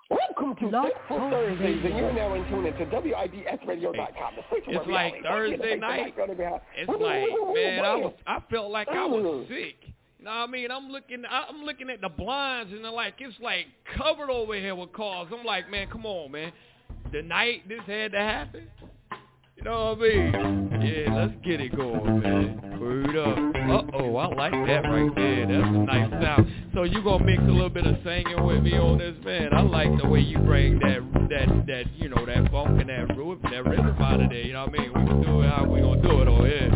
Welcome to Thankful Thursdays, and you're now in tune into WIDSradio.com. It's like Thursday night. It's like, man, I felt like I was sick. You know what I mean? I'm looking at the blinds, and it's like covered over here with cars. I'm like, man, come on, man. The night this had to happen. You know what I mean? Yeah, let's get it going, man. Word up. Uh-oh, I like that right there. That's a nice sound. So you gonna mix a little bit of singing with me on this, man? I like the way you bring that you know, that funk and that rhythm out of there. You know what I mean? We can do it how we gonna do it on here.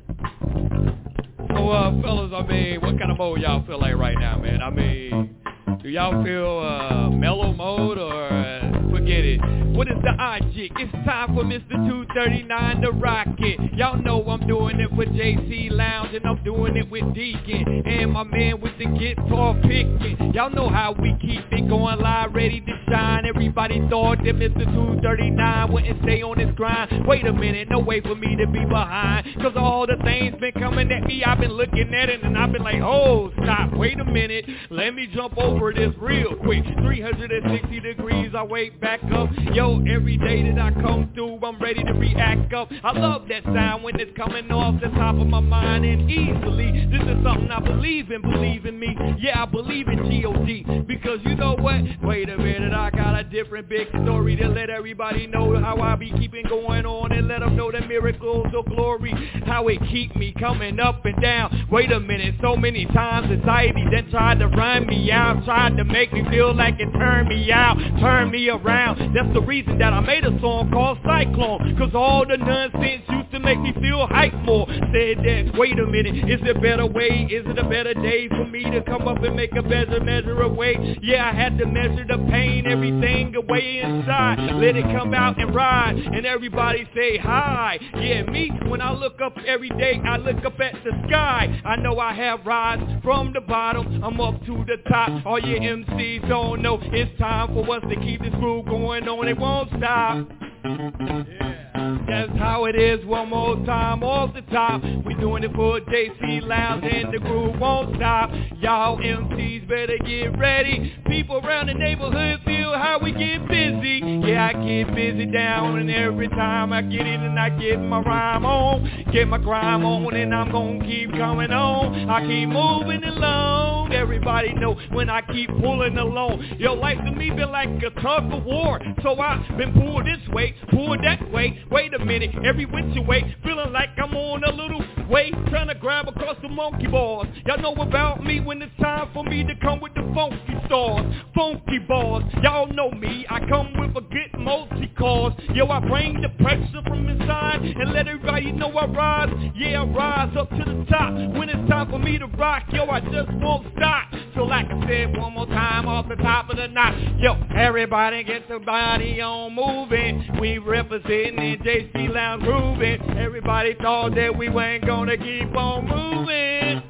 So, fellas, I mean, what kind of mode y'all feel like right now, man? I mean, do y'all feel mellow mode or forget it? What is the object? It's time for Mr. 239 to rock it. Y'all know I'm doing it with JC Lounge, and I'm doing it with Deacon and my man with the guitar picking. Y'all know how we keep it going live, ready to shine. Everybody thought that Mr. 239 wouldn't stay on his grind. Wait a minute, no way for me to be behind, cause all the things been coming at me, I've been looking at it and I've been like, oh, stop, wait a minute, let me jump over this real quick. 360 degrees, I wake back up. Yo, every day that I come through, I'm ready to react up. I love that sound when it's coming off the top of my mind, and easily, this is something I believe in me. Yeah, I believe in G.O.D. because you know what? Wait a minute, I got a different big story to let everybody know how I be keeping going on, and let them know the miracles of glory, how it keep me coming up and down. Wait a minute, so many times society then tried to run me out, tried to make me feel like it turned me out, turned me around. That's the reason that I made a song called Cyclone, cause all the nonsense used to make me feel hype more. Said that, wait a minute, is there a better way? Is it a better day for me to come up and make a better measure away? Yeah, I had to measure the pain, everything away inside, let it come out and ride, and everybody say hi. Yeah, me, when I look up every day, I look up at the sky. I know I have rise from the bottom, I'm up to the top. All your MCs don't know it's time for us to keep this groove going on, it won't stop. Yeah, that's how it is. One more time off the top. We doing it for JC Lounge, and the groove won't stop. Y'all MCs better get ready. People around the neighborhood feel how we get busy. Yeah, I get busy down, and every time I get in and I get my rhyme on, get my grime on, and I'm gonna keep coming on. I keep moving along. Everybody know when I keep pulling along. Your life to me been like a tug of war, so I've been pulled this way, pulled that way. Wait a minute, every which way, feeling like I'm on a little way, trying to grab across the monkey bars. Y'all know about me when it's time for me to come with the funky stars, funky bars. Y'all know me, I come with a good multi-cause. Yo, I bring the pressure from inside and let everybody know I rise. Yeah, I rise up to the top when it's time for me to rock. Yo, I just won't stop. So like I said, one more time off the top of the knot. Yo, everybody get the body on moving. We representing JC Lounge grooving. Everybody thought that we weren't gonna keep on moving.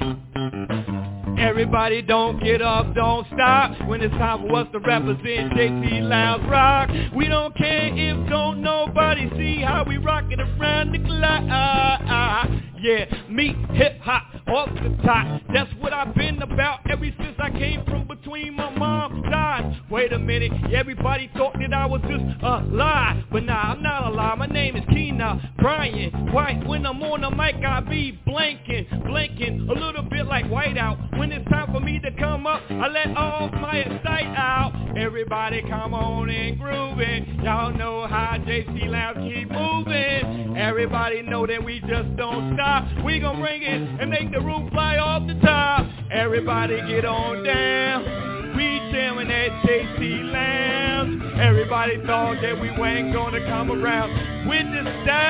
Everybody don't get up, don't stop. When it's time for us to represent JC Lounge Rock, we don't care if don't nobody see how we rockin' around the clock. Yeah, me, hip-hop, off the top. That's what I've been about ever since I came from between my mom's thighs. Wait a minute, everybody thought that I was just a lie, but nah, I'm not a lie. My name is Keena Brian White. When I'm on the mic, I be blinking, a little bit like whiteout. When it's time for me to come up, I let all my excite out. Everybody come on and grooving. Y'all know how JC Lounge keep moving. Everybody know that we just don't stop. We gon' bring it and make the roof fly off the top. Everybody get on down. We chillin' at JC Lounge. Everybody thought that we ain't gonna come around with the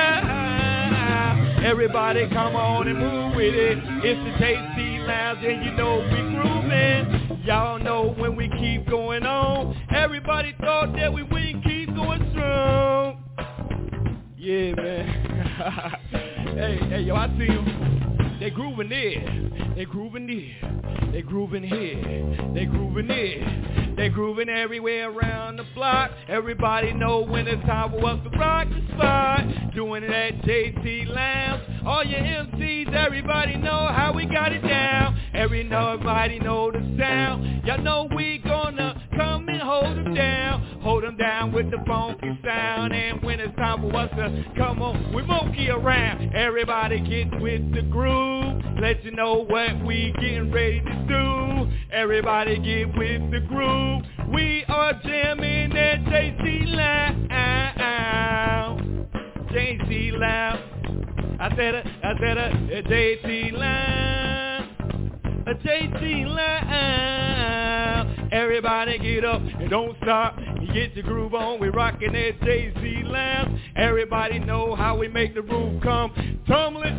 style. Everybody come on and move with it. It's the JC Lounge and you know we groovin'. Y'all know when we keep going on. Everybody thought that we wouldn't keep going strong. Yeah, man. Hey, yo, I see them. They grooving there. They grooving there. They grooving here. They grooving there. They grooving everywhere around the block. Everybody know when it's time for us to rock the spot. Doing it at JC Lounge. All your MCs, everybody know how we got it down. Everybody know the sound. Y'all know we gonna come and hold it down. with the funky sound. And when it's time for us to come on, we monkey around. Everybody get with the groove, let you know what we getting ready to do. Everybody get with the groove. We are jamming at JC Lounge. JC Lounge. I said it, JC Lounge. A JC Lounge. Everybody get up and don't stop. You get your groove on. We rockin' at JC Lounge. Everybody know how we make the roof come tumbling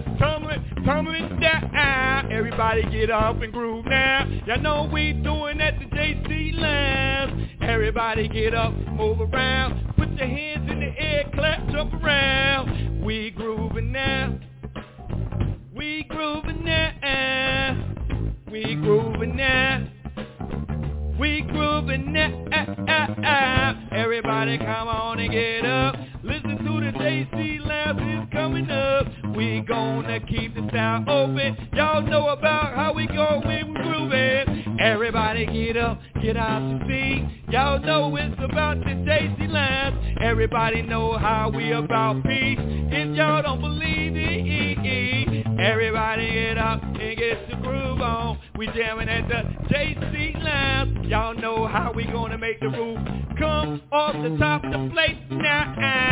down. Everybody get up and groove now. Y'all know we doing at the JC Lounge. Everybody get up, move around. Put your hands in the air, clap, jump around. We grooving now. We grooving now. We grooving now. We grooving now. Everybody come on and get up. Listen to the JC Lounge is coming up. We gonna keep the sound open. Y'all know about how we go when we grooving. Everybody get up, get out your seat. Y'all know it's about the JC Lounge. Everybody know how we about peace. If y'all don't believe it, everybody get up and get the groove on. We jamming at the JC Lounge. Y'all know how we gonna make the roof come off the top of the plate now.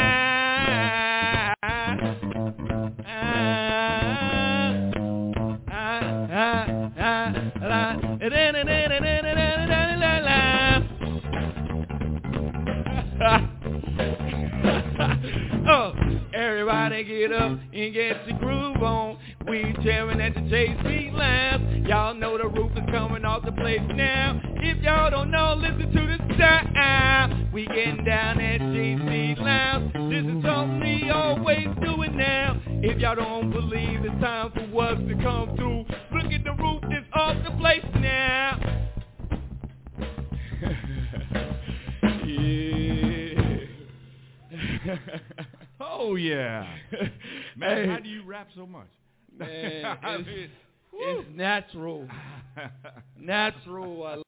Oh, everybody get up and get the groove on. We jamming at the JC Lounge. Y'all know the roof is coming off the place now. If y'all don't know, listen to the sound. We getting down at JC Lounge. This is something we always doing now. If y'all don't believe it's time for us to come through, look at the roof is off the place now. Yeah. Oh yeah. Man, how do you rap so much? Man, it's natural. Natural.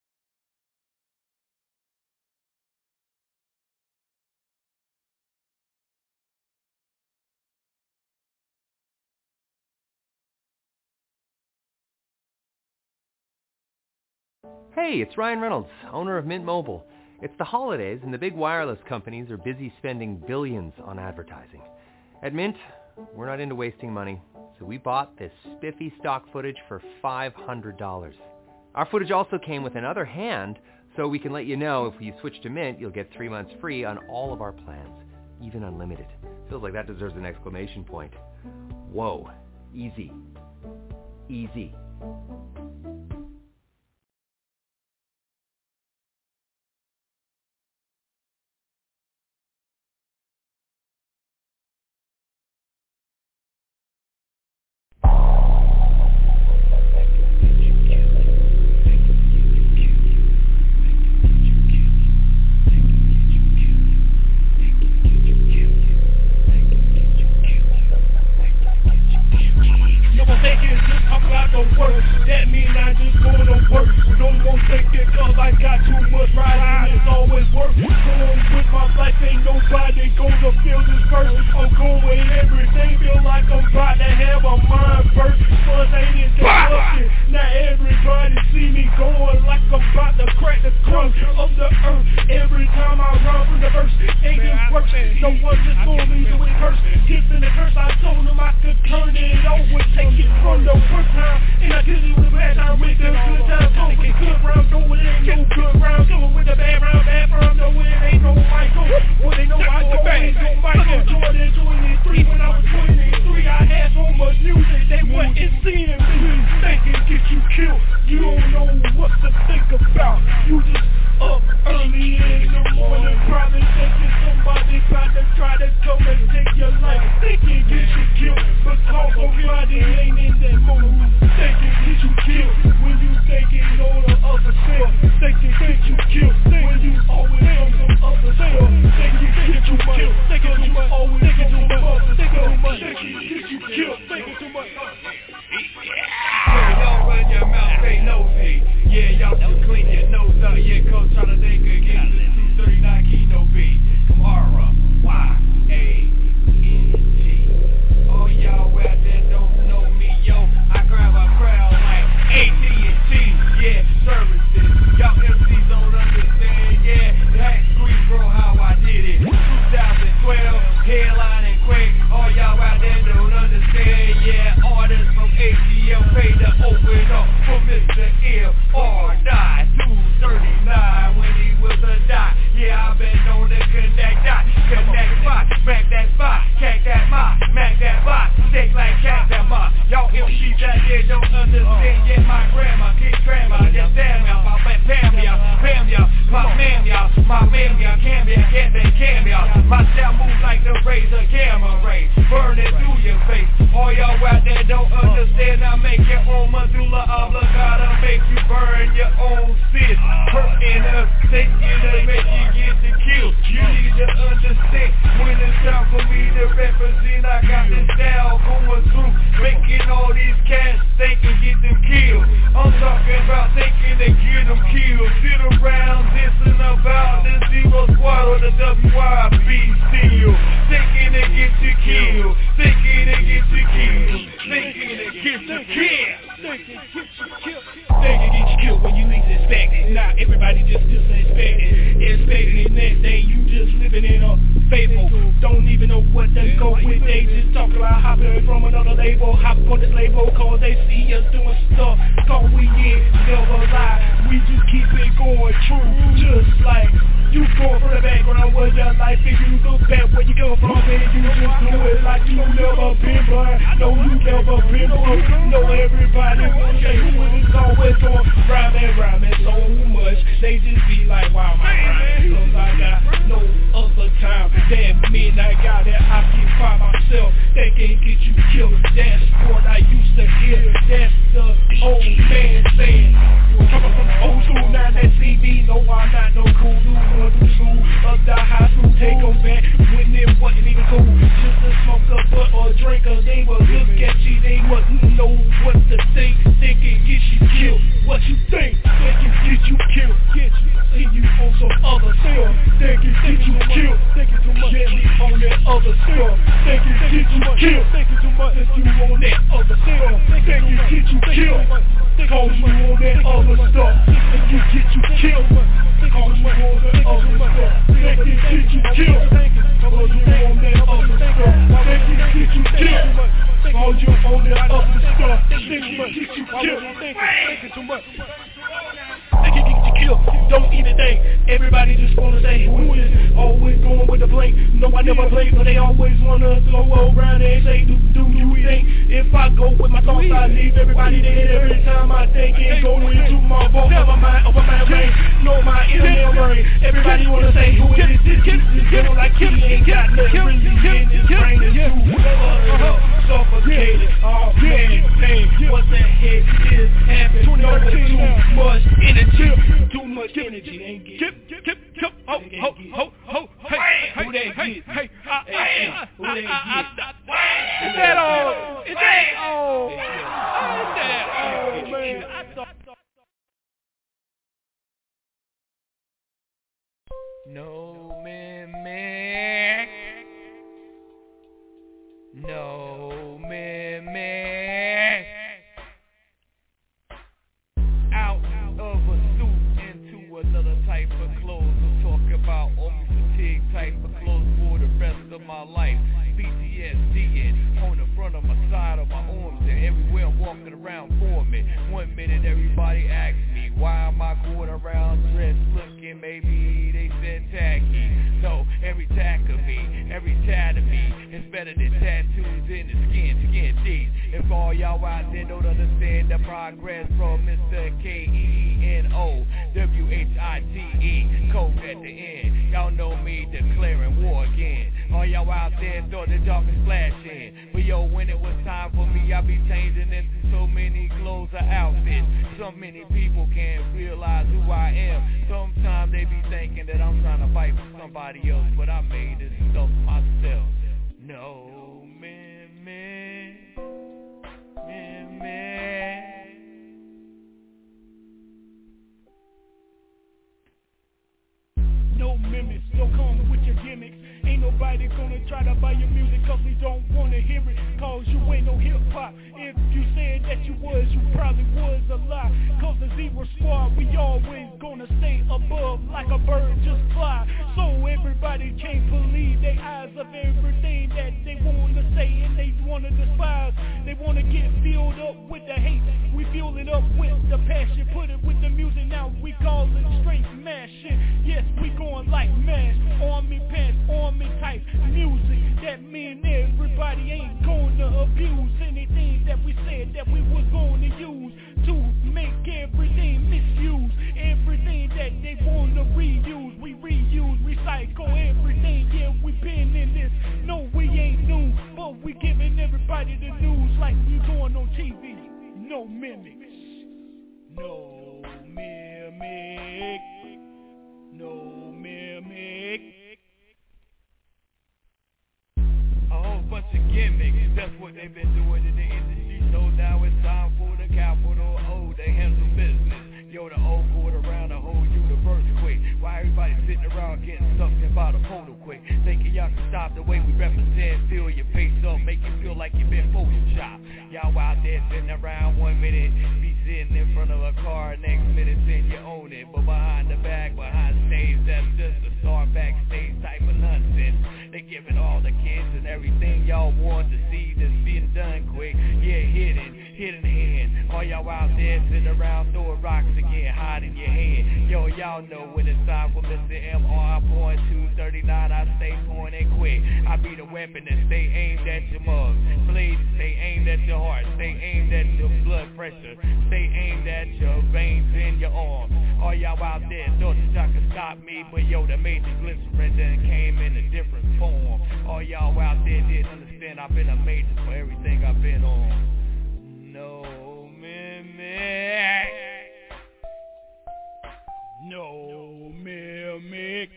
Hey, it's Ryan Reynolds, owner of Mint Mobile. It's the holidays and the big wireless companies are busy spending billions on advertising. At Mint, we're not into wasting money, so we bought this spiffy stock footage for $500. Our footage also came with another hand, so we can let you know if you switch to Mint, you'll get 3 months free on all of our plans, even unlimited. Feels like that deserves an exclamation point. Whoa, easy. Easy. They can get you My style moves like the razor gamma ray, burning through your face. All y'all out there don't understand, I make your own medulla oblongata, make you burn your own cyst. Hurting us, taking us, make you get the kill. You need to understand, when it's time for me to represent, I got this style going through, making all these cats think and get them killed. I'm talking about thinking to get them killed. Sit around dissing about the Zero Squad or the WIB still. Thinking to get you killed. Thinking to get you killed. Thinking to get you killed. Thinking get you killed when you least expect it. Now everybody just expecting. Expecting the next day you just living in a fable. Don't even know what to go with. They just talk about hopping from another label. Hop on this label cause they see us doing stuff. Cause we ain't never lie. We just keep it going true. Just like you going from the background with your life. If you look back where you come from and you just do it like you never been blind. No, you never been broke. No, everybody wanna say who it is always on. Rhyming so much. They just be like, wow, my rhyme. Cause I got no other time. That mean I gotta occupy myself. They can't get you killed. That's what I used to hear. That's the old man saying. Coming from the old school, now that CB. No, I'm not no cool dude. Of the high school, take them back when it wasn't even cool. Just to smoke a butt or drink, cause they would look at you, they wouldn't know what to think. They can get you killed. What you think? They can get you killed. Get you, see you on some other stuff. They can get you killed. Thinking too much. Get me on that other stuff. They can get you killed. Thinking too much. If you on that other stuff. They can get you killed. Cause you on that other stuff. They can get you killed. Cause you on that other stuff. They can get you killed. Cause you on that other stuff. They can get you killed. Cause you on that other stuff. They can get you killed. Thinking too much. They can get you killed. Don't even think. Everybody just wanna say who is always going with the blink. No, I never play, but they always wanna go around and say, do you think? If I go with my thoughts, I leave everybody dead every time I think and go into my vault. Never mind, over my brain, know my inner brain. Everybody wanna say who it is. This feeling like he ain't got nothing really in his brain. Is too suffocated. Oh man, pain. What the heck is happening? No, too much energy. Too much energy. Ain't get. Ho, hey, who they get? Hey, who they get? Is that all? Is that all? Is that all, man? No, man. No, man. Out of a suit into another type of clothes. I'm talking about army fatigue type of clothes for the rest of my life. PTSD on the front of my side of my arms and everywhere I'm walking around for me. 1 minute everybody asks me, why am I going around dressed looking maybe they said tacky. No, every tack of me, every tat of me is better than tattoos in the skin deep. If all y'all out there don't understand the progress from Mr. KENO WHITE, code at the end. Y'all know me declaring war again. All y'all out there thought the dark is flashing. But yo, when it was time for me, I be changing into so many clothes or outfits. So many people can't realize who I am. Sometimes they be thinking that I'm trying to fight for somebody else, but I made this stuff myself. No, man. No mimics, don't come with your gimmicks. Ain't nobody gonna try to buy your music cause we don't wanna hear it. Cause you ain't no hip hop. If you said that you was, you probably was a lie. Cause the Zero Squad, we always gonna stay above like a bird just fly. So everybody can't believe their eyes of everything that they wanna say and they wanna despise. They wanna get filled up with the hate. We fuel it up with the passion. Put it with the music, now we call it straight mashing. Yes, we going like mash. Army pants, army type music. That mean everybody ain't gonna abuse anything that we said that we was gonna use to make everything misuse. Everything that they wanna reuse, we reuse. gimmicks, no mimic, no mimic. A whole bunch of gimmicks, that's what they've been doing in the industry. So now it's time for the capital O, they handle business. Yo, the O going around the whole universe quick. Why everybody sitting around getting sucked in by the photo quick? Thinking y'all can stop the way we represent, fill your face up, make you feel like you've been photoshopped. Y'all out there sitting around 1 minute, be sitting in front of a car, next minute then you own it. But behind the back, behind stage, that's just a star backstage type of nonsense. They giving all the kids and everything y'all want to see that's being done quick. Yeah, hidden hand. All y'all out there sitting around throwing rocks again, hiding your hand. Yo, y'all know when it's time for Mr. MR.239, I stay pointing quick. I be the weapon that stay aimed at your mug. Blades stay aimed at your heart, stay aimed at your blood pressure, stay aimed at your veins in your arms. All y'all out there thought that y'all could stop me, but yo, the major glycerin then came in a different form. All y'all out there didn't understand I've been a major for everything I've been on. No mimic, no mimic.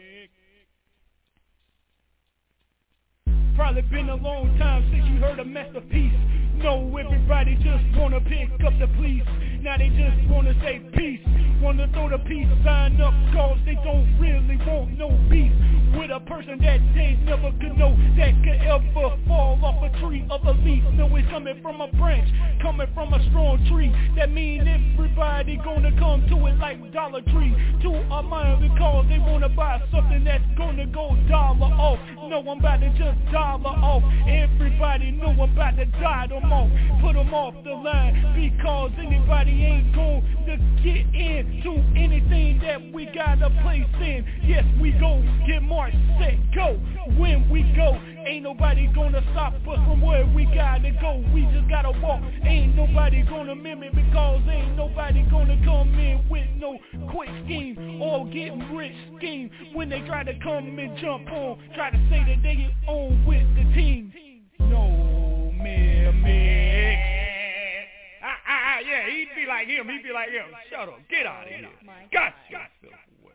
Probably been a long time since you heard a masterpiece. No, everybody just wanna pick up the police. Now they just wanna say peace, wanna throw the peace sign up, cause they don't really want no beef with a person that they never could know, that could ever fall off a tree of a leaf. No, it's coming from a branch, coming from a strong tree. That mean everybody gonna come to it like Dollar Tree, to a mind, because they wanna buy something that's gonna go dollar off. No, I'm about to just dollar off. Everybody know I'm about to die them off, put them off the line, because anybody ain't going to get into anything that we got a place in. Yes, we go, get march, set, go. When we go, ain't nobody gonna stop us from where we gotta go. We just gotta walk, ain't nobody gonna mimic, because ain't nobody gonna come in with no quick scheme or getting rich scheme. When they try to come and jump on, try to say that they get on with the team. No mimic. Yeah, he'd be like him, shut up, get out of here. Got yourself away.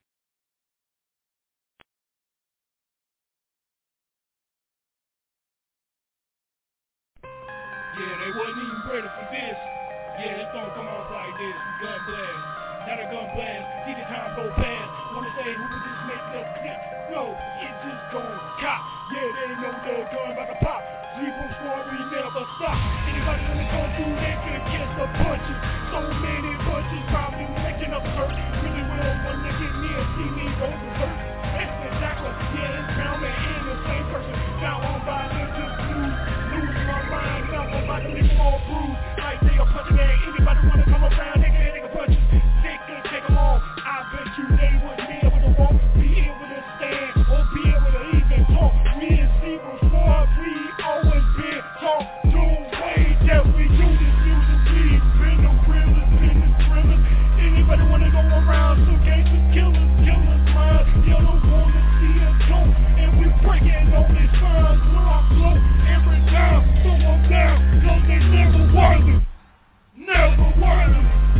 Yeah, they wasn't even ready for this. Yeah, it's gonna come off like this. Gun blast. Not a gun blast. See the time go fast. Wanna say who would just make the clip? No, it just gon' cop. Yeah, they know the gun about to pop. People sworn we never stop. Anybody wanna come through, they can catch the punches. So many punches, probably making up hurt. Really will wanna get near, see me go berserk. That's exactly, yeah, it's Brown Man and the same person. Now I'm about to just lose my mind. Now I'm about to leave them all bruised. Like they a punching man. Anybody wanna come around, they can punch you. They could take them all. I bet you they wouldn't be able to walk, be able to stand, or be able to even talk. We in Zero Squad, we always been taught no way that we do this music. We've been the realest, been the thrillers. Anybody wanna go around, some gangsters, killers, minds. You don't wanna see us go, and we breaking all these signs. We're on flow every time, throw them down, cause they never worthy. Never worthy.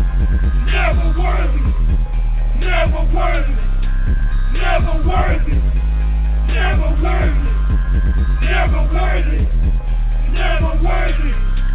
Never worthy. Never worthy. Never worthy. Never worthy. Never worthy. Never worthy.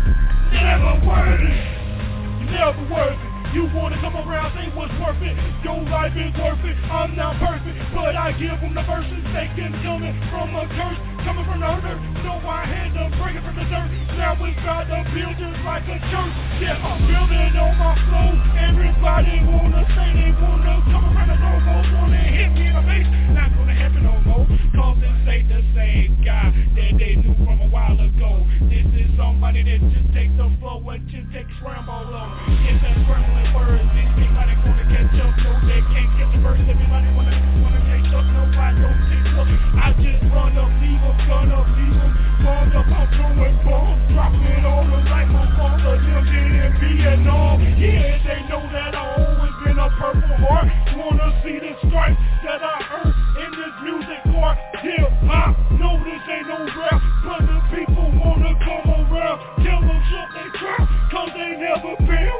Never worthy. Never worthy. You wanna come around, say what's worth it. Your life is worth it. I'm not perfect, but I give them the verses. They can coming from a curse, coming from the hurt. So I had to break it from the dirt. Now we got to build just like a church. Yeah, I'm building on my flow. Everybody wanna say they wanna come around the door, wanna hit me in the face. Not gonna happen no more, cause this ain't the same guy that they knew from a while ago. This is somebody that just takes the flow and just takes scramble on. It's that scrambling words. Anybody gonna catch up? No, they can't catch the verse. Everybody wanna catch up. Nobody don't catch up. I just run up, leave them, gun up, leave them. Bombs up, I'm throwing bombs, dropping all the like my father lived in Vietnam. Yeah, they know that I always been a Purple Heart. Wanna see the stripes that I earned in this music part. Hip hop, no, this ain't no rap, but the people wanna come around. Tell them shut they trap, cause they never been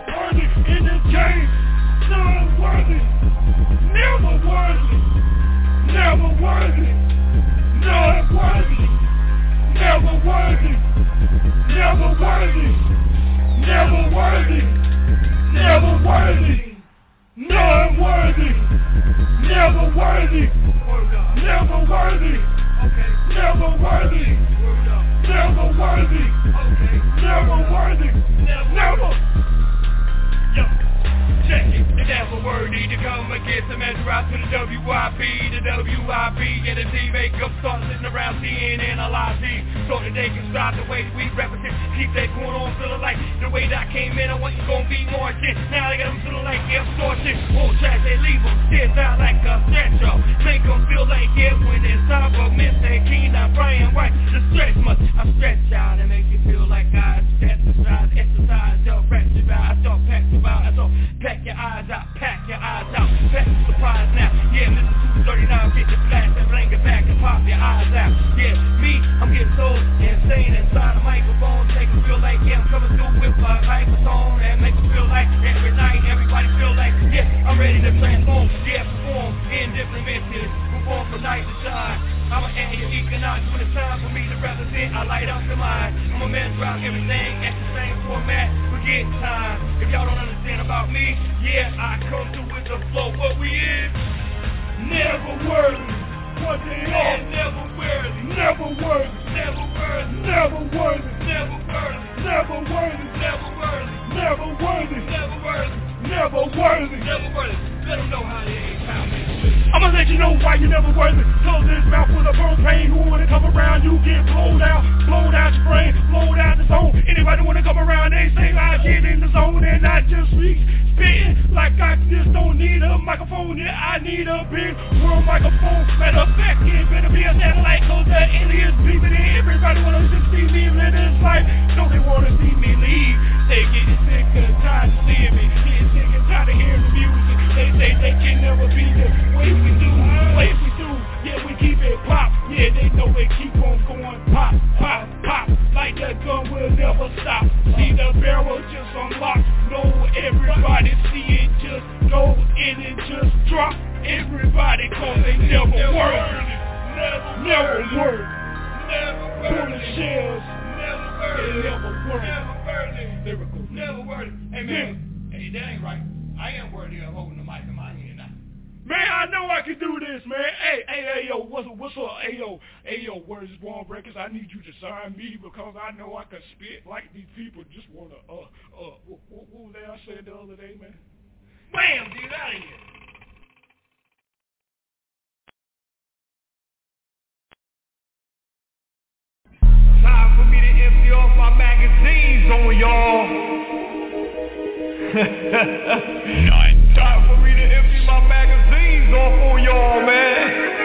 worthy. Never worthy. Never worthy. Never worthy. Never worthy. Never. Yo, check it. They're never worthy to come and get some answer out to the WIP. The WIP and the D makeup start sitting around CNN a lot of so that they can stop the way we represent. Keep that going on, feeling like the way that I came in, I wasn't gonna be more intense. Now they got them feeling like extortion. Old trash, they leave them dead down like a stretcher. Make them feel like it when it's time for Mr. Keen. I'm Brian White, the stretch much. I stretch out and make you feel like I exercise, don't rest your eyes, don't pack your eyes, don't pack your eyes out, pack your eyes out, pack the surprise now. Yeah, Mr. 239, get the flash and bring it back and pop your eyes out. Yeah, me, I'm getting so insane inside the microphone, make it feel like I'm coming through with a microphone and make it feel like every night, everybody feel like, yeah, I'm ready to transform, yeah, perform in different methods, perform from night to shine. I'm an area economics when it's time for me to represent, I light up the mind. I'm a man throughout everything at the same format, forget time. If y'all don't understand about me, yeah, I come through with the flow. What we is, never worthy. What they are, never worthy. Never worthy. Never worthy. Never worthy. Never worthy. Never worthy. Never worthy. Never worthy. Never worthy. Never worthy. Never worthy. Let them know how they ain't coming. I'ma let you know why you never worthy. Close this mouth with a burn pain. Who wanna come around, you get blowed out your brain, blowed out the zone. Anybody wanna come around, they say I get in the zone and I just spitting like I just don't need a microphone. Yeah, I need a big world microphone. Matter of fact, it better be a satellite, cause the aliens beeping in. Everybody wanna see me live this life. Don't they wanna see me leave? They get sick and tired of seeing me. Get sick and tired of hearing the music. They say they can never be the way we do. Yeah, we keep it pop. Yeah, they know they keep on going pop, pop, pop. Like that gun will never stop. See the barrel just unlocked. No, everybody see it just go in and just drop. Everybody cause they never work. Never work. Bullet shells. Never work. Lyrical. Never work. Hey man, hey, that ain't right. I am worthy of holding the mic in my hand now. Man, I know I can do this, man. Hey, yo, what's up? Hey, yo, Words Born Records, I need you to sign me because I know I can spit like these people just want to, what was that I said the other day, man? Bam, get out of here. Time for me to empty off my magazines on y'all. Time for me to empty my magazines off on y'all, man.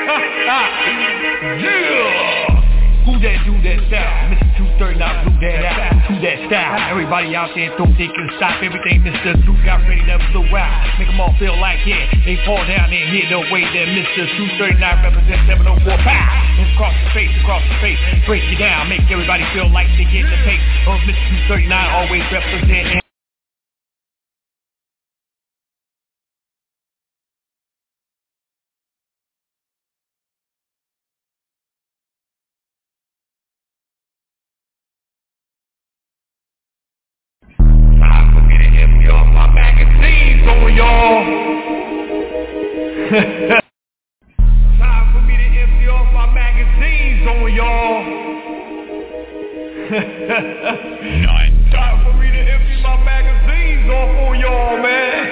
Yeah. Who that do that style? Mr. 239 blew that out. Who that style? Everybody out there don't think can stop everything. Mr. Duke got ready to blow out. Make them all feel like, yeah, they fall down and hit the way that Mr. 239 represents 704 pow. It's across the face. Break you down, make everybody feel like they get the pace. Oh, Mr. 239 always representing. Time for me to empty off my magazines on y'all. Time for me to empty my magazines off on y'all, man.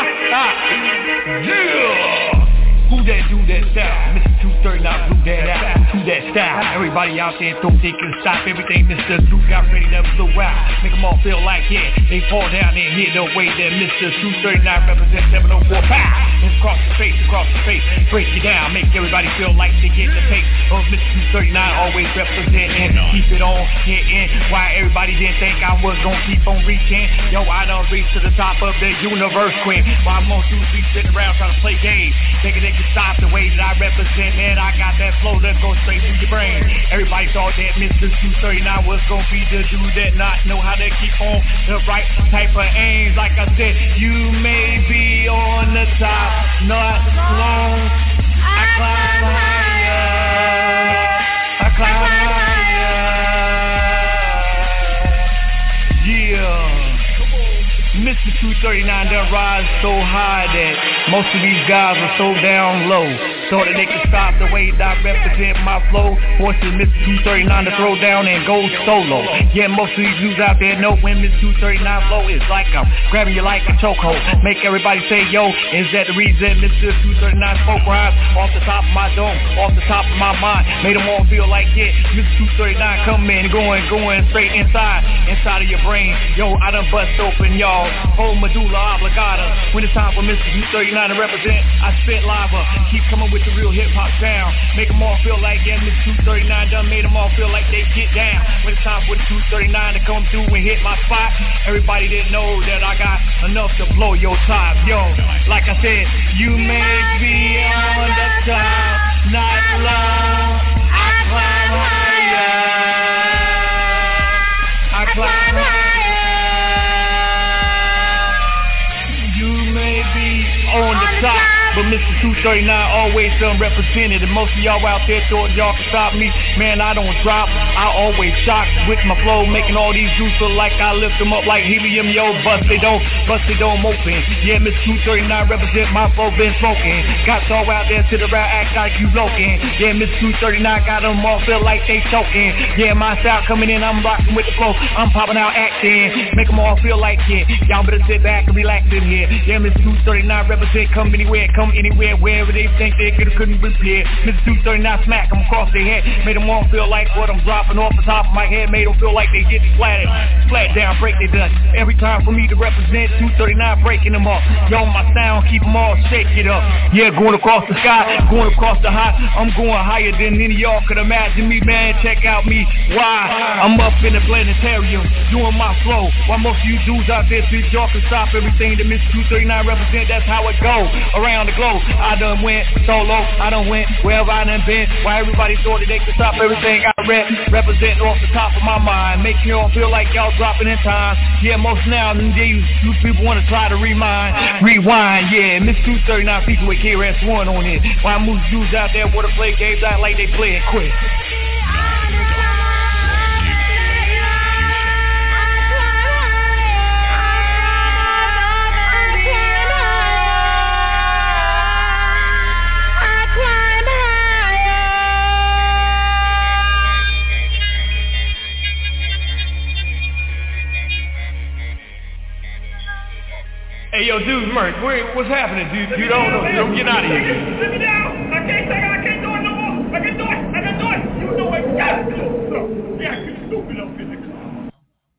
Yeah. Who that do that style? Mr. 239 blew that out. Who that style? Everybody out there don't think can stop everything. Mr. Duke got ready to blow out. Make them all feel like, yeah, they fall down and hit the way that Mr. 239 represents 704 pow. It's across the face. Break you down, make everybody feel like they get the pace. Oh, Mr. 239 always representing. Keep it on, hitting. Why everybody didn't think I was gonna keep on reaching? Yo, I done reached to the top of the universe, queen. While I'm on 2 3 sitting around trying to play games, thinking they can stop the way that I represent. Man, I got that flow that goes straight through your brain. Everybody thought that Mr. 239 was gonna be the dude that not know how to keep on the right type of aims. Like I said, you may be on the top, not long. I climb higher. Yeah. Mr. 239 that rise so high that most of these guys are so down low. thought that they could stop the way that I represent my flow. Forces Mr. 239 to throw down and go solo. Yeah, most of these dudes out there know when Mr. 239 flow is like I'm grabbing you like a chokehold. Make everybody say yo, is that the reason Mr. 239 spoke rhymes off the top of my dome, off the top of my mind. Made them all feel like yeah, Mr. 239 coming, going straight inside of your brain. Yo, I done bust open y'all whole medulla oblongata. When it's time for Mr. 239 to represent, I spit lava. Keep coming with the real hip hop sound. Make them all feel like yeah, Mr. 239 done made them all feel like they get down. When it's time for the 239 to come through and hit my spot, everybody didn't know that I got enough to blow your top. Yo, like I said, you may be on the top, not long. I climb higher. I climb higher. You may be on the top, but Mr. 239 always unrepresented. And most of y'all out there thought y'all could stop me. Man, I don't drop, I always shock with my flow, making all these dudes feel like I lift them up like helium. Yo, bust they don't open. Yeah, Mr. 239 represent my flow, been smoking. Got y'all out there to the rap, act like you loking. Yeah, Mr. 239 got them all feel like they choking. Yeah, my style coming in, I'm rocking with the flow, I'm popping out acting. Make them all feel like yeah, y'all better sit back and relax in here. Yeah, Mr. 239 represent, come anywhere, wherever they think they couldn't repair. Mr. 239 smack them across their head, made them all feel like what I'm dropping off the top of my head, made them feel like they get flat down, break their dust. Every time for me to represent 239, breaking them up. Yo, my sound, keep them all shake it up. Yeah, going across the sky, going across the high, I'm going higher than any of y'all could imagine me, man. Check out me, why? I'm up in the planetarium, doing my flow, while most of you dudes out there think y'all can stop everything that Mr. 239 represent. That's how it go around the globe. I done went solo, I done went wherever I done been. Why everybody thought that they could stop everything I represent off the top of my mind, making y'all feel like y'all dropping in time. Yeah, most now you people want to try to rewind. Yeah, Mr. 239 people with KRS-One on it. Why most dudes out there want to play games out like they play it quick. Hey, yo, dude, Merc, what's happening, dude? You don't know. Get out of here. Sit me down. I can't do it no more. I can do it. You know what you gotta do. Yeah, you stupid up in the car.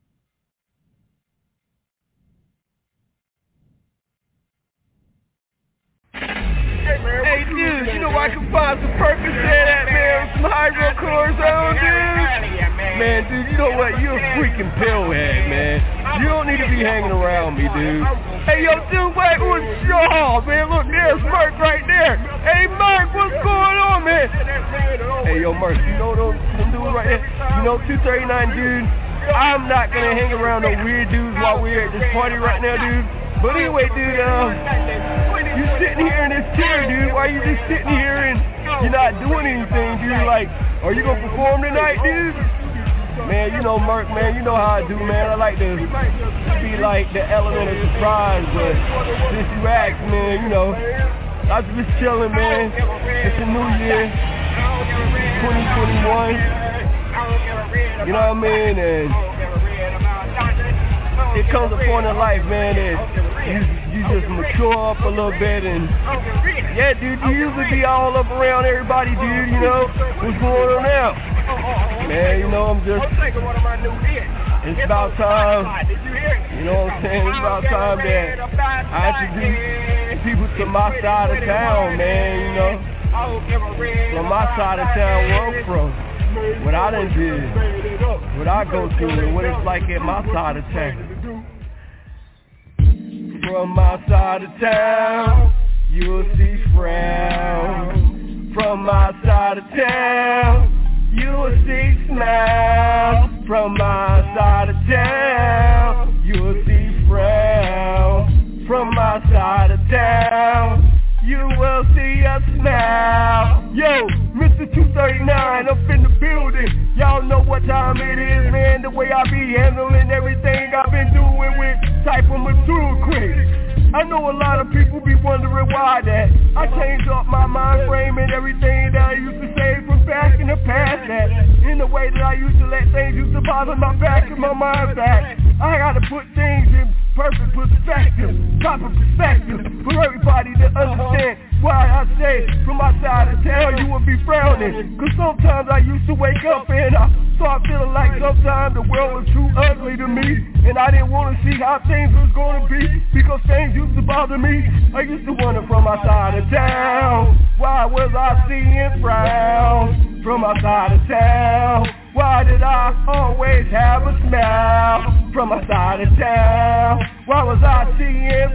Hey, dude, you know I can find some Percocet at, man. Some hydrocortisone, dude. Man, dude, you know what? You're a freaking pillhead, man. You don't need to be hanging around me, dude. Hey, yo, dude, wait, what's y'all, man? Look, there's Merc right there. Hey, Merc, what's going on, man? Hey, yo, Merc, you know them dudes right there? You know, 239, dude, I'm not going to hang around no weird dudes while we're at this party right now, dude. But anyway, dude, you sitting here in this chair, dude. Why you just sitting here and you're not doing anything, dude? Like, are you going to perform tonight, dude? Man, you know, Merc, man, you know how I do, man. I like to be like the element of surprise, but since you asked, man, you know, I was just chilling, man. It's a new year, 2021, you know what I mean? And it comes a point in life, man, that you just mature up a little bit, and yeah, dude, you usually be all up around everybody, dude, you know, what's going on now? Man, you know, it's about time, you know what I'm saying, it's about time that I introduce people to my side of town, man, you know, from my side of town where I'm from, what I done did, what I go through, and what it's like at my side of town. From my side of town, you will see frown. From my side of town, you will see smile. From my side of town, you will see frown. From my side of town, you will see a smile. Yo, Mr. 239 up in the building. Y'all know what time it is, man. The way I be handling everything I've been doing with type of mature quick. I know a lot of people be wondering why that I changed up my mind frame and everything that I used to say from back in the past. That in the way that I used to let things used to bother my back and my mind back. I gotta put things in perfect perspective, proper perspective, for everybody to understand why I say from my side of town you would be frowning. Cause sometimes I used to wake up and I start feeling like sometimes the world was too ugly to me, and I didn't want to see how things was gonna be, because things used to bother me. I used to wonder from my side of town, why was I seeing frowns from my side of town? Why did I always have a smile from my side of town? Why was I seeing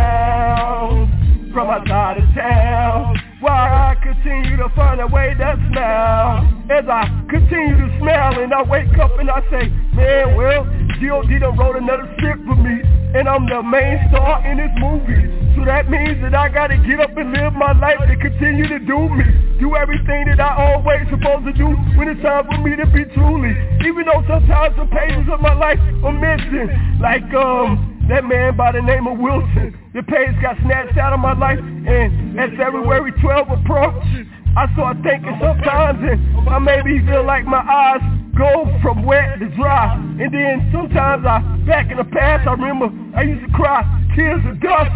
frowns from my side of town? Why I continue to find a way to smile as I continue to smile, and I wake up and I say, man, well, G.O.D. done wrote another script for me, and I'm the main star in this movie. So that means that I gotta get up and live my life and continue to do me. Do everything that I always supposed to do when it's time for me to be truly. Even though sometimes the pages of my life are missing. Like that man by the name of Wilson. The page got snatched out of my life, and as February 12 approached, I start thinking sometimes, and I maybe feel like my eyes go from wet to dry. And then sometimes back in the past, I remember I used to cry tears of dust.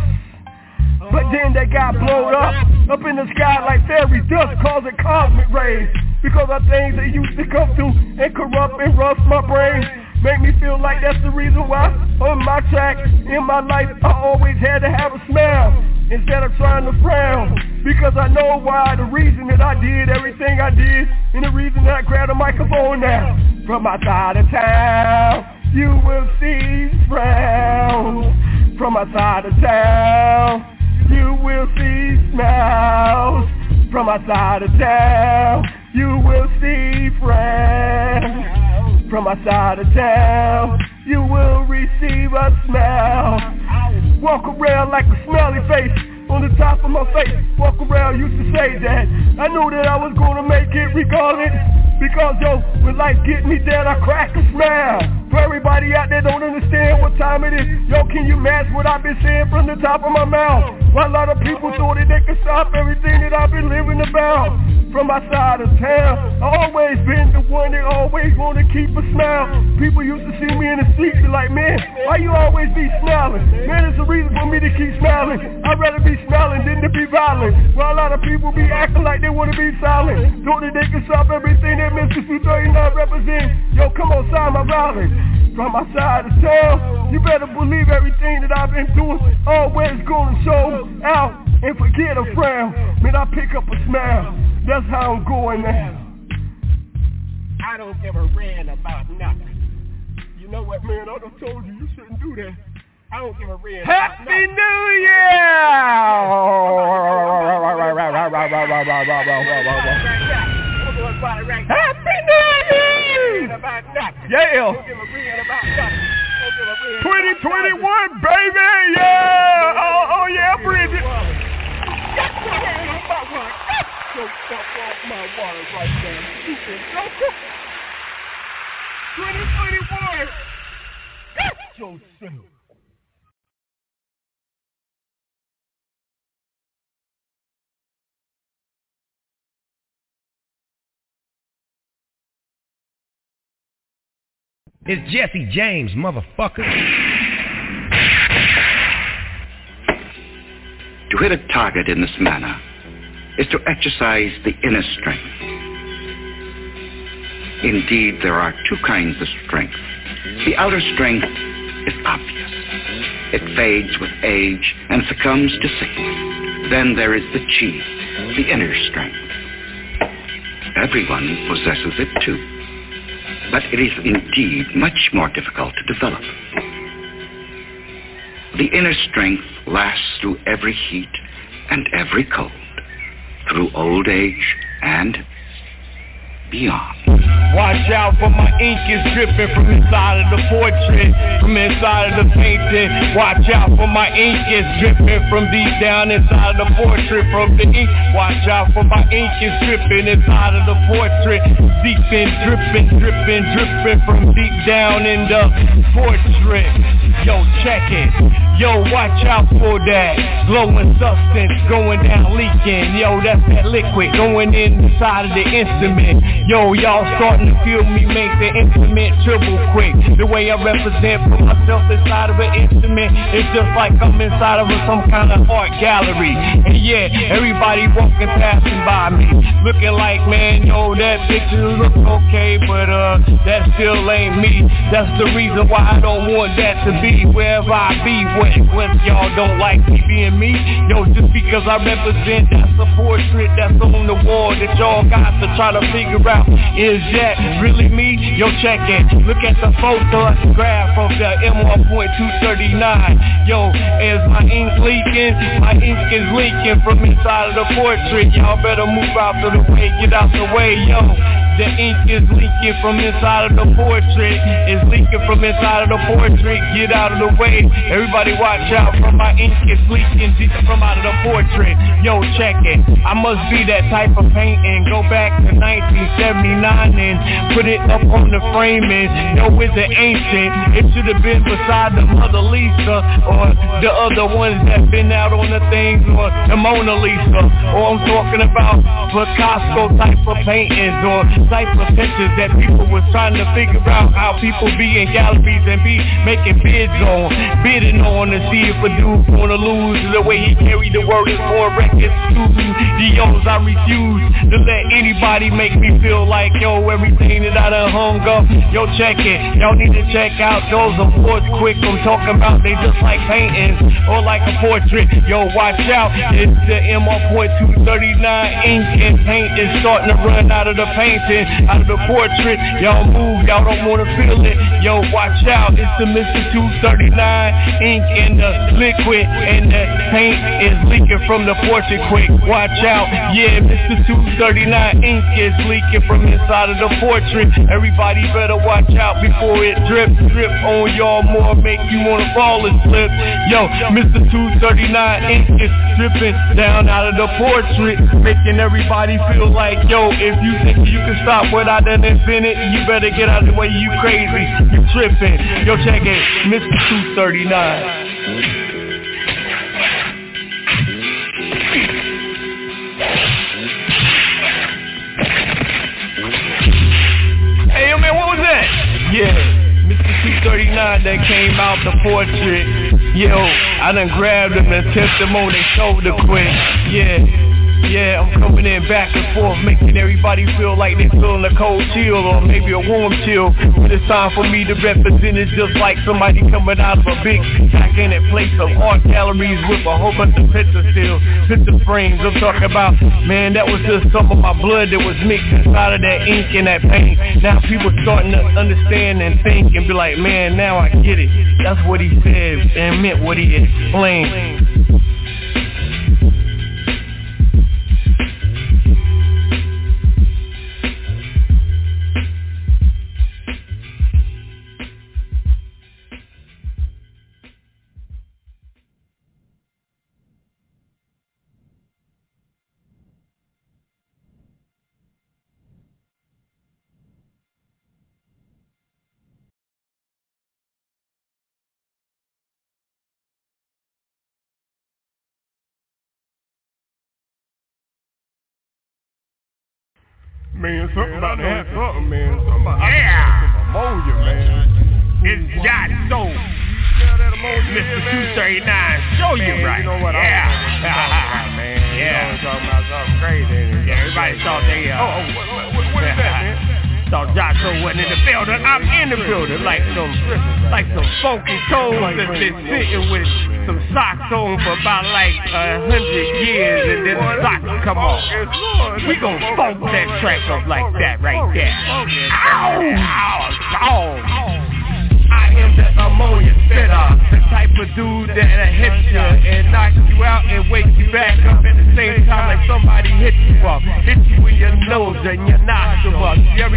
But then they got blown up in the sky like fairy dust, causing cosmic rays. Because of things that used to come through and corrupt and rust my brain. Make me feel like that's the reason why on my track in my life I always had to have a smile instead of trying to frown. Because I know why, the reason that I did everything I did, and the reason that I grabbed a microphone now. From my side of town, you will see frowns. From my side of town, you will see smiles. From my side of town, you will see frowns. From my side of town, you will receive a smile. Walk around like a smiley face on the top of my face. Walk around, used to say that I knew that I was gonna make it regardless. Because yo, when life get me down, I crack a smile. For everybody out there don't understand what time it is, yo, can you match what I've been saying from the top of my mouth? While a lot of people thought that they could stop everything that I've been living about. From my side of town, I always been the one that always want to keep a smile. People used to see me in the street, be like, man, why you always be smiling? Man, it's a reason for me to keep smiling. I'd rather be smiling than to be violent. While a lot of people be acting like they want to be silent, thought that they could stop everything that Mr. 239 represents. Yo, come on, sign my violence. From my side of town, you better believe everything that I've been doing always gonna show out. And forget a frown, man, I pick up a smile. That's how I'm going now. I don't give a rant about nothing. You know what, man, I done told you shouldn't do that. I don't give a rant about nothing. Happy New Year! Happy New Year! Yeah! 2021, baby! Yeah! Oh yeah, Bridget! Don't fuck off my water right now. 2021! That's so simple. It's Jesse James, motherfucker. To hit a target in this manner is to exercise the inner strength. Indeed, there are two kinds of strength. The outer strength is obvious. It fades with age and succumbs to sickness. Then there is the chi, the inner strength. Everyone possesses it too. But it is indeed much more difficult to develop. The inner strength lasts through every heat and every cold, through old age and beyond. Watch out for my ink is dripping from inside of the portrait, from inside of the painting. Watch out for my ink is dripping from deep down inside of the portrait, from the ink. Watch out for my ink is dripping inside of the portrait, deep in dripping, dripping, dripping from deep down in the portrait. Yo, check it. Yo, watch out for that glowing substance going down leaking. Yo, that's that liquid going inside of the instrument. Yo, y'all starting to feel me make the instrument triple quick. The way I represent for myself inside of an instrument, it's just like I'm inside of some kind of art gallery. And yeah, everybody walking passing by me, looking like, man, yo, that picture looks okay, but that still ain't me. That's the reason why I don't want that to be wherever I be. When y'all don't like me being me, yo, just because I represent, that's a portrait that's on the wall that y'all got to try to figure out, is that really me? Yo, check it. Look at the photo I grabbed from the M1.239. Yo, is my ink leaking? My ink is leaking from inside of the portrait. Y'all better move out of the way, get out the way, yo. The ink is leaking from inside of the portrait. It's leaking from inside of the portrait. Get out of the way. Everybody watch out, from my ink is leaking from out of the portrait. Yo, check it. I must be that type of painting. Go back to 1979 and put it up on the framing. Yo, it's an ancient. It should have been beside the Mother Lisa or the other ones that been out on the things, or the Mona Lisa. Or I'm talking about Picasso type of paintings or type of pictures that people was trying to figure out how people be in galleries and be making bidding on to see if a dude gonna lose. The way he carried the word is more records to Dios. I refuse to let anybody make me feel like, yo, everything that I done hung up, yo, check it. Y'all need to check out those awards quick. I'm talking about they just like paintings or like a portrait. Yo, watch out. It's the M1.239 ink and paint is starting to run out of the painting, out of the portrait. Y'all move, y'all don't want to feel it. Yo, watch out. It's the Mr. 239 ink and the liquid and the paint is leaking from the portrait quick. Watch out. Yeah, Mr. 239 ink is leaking from inside of the portrait. Everybody better watch out before it drip on y'all more, make you wanna fall and slip. Yo, Mr. 239 ink is dripping down out of the portrait, making everybody feel like, yo, if you think you can stop what I done invented, you better get out of the way, you crazy, you tripping. Yo, check it, Mr. 239. Hey, yo, man, what was that? Yeah, Mr. 239 that came out the portrait. Yo, I done grabbed him and tipped him on their shoulder quick. Yeah, I'm coming in back and forth, making everybody feel like they feeling a cold chill or maybe a warm chill. But it's time for me to represent it just like somebody coming out of a big gigantic place of art galleries with a whole bunch of picture frames. I'm talking about, man, that was just some of my blood that was mixed inside of that ink and that paint. Now people starting to understand and think and be like, man, now I get it. That's what he said and meant what he explained. Man, something about to happen. Something, man. Something about some ammonia, man. It's Jot Soul. Mr. 239, show you right. You know what? Yeah. Man. You know, talking about something crazy. Yeah, everybody thought they, what is that, man? Thought Jot Soul wasn't in the building. I'm in the building like some funky toes that's been sitting with some socks on for about like 100 years, and then the socks come off. We gon' funk that track up like that right there. Ow! Ow! I am the ammonia spitter, the type of dude that'll hit you and knock you out and wake you back up at the same time like somebody hit you up. Hit you in your nose and your nostril up. Every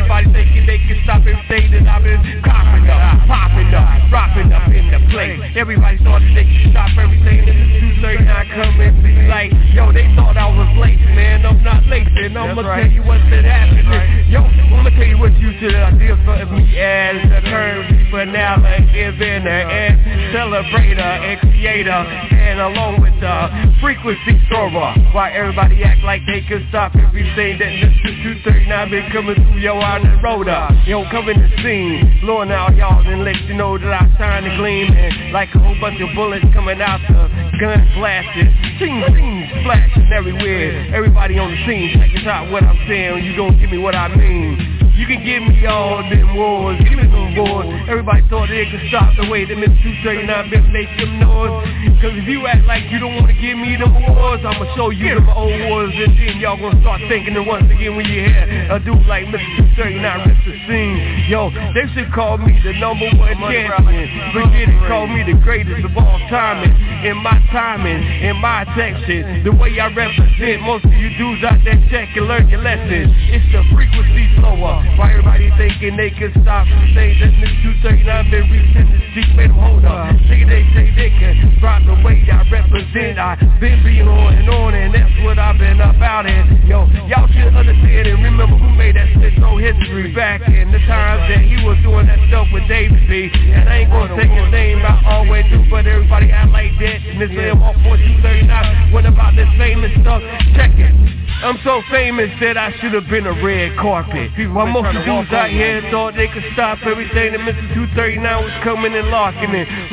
everybody thinking they can stop everything that I've been coughing up, popping up, dropping up in the place. Everybody thought that they could stop everything. This is 239 coming, be like, yo, they thought I was late, man. I'm not late, man. I'm gonna tell you what's been happening. Yo, I'm gonna tell you what you should idea for me as a currency finale, inventor and celebrator and creator, and along with the frequency thrower. Why everybody act like they can stop everything that Mr. 239 been coming through yo on the road up. Yo, coming to scene, blowing out y'all and let you know that I shine and gleam, and like a whole bunch of bullets coming out the gun blasting, sing, splashing everywhere. Everybody on the scene, check it out what I'm saying. You gon' give me what I mean. You can give me all them wars, give me some wars. Everybody thought they could stop the way that Mr. 239 been making them noise. Cause if you act like you don't wanna give me them wars, I'ma show you them old wars, and then y'all gonna start thinking that once again when you hear a dude like Mr. 239 rip the scene. Yo, they should call me the #1 champion. Forget it, call me the greatest of all time. In my timing, in my section, the way I represent, most of you dudes out there check and learn your lessons. It's the frequency flower. Why everybody thinking they can stop and say that Mr. 239 been reaching the seat, made them hold up. Nigga, they say they can drop the way I represent. I been being on, and that's what I've been about it. Yo, y'all should understand and remember who made that shit so history back in the times that he was doing that stuff with David B. And I ain't gonna take his name out all the way through, but everybody act like that. Mr. M off 239, what about this famous stuff? Check it. I'm so famous that I should have been a red carpet. While most of dudes out here thought they could stop everything that Mr. 239 was coming and launching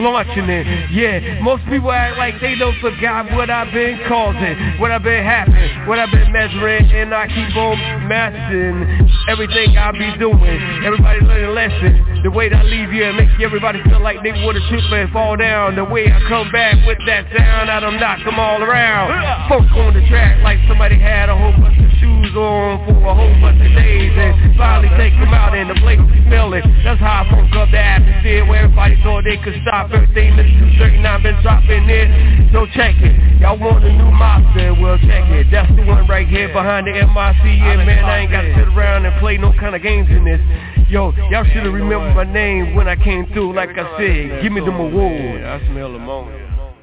it. Yeah, most people act like they don't forgot what I've been causing, what I've been happening, what I've been measuring, and I keep on mastering everything I be doing. Everybody learn a lesson. The way that I leave you and make everybody feel like they would have tripped and fall down. The way I come back with that sound, I done knock them all around. Folk on the track like somebody had a whole bunch of shoes on for a whole bunch of days, and finally take them out and the place be smelling. That's how I broke up the atmosphere where everybody thought they could stop everything. Mr. 239 been dropping it, so check it. Y'all want a new mobster? Well, check it. That's the one right here behind the MIC. Yeah, man, I ain't gotta sit around and play no kind of games in this. Yo, y'all should have remembered my name when I came through. Like I said, give me them awards. I smell ammonia.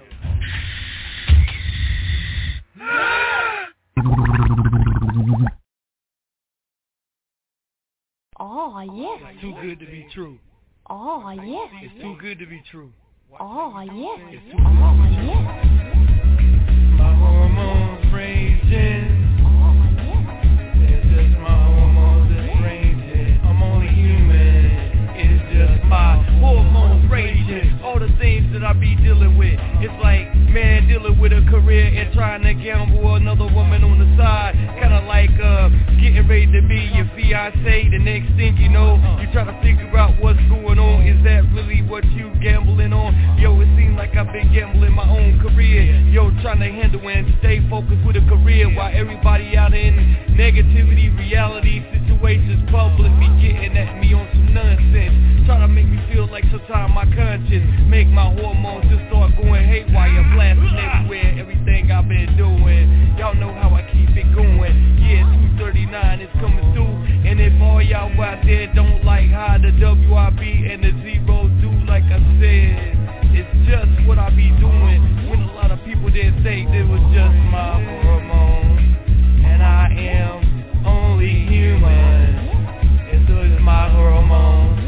Oh, yes. It's too good to be true. Oh, yes. It's too good to be true. Oh, yes. Oh, yes. My hormones raging. Oh, yes. It's just my hormones that's raging. I'm only human. It's just my hormones raging. All the things that I be dealing with. It's like, man, dealing with a career and trying to gamble another woman on the side. Kinda like getting ready to be your fiance. The next thing you know, you try to figure out what's going on. Is that really what you gambling on? Yo, it seems like I've been gambling my own career. Yo, trying to handle and stay focused with a career while everybody out in negativity, reality situations, public be getting at me on some nonsense. Trying to make me feel like sometimes my conscience make my hormones just start going haywire, blasting everywhere, everything I've been doing. Y'all know how I keep it going. Yeah, 239 is coming through. And if all y'all out there don't like how the WIB and the zeros do, like I said, it's just what I be doing. When a lot of people didn't say it was just my hormones, and I am only human. And so it's my hormones,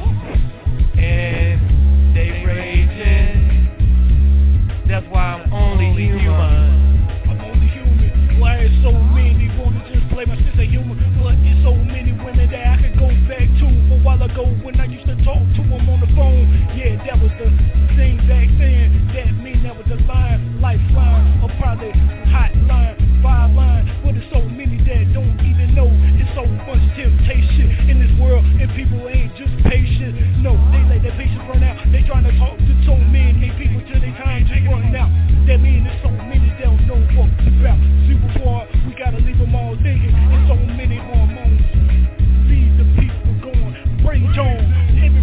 and they raging. That's why I'm only human. I'm only human. Why is so many wanna just play my sister human? But it's so many women that I could go back to a while ago when I used to talk to them on the phone. Yeah, that was the thing back then. That mean that was the line, lifeline, or probably hotline, 5 line. But there's so many that don't even know. It's so much temptation in this world, and people ain't just patient. No, they let their patience run out. They trying to talk to so many people till their time to run out. That mean there's so many that don't know what it's about. Super far, we gotta leave them all thinking. There's so many hormones. Leave the people going. Bring Jones.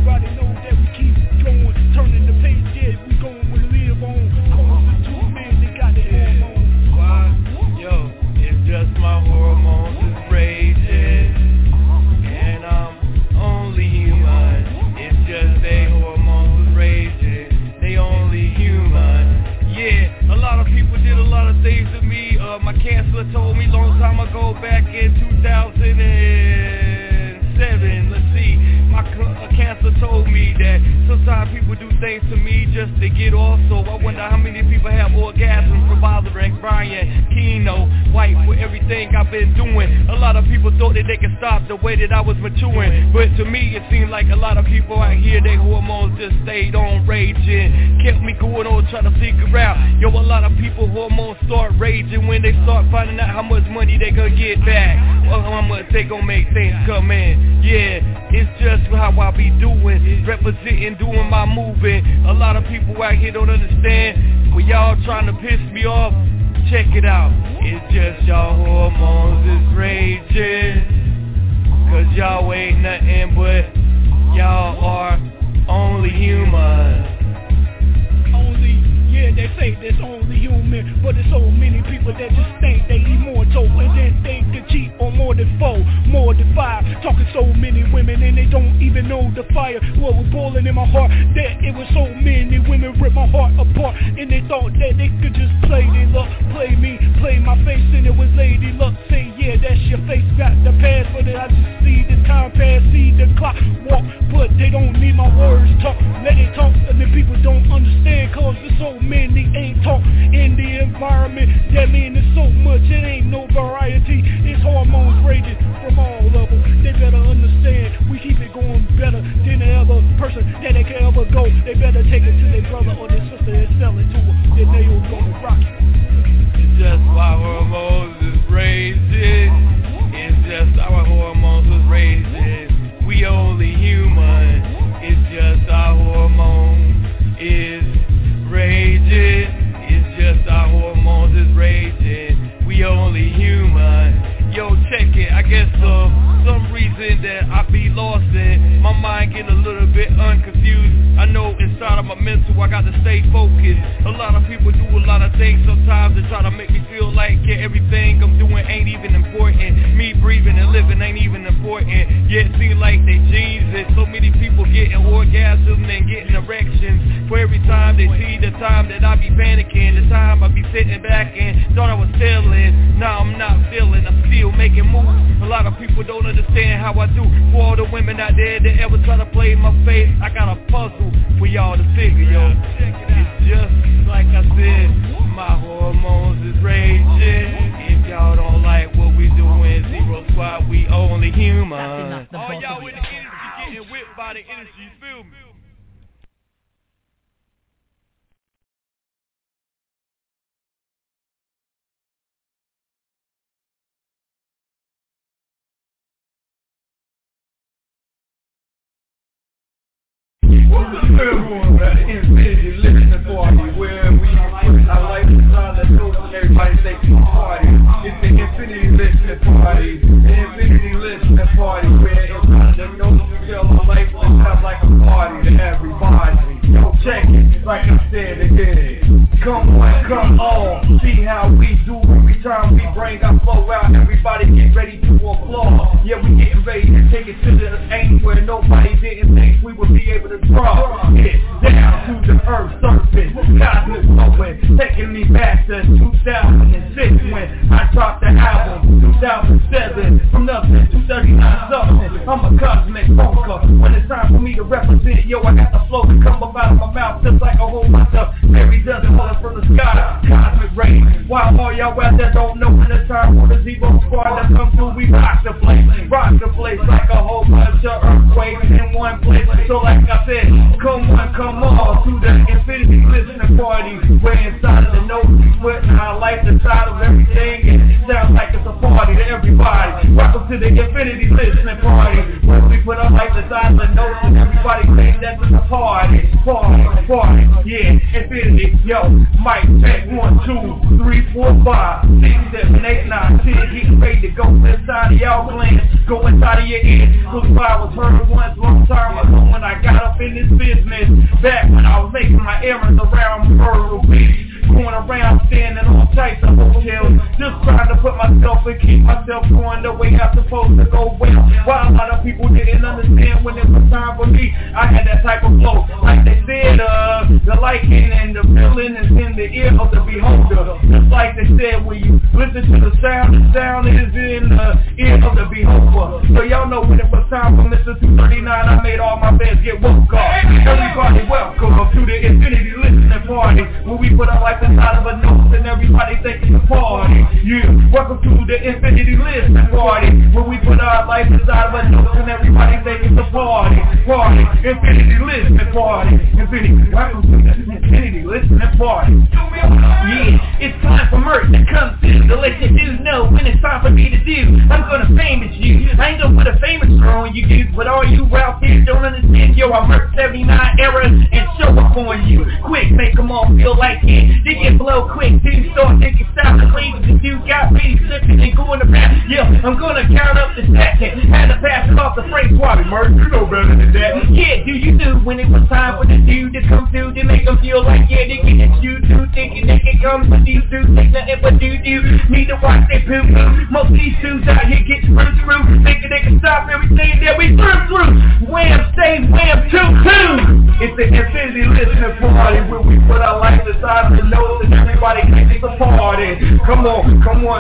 2007, let's see, my cancer told me that sometimes people do things to me just to get off. So I wonder how many people have orgasms from Father Rex, Brian, Keno, White, for everything I've been doing. A lot of people thought that they could stop the way that I was maturing, but to me it seemed like a lot of people out here, their hormones just stayed on raging, kept me going on trying to figure out. Yo, a lot of people hormones start raging when they start finding out how much money they gonna get back, or how much they gonna make things come in. Yeah, it's just how I be doing, representing, doing my moving. A lot of people out here don't understand, when y'all trying to piss me off, check it out. It's just y'all hormones is raging, cause y'all ain't nothing but y'all are only human. Yeah, they say there's only human, but there's so many people that just think they immortal, and then they can cheat on more than 4, more than 5. Talking so many women and they don't even know the fire. What was boiling in my heart, that it was so many women ripped my heart apart, and they thought that they could just play their luck, play me, play my face, and it was lady luck. Say yeah, that's your face, got the past, but I just see the time pass, see the clock walk, but they don't need my words talk. Let it talk, and then people don't understand, cause there's so many ain't talk in the environment. That mean there's so much, it ain't no variety. It's hormones raging from all levels. They better understand, we keep it going better than the other person that they can ever go. They better take it to their brother or their sister and sell it to them, then they will gonna rock it. It's just why hormones is raging. It's just our hormones is raging. We only human. It's just our hormones is raging. It's just our hormones is raging. We only human. Yo, check it. I guess some reason that I be lost in, my mind get a little bit unconfused. I know inside of my mental I got to stay focused. A lot of people do a lot of things sometimes to try to make me feel like everything I'm doing ain't even important. Me breathing and living ain't even important. Yet seem like they genes, and so many people getting orgasms and getting erections for every time they see the time that I be panicking, the time I be sitting back and thought I was feeling. Now I'm not feeling, I'm still making moves. A lot of people don't understand how I do. For all the women out there that ever try to play in my face, I got a puzzle for y'all to figure, yo. It's just like I said, my hormones is raging. If y'all don't like what we doing, Zero Squad, we only human. All y'all with the energy getting whipped by the energy, you feel me? Welcome everyone at the Infinity Listening Party, where we put our life inside the doors and everybody say to the party. It's the Infinity Listening Party, the Infinity Listening Party, where inside the doors we feel our life sounds like a party to everybody. Yo, check it, like I said again. Come on, come on, see how we do every time we bring our flow out. Everybody get ready to applaud. Yeah, we getting ready to take it to the aim where nobody didn't think we would be able to draw it down to the earth's surface. Cosmic flowing, taking me back to 2006 when I dropped the album. 2007, from nothing to 39 something. I'm a cosmic funker. When it's time for me to represent, yo, I got the flow to come up out of my mouth just like a whole bunch of Mary doesn't fall from the sky. Cosmic rain. While all y'all out there don't know when it's time for the Zero Squad to come through, we rock the place like a whole bunch of earthquakes in one place. So like I said, come on to the Infinity Listening Party, where inside of the notes we putting our life inside of everything, and it sounds like it's a party to everybody. Welcome to the Infinity Listening Party, where we put our life inside of the notes and everybody thinks that it's a party, yeah, Infinity, yo, mic check, 1, 2, 3, 4, 5, 6, 7, 8, 9, 10, getting ready to go inside of y'all glands, go inside of your ears, cause I was heard once long time ago when I got up in this business, back when I was making my errands around Myrtle Beach. going around staying in all types of hotels, just trying to put myself and keep myself going the way I'm supposed to go. Well, while a lot of people didn't understand when it was time for me, I had that type of flow. Like they said, the liking and the feeling is in the ear of the beholder. Just like they said, when you listen to the sound is in the ear of the beholder. So y'all know when it was time for Mr. 239, I made all my fans get woke up. Everybody welcome to the Infinity Listening Party, where we put our life inside of a note and everybody think it's a party. Yeah, welcome to the Infinity Listening Party, where we put our life inside of a note and everybody think it's a party. Infinity Listening Party. Welcome to the Infinity Listening Party. Yeah, it's time for Mert to come through to let you dudes know when it's time for me to do. I'm gonna famous you. I ain't gonna put a famous on you dudes, but all you out there don't understand, yo, I'm Mert 79 era and show up on you. Quick, make them all feel like it. They get blow quick, dudes start thinking stop the ladies and dude got me slipping and going around. Yeah, I'm gonna count up the second. Had to pass it off the freight squad. Mert, you know better than that. Yeah, do you knew when it was time for the dude to come through to make them feel like, yeah, they can get you too, thinking they can come with these dudes, think nothing but do need to watch they poop. Most of these dudes out here get through, thinking they can stop everything that we through. Wham, stay, wham, two. It's the Infinity Listening Party, where we put our life inside of the notes and everybody thinks it's a party. Come on,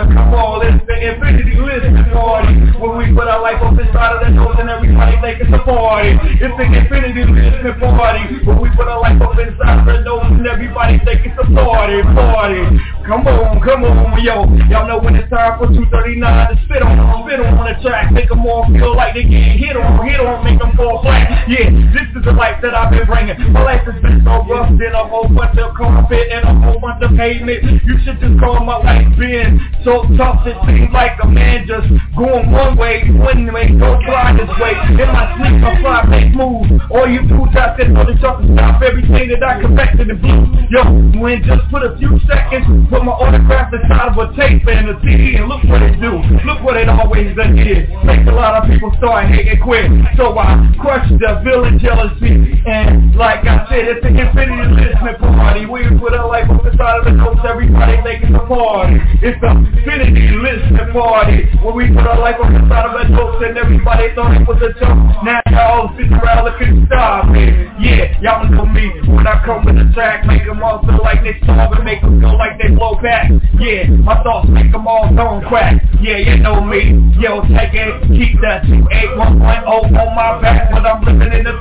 it's the Infinity Listening Party, where we put our life up inside of the notes and everybody thinks it's a party. It's the Infinity Listening Party, where we put our life up inside of the notes and everybody think it's a party. Come on, yo. Y'all know when it's time for 239 to spit on the track, make them all feel like they get hit on, make them fall flat. Yeah, this is the life that I've been bringing. My life has been so rough, been a whole bunch of carpet and a whole bunch of pavement. You should just call my life been so tough, it seems like a man just going one way, don't fly this way. In my sleep, I fly, make moves. All you dudes out there know that y'all can stop everything that I corrected in blue. Yo, when just put a few seconds, put my autograph inside of a tape and a CD, and look what it do. Look what it always done did. Makes a lot of people start hating quick. So I crushed the villain jealousy. And like I said, it's the Infinity Listening Party. We put our life up inside of the notes, everybody think it's a party. It's the Infinity Listening Party, where we put our life up inside of the notes and everybody thought it was a joke. Now y'all sit around looking stop it. Yeah, y'all know me. When I come with the track, make them all feel like they starve and make them feel like they blow back. Yeah, my thoughts make them all gone crack. Yeah, you know me. Yo, take it, keep that 281.0 on my back when I'm living in the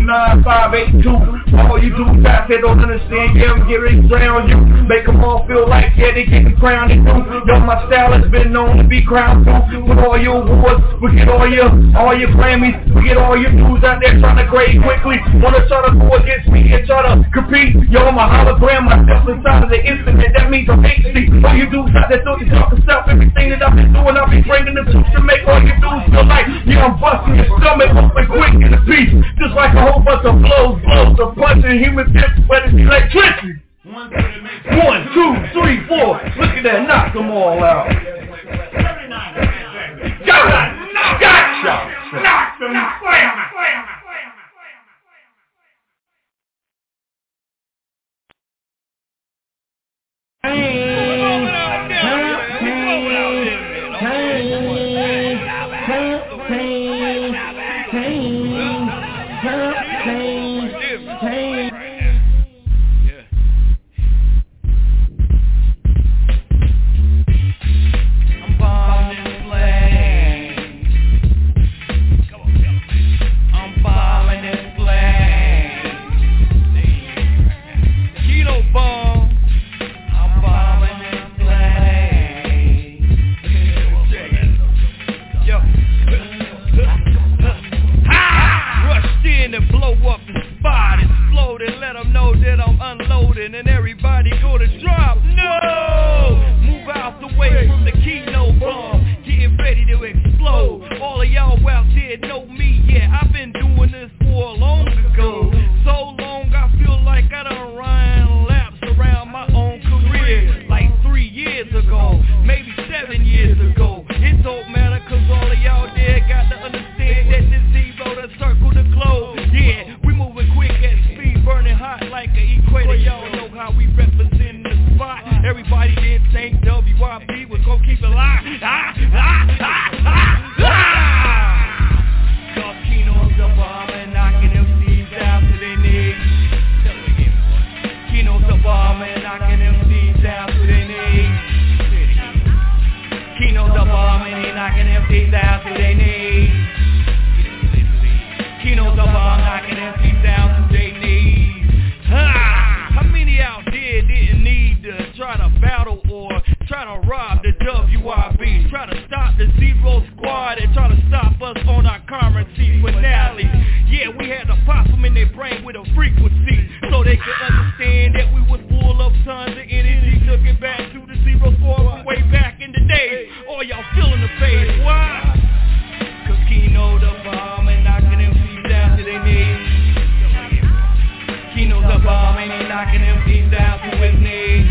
29582. All you dudes out there don't understand, yeah, I'm getting drowned. You make them all feel like, yeah, they getting crowned. Yo, my style has been known to be crowned too. With all your awards, we get all your Grammys, we get all your dudes out there trying to grade quickly. Wanna try to go against me and try to compete. Yo, I'm a hologram, myself inside of the infinite, that means I'm HD. All you dudes out there don't talk yourself, everything that I've been doing, I'll be bringing the truth to make all you dudes feel like, yeah, I'm busting your stomach open quick in the piece. Just like a whole bunch of blows, a punching human tips, but it's electricity. 1, 2, 3, 4. Look at that, knock them all out. Gotcha. Knock them out. And everybody go to drop. No! Move out the way from the keynote bomb. Getting ready to explode. All of y'all out there know me. Yeah, I've been doing this for long ago. So long I feel like I done ran laps around my own career. Like 3 years ago, maybe 7 years ago. It don't matter cause all of y'all there got to understand that this zero to circle the globe. Yeah, we moving quick at speed, burning hot like an equator. Y'all know how we represent the spot. currency finale. Yeah, we had to pop them in their brain with a frequency, so they could understand that we was full of tons of energy. Took it back to the 0 score from way back in the day. All y'all feeling the phase, why? Cause Kino the bomb and knocking them MCs down to their knees. Kino's the bomb and he knocking them MCs down to his knees.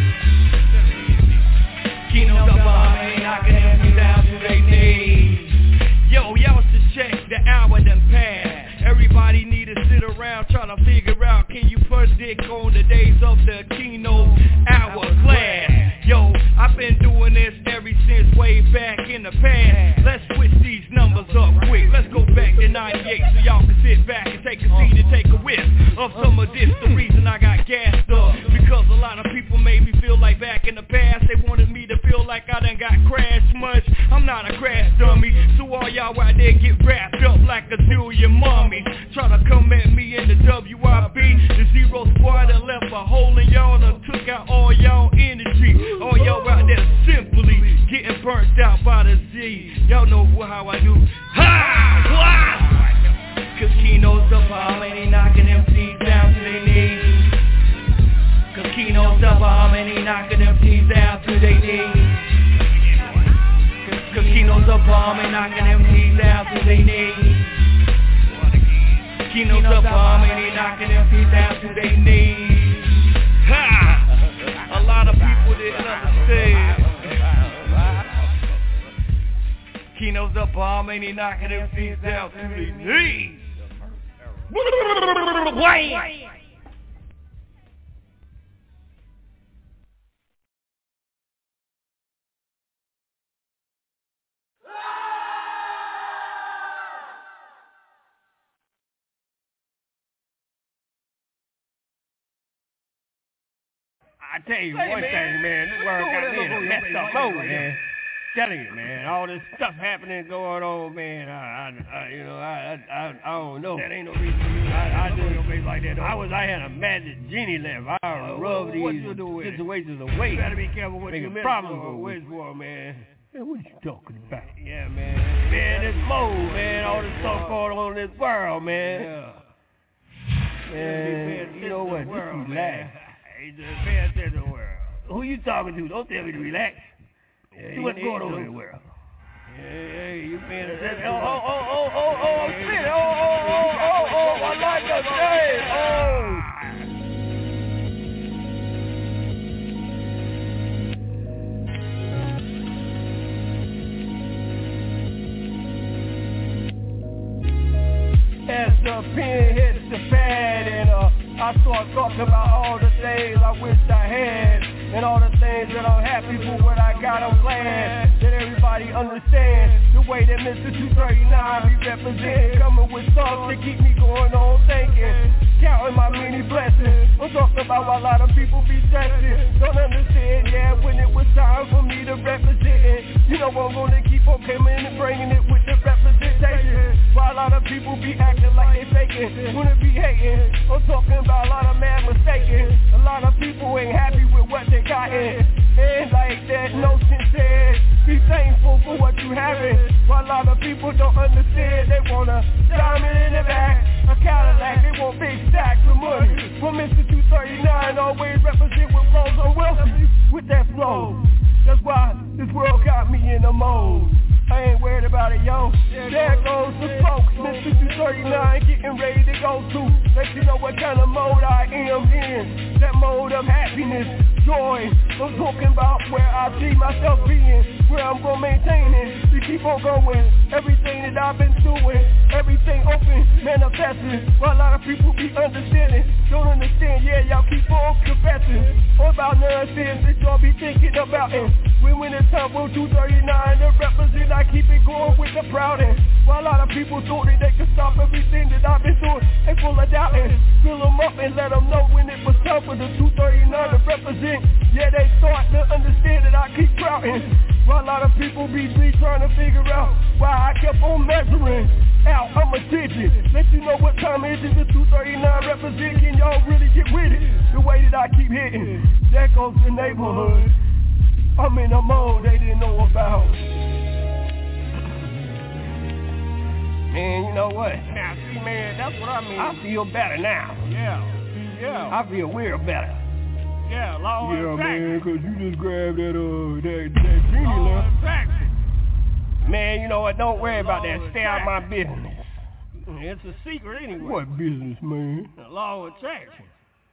Kino's the bomb and he knocking them MCs down to their knees. Yo, y'all should check the hour done passed. Everybody need to sit around trying to figure out, can you predict on the days of the Kino hourglass? Yo, I've been doing this ever since way back in the past. Let's switch these numbers up quick. Let's go back to 98 so y'all can sit back and take a seat and take a whiff of some of this. The reason I got gassed up, because a lot of people made me feel like back in the past they wanted me to feel like I done got crashed much. I'm not a crash dummy, so all y'all out there get wrapped up like a zillion mummies trying to come at me in the WIB. The 0 squad that left a hole in y'all and took out all y'all energy. All y'all out there simply getting burnt out by the Z. Y'all know how I do. Ha! Cause Kino's the bomb and he knocking MCs down to their knees. Cause Kino's the bomb and he knocking MCs down to their knees. Cause Kino's the bomb and knocking MCs down to their knees. Kino's the bomb and he knocking MCs down to their knees. Ha! A lot of people didn't understand. Kino's the bomb and he knocking MCs down to their knees. I tell you one thing, man, this world got me in a messed up mode, man. Telling you, man, all this stuff happening, going on, man. I don't know. That ain't no reason for me. I do your face like that. I had a magic genie left. I rub these situations away. You gotta be careful what you make problems for, man. Man, what you talking about? Yeah, man. Man, this mode, man. All this stuff going on in this world, man. Yeah. Man, you know what? Just relax. Just pay attention to the world. Who you talking to? Don't tell me to relax. See what's going on in the world. Hey, you paying attention? Oh, shit. Oh, I like that shit. As the pen hits the pad and I start talking about all the things I wish I had and all the things that I'm happy for what I got. I'm glad that everybody understands the way that Mr. 239 be representing, coming with stuff to keep me going on thinking, counting my many blessings. I'm talking about a lot of people be stressing, don't understand, yeah, when it was time for me to represent it. You know I'm gonna keep on coming and bringing it with the representation. While a lot of people be acting like they faking, wanna be hating. I'm talking about a lot of mad mistaken. A lot of people ain't happy with what they got in. And like that notion said, be thankful for what you having. While a lot of people don't understand, they want a diamond in the back, a Cadillac, they want big stacks of money. Well, Mr. 239 always represent with flows on wealthy, with that flow. That's why this world got me in a mode. I ain't worried about it, yo. There goes the folks, Mr. 239 getting ready to go to. Let you know what kind of mode I am in. That mode of happiness, joy. I'm talking about where I see myself being, where I'm gonna maintain it, to keep on going. Everything that I've been doing, everything open, manifesting. While a lot of people be understanding, don't understand, yeah, y'all keep on confessing. All about nonsense that y'all be thinking about it. When it's time for 239 to represent, I keep it going with the prouding. While a lot of people thought that they could stop everything that I've been doing, they full of doubting. Fill them up and let them know when it was time for the 239 to represent. Yeah, they start to understand that I keep crowding. While a lot of people be trying to figure out why I kept on measuring out. I'm a digit. Let you know what time it is. The 239 represent. Can y'all really get with it? The way that I keep hitting. There goes the neighborhood. I'm in a mode they didn't know about. Man, you know what? Now, see, man, that's what I mean. I feel better now. Yeah. I feel real better. Yeah, law and man, cause you just grabbed that genie left. Man, you know what? Don't worry about that. Stay out of my business. It's a secret anyway. What business, man? The law of attraction.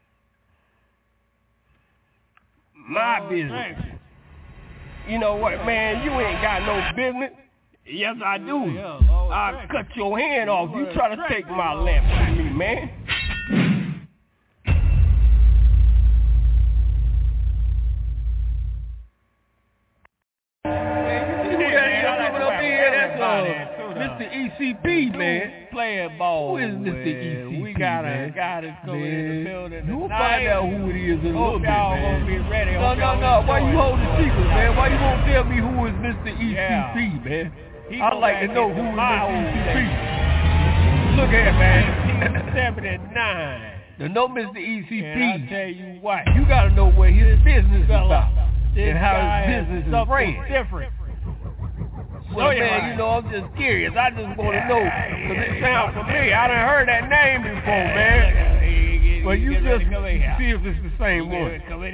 My business. You know what, man? You ain't got no business. Yes, I do. I'll cut your hand off. You try to take my lamp from me, man. Mr. ECP, man. Playing ball. Who is Mr. ECP? We gotta come in the building. You'll find out who it is in a little bit, y'all man. Gonna be ready. No. Why you hold the secret, man? Why you won't tell me who is Mr. ECP, man? I'd like to know who is Mr. ECP. Look at man. 79. To know Mr. ECP, and I'll tell you what. You gotta know what his business is about This and how guy his business is ran. Different. Well, man, you know, I'm just curious. I just want to know, because it sounds familiar. I done heard that name before, man. But you just see if it's the same one.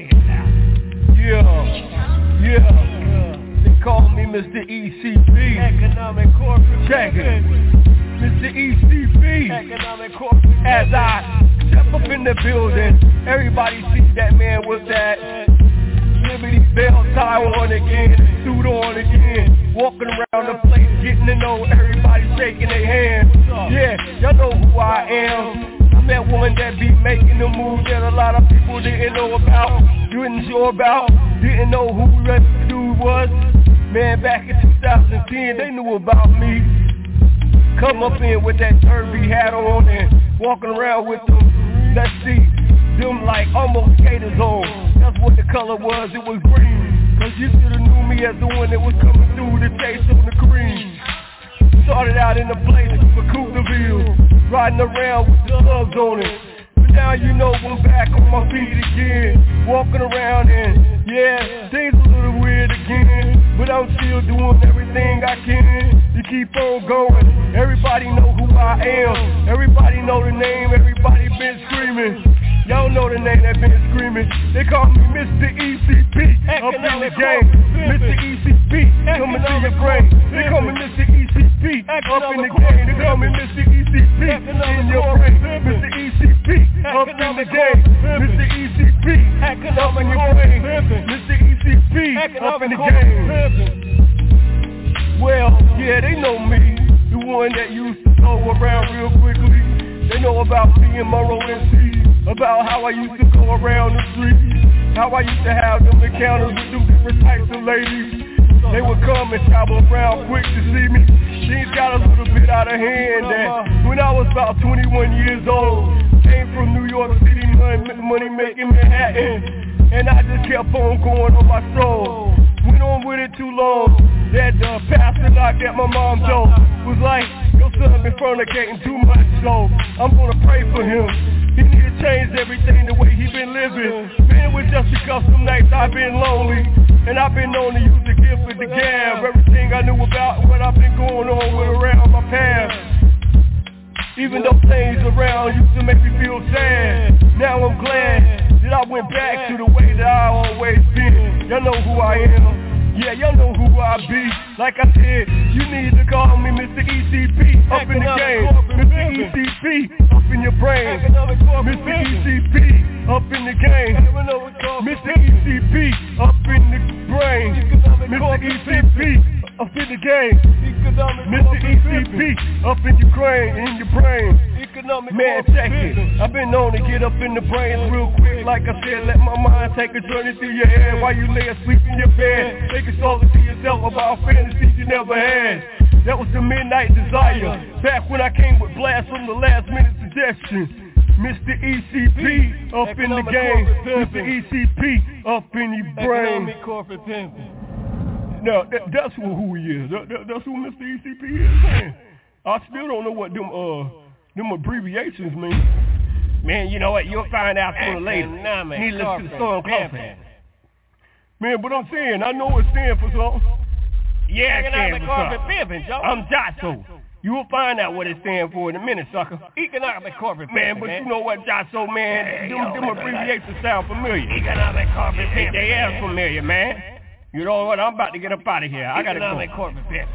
Yeah. They call me Mr. ECP. Economic corporate. Check it. Mr. ECP. Economic corporate. As I step up in the building, everybody sees that man with that Liberty Bell tie on again, suit on again, walking around the place, getting to know everybody, shaking their hands. Yeah, y'all know who I am. I'm that one that be making the moves that a lot of people didn't know about, didn't know who the dude was. Man, back in 2010, they knew about me. Come up in with that derby hat on and walking around with them. Let's see. Them like almost skaters on. That's what the color was, it was green. Cause you should've knew me as the one that was coming through the chase on the green. Started out in the place for Coopterville, riding around with the slugs on it. But now you know I'm back on my feet again, walking around and yeah, things a little weird again. But I'm still doing everything I can to keep on going. Everybody know who I am, everybody know the name, everybody been screaming. Y'all know the name that been screaming. They call me Mr. ECP. Up in the game. Mr. ECP. Coming to your brain. They call me Mr. ECP. Up in the game. They call me Mr. ECP. In your brain. Mr. ECP. Up in the game. Mr. ECP. Up in your brain. Mr. ECP. Up in the game. Well, yeah, they know me. The one that used to go around real quickly. They know about me and Monroe MC. About how I used to go around the street, how I used to have them encounters with them different types of ladies. They would come and travel around quick to see me. Things got a little bit out of hand. And when I was about 21 years old, came from New York City, money making Manhattan, and I just kept on going on my stroll. Went on with it too long. That pastor knocked at my mom's door was like, your son been fornicating too much, so I'm gonna pray for him. He need to change everything the way he been living. Man, it was just because some nights I've been lonely, and I've been known to use the gift with the gab. Everything I knew about what I've been going on with around my past. Even though things around used to make me feel sad, now I'm glad that I went back to the way that I always been. Y'all know who I am. Yeah, y'all know who I be. Like I said, you need to call me Mr. ECP. Up in the game. Mr. ECP. Up in your brain. Mr. ECP. Up in the game. Mr. ECP. Up in the brain. Mr. ECP. Up in the game. Mr. ECP. Up in your brain. Man, check it. I've been known to get up in the brain real quick. Like I said, let my mind take a journey through your head while you lay asleep in your bed. Take a song to yourself about fantasies you never had. That was the Midnight Desire. Back when I came with blast from the last minute suggestion. Mr. ECP up in the game. Mr. ECP up in your brain. Now, that's who he is. That's who Mr. ECP is, man. I still don't know what them abbreviations mean. Man, you know what? You'll find out sooner or later. Needless to the song closer. Man, but I'm saying, I know it stands for something. Yeah, it stands for something. I'm Jotso. You will find out what it stands for in a minute, sucker. Economic corporate man, but you know what, Josso, man? Them abbreviations sound familiar. Economic corporate man. They are familiar, man. You know what? I'm about to get up out of here. I gotta go. Economic corporate man.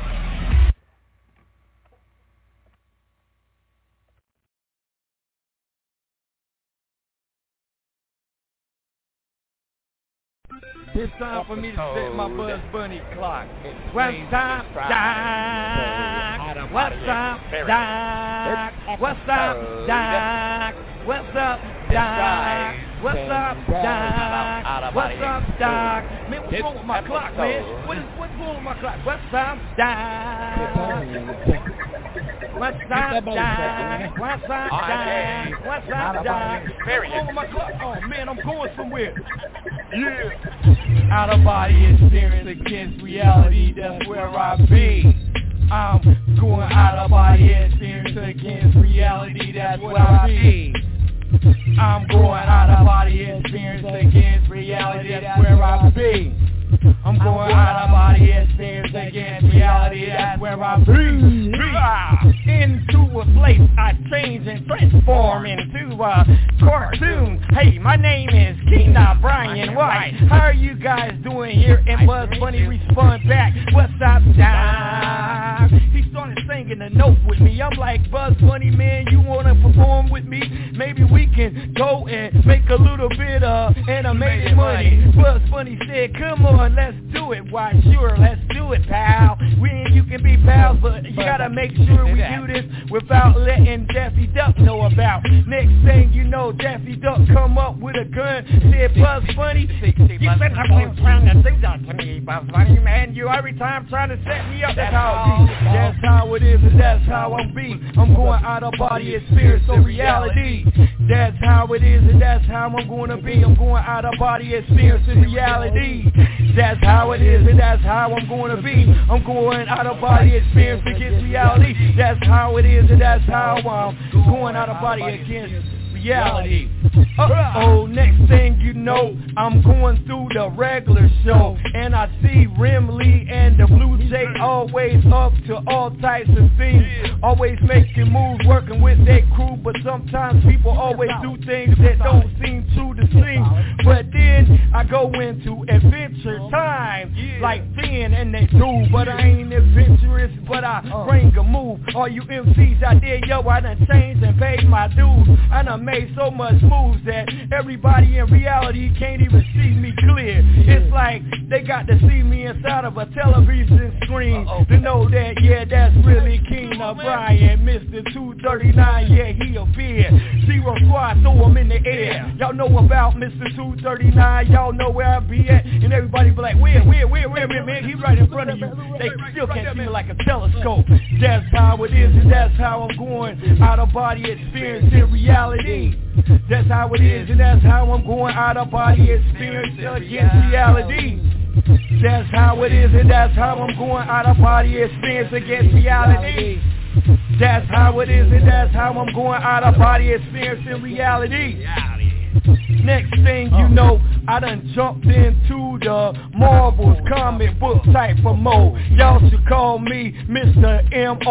It's time for me to set my Buzz Bunny clock. What's up, Doc? What's up, Doc? What's up, Doc? What's up, Doc? What's up, Doc? What's up, Doc? Man, what's wrong with my clock, man? What's wrong with my clock? What's up, Doc? What's up, Doc? What's up, Doc? What's up, Doc? What's wrong with my clock? Oh, man, I'm going somewhere. Yeah. Out of body experience against reality, that's where I be. I'm going out of body experience against reality, that's where I be. I'm going out of body experience against reality, that's where I be. I'm going out of body experience against reality, that's where I be. Into a place I change and transform into a cartoon. Hey, my name is Keena Brian White. How are you guys doing here? And Buzz Bunny responds back, what's up, Doc? He started singing a note with me. I'm like, Buzz Bunny, man, you wanna perform with me? Maybe we can go and make a little bit of animated money. Buzz Bunny said, come on, let's do it. Why, sure, let's do it, pal. We and you can be pals, but you gotta make sure we do this without letting Daffy Duck know about. Next thing you know, Daffy Duck come up with a gun, said, Buzz Bunny, you said something trying to do that to me, Buzz Bunny, man. You every time trying to set me up. That's how it be. That's how it is, and that's how I'm be. I'm going out of body experience, so reality. That's how it is, and that's how I'm gonna be. I'm going out of body experience in reality. That's how it is, and that's how I'm gonna be. I'm going out of body experience against reality. That's how it is, and that's how I'm going out of body against reality. Uh-oh, next thing you know, I'm going through the regular show, and I see Rim Lee and the Blue Jay always up to all types of things, always making moves, working with their crew, but sometimes people always do things that don't seem true to seem. But then I go into adventure time, like Finn and they do, but I ain't adventurous, but I bring a move. All you MCs out there, yo, I done changed and paid my dues. I done made so much moves that everybody in reality can't even see me clear. It's like they got to see me inside of a television screen to know that, yeah, that's really Keena Brian, Mr. 239, yeah, he appeared. Zero Squad, throw him in the air. Y'all know about Mr. 239, y'all know where I be at, and everybody be like, where, man, he right in front of you. They still can't see me like a telescope. That's how it is, and that's how I'm going out of body experience in reality. That's how it is, and that's how I'm going out of body experience against reality. That's how it is, and that's how I'm going out of body experience against reality. That's how it is, and that's how I'm going out of body experience in reality. Next thing you know, I done jumped into the Marvel's comic book type of mode. Y'all should call me Mr.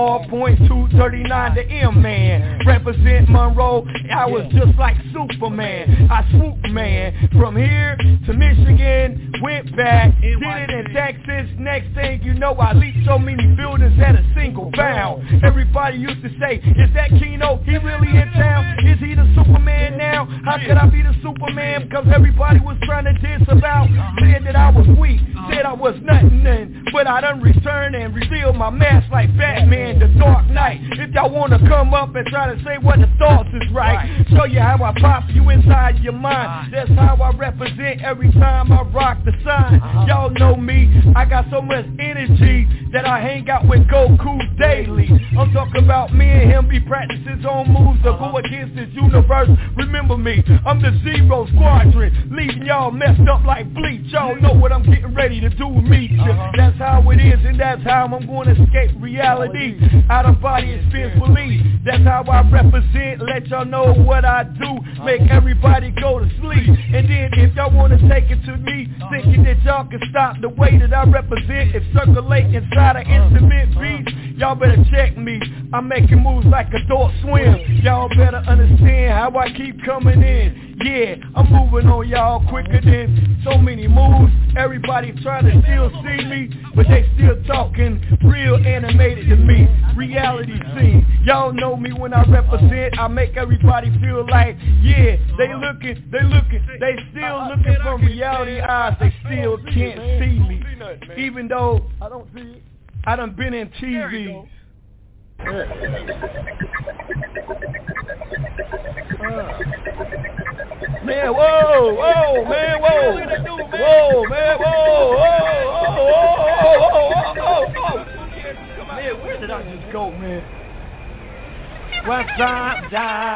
MR.239, the M-Man. Represent Monroe, I was just like Superman. I swooped, man, from here to Michigan, went back, did it in Texas. Next thing you know, I leaped so many buildings at a single bound. Everybody used to say, is that Keno, he really in town? Is he the Superman now? How could I be the Superman? Because everybody was trying to diss about, said that I was weak, said I was nothing, but I done returned and revealed my mask like Batman, the Dark Knight. If y'all want to come up and try to say what the thoughts is right, show you how I pop you inside your mind. That's how I represent every time I rock the sign. Y'all know me, I got so much energy that I hang out with Goku daily. I'm talking about me and him, he practices his own moves to go against this universe. Remember me, I'm the Zero Squadron, leaving y'all messed up like Bleach. Y'all know what I'm getting ready to do with me. That's how it is, and that's how I'm going to escape reality. Out of body experience belief. That's how I represent, let y'all know what I do. Make everybody go to sleep. And then if y'all wanna take it to me, thinking that y'all can stop the way that I represent, if circulate inside an instrument beats, y'all better check me. I'm making moves like Adult Swim. Y'all better understand how I keep coming in. Yeah, I'm moving on y'all quicker than so many moves. Everybody trying to still see me, but they still talking real animated to me. Reality scene. Y'all know me when I represent. I make everybody feel like, yeah, they still looking from reality eyes. They still can't see me. Even though I done been in TV. Man, whoa, man, whoa, man, whoa. Man, where did I just go, man? What's up,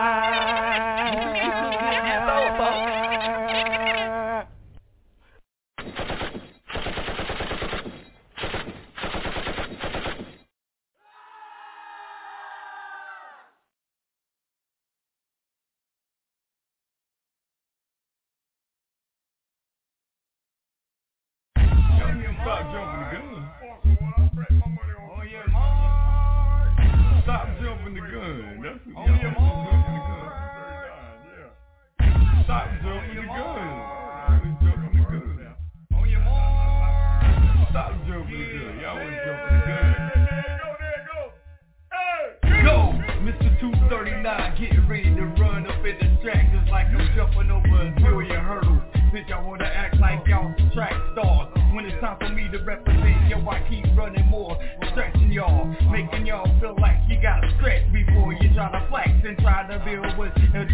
Stop jumping the gun. Stop jumping the gun. That's what y'all jumping the gun. Stop jumping the gun. Jumping the gun. On your mark. Stop jumping the gun. Y'all wasn't jumping the gun. There go. Hey, go. Mr. 239 getting ready to run up in the track just like I'm jumping over a million hurdles. Bitch, y'all wanna act like y'all track stars. When it's time for me to represent, yo, I keep running more, stretching y'all, making y'all feel like you gotta stretch before you try to flex and try to deal with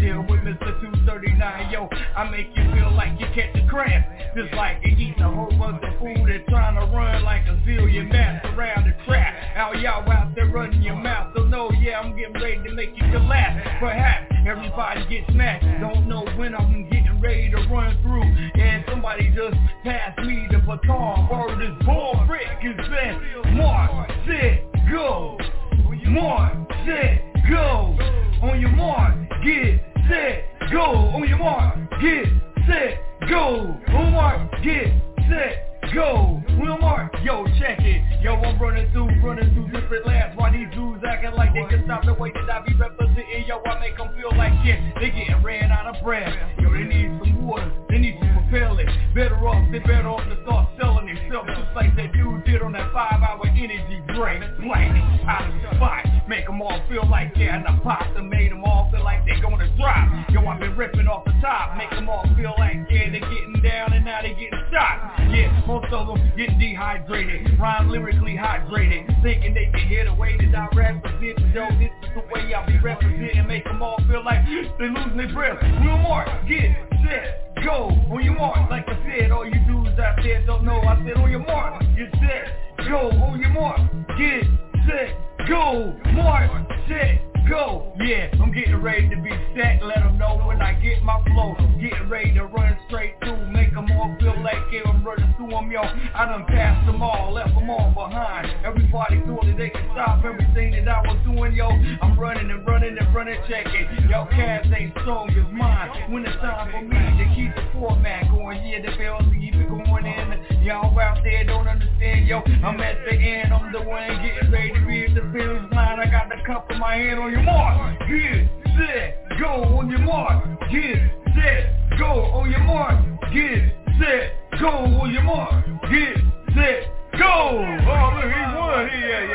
Mr. 239. Yo, I make you feel like you catch a cramp, just like you eating a whole bunch of food and trying to run like a zillion bats around the track. How y'all out there running your mouth? So no, yeah, I'm getting ready to make you collapse. Perhaps everybody gets mad. Don't know when I'm getting ready to run through, and somebody just passed me the baton. Word is born, Rick is said, mark, set, go. Mark, set, go. On your mark, get set, go. On your mark, get set, go. On mark, get set, go. On your mark, yo, check it. Yo, I'm running through different labs. Why these dudes acting like they can stop the way that I be representing? Yo, I make them feel like, yeah, they getting ran out of breath. Yo, they need some water, they need some propellant. Better off to start selling themselves, just like that dude did on that 5-hour energy drink. Blank, out of the spot, make them all feel like, yeah, and I popped and made them all feel like they gonna drop. Yo, I've been ripping off the top, make them all feel like, yeah, they getting down and now they getting shot. Yeah, most of them getting dehydrated, rhyme lyrically hydrated, thinking they can hear the way that I represent. Yo, this is the way I be representing, make them all feel like they losing their breath. Real mark, get set, go. On your mark, like I said, all you dudes out there don't know, I said on your mark, get set, go. On your mark, get set, go. Mark, set, go. Yeah, I'm getting ready to be set. Let them know when I get my flow. Getting ready to run straight through. Make them all feel like, yeah, I'm running through them, yo. I done passed them all, left them all behind. Everybody thought that they could stop everything that I was doing, yo. I'm running, check it. Yo, Cavs ain't strong as mine. When it's time for me to keep the format going, yeah, the bells keep it going in. Y'all out there don't understand, yo. I'm at the end, I'm the one getting ready to be at the finish line. I got the cup in my hand. On your mark, get set, go. On your mark, get set, go. On your mark, get set, go. On your mark, get set, go. Oh, look, he won.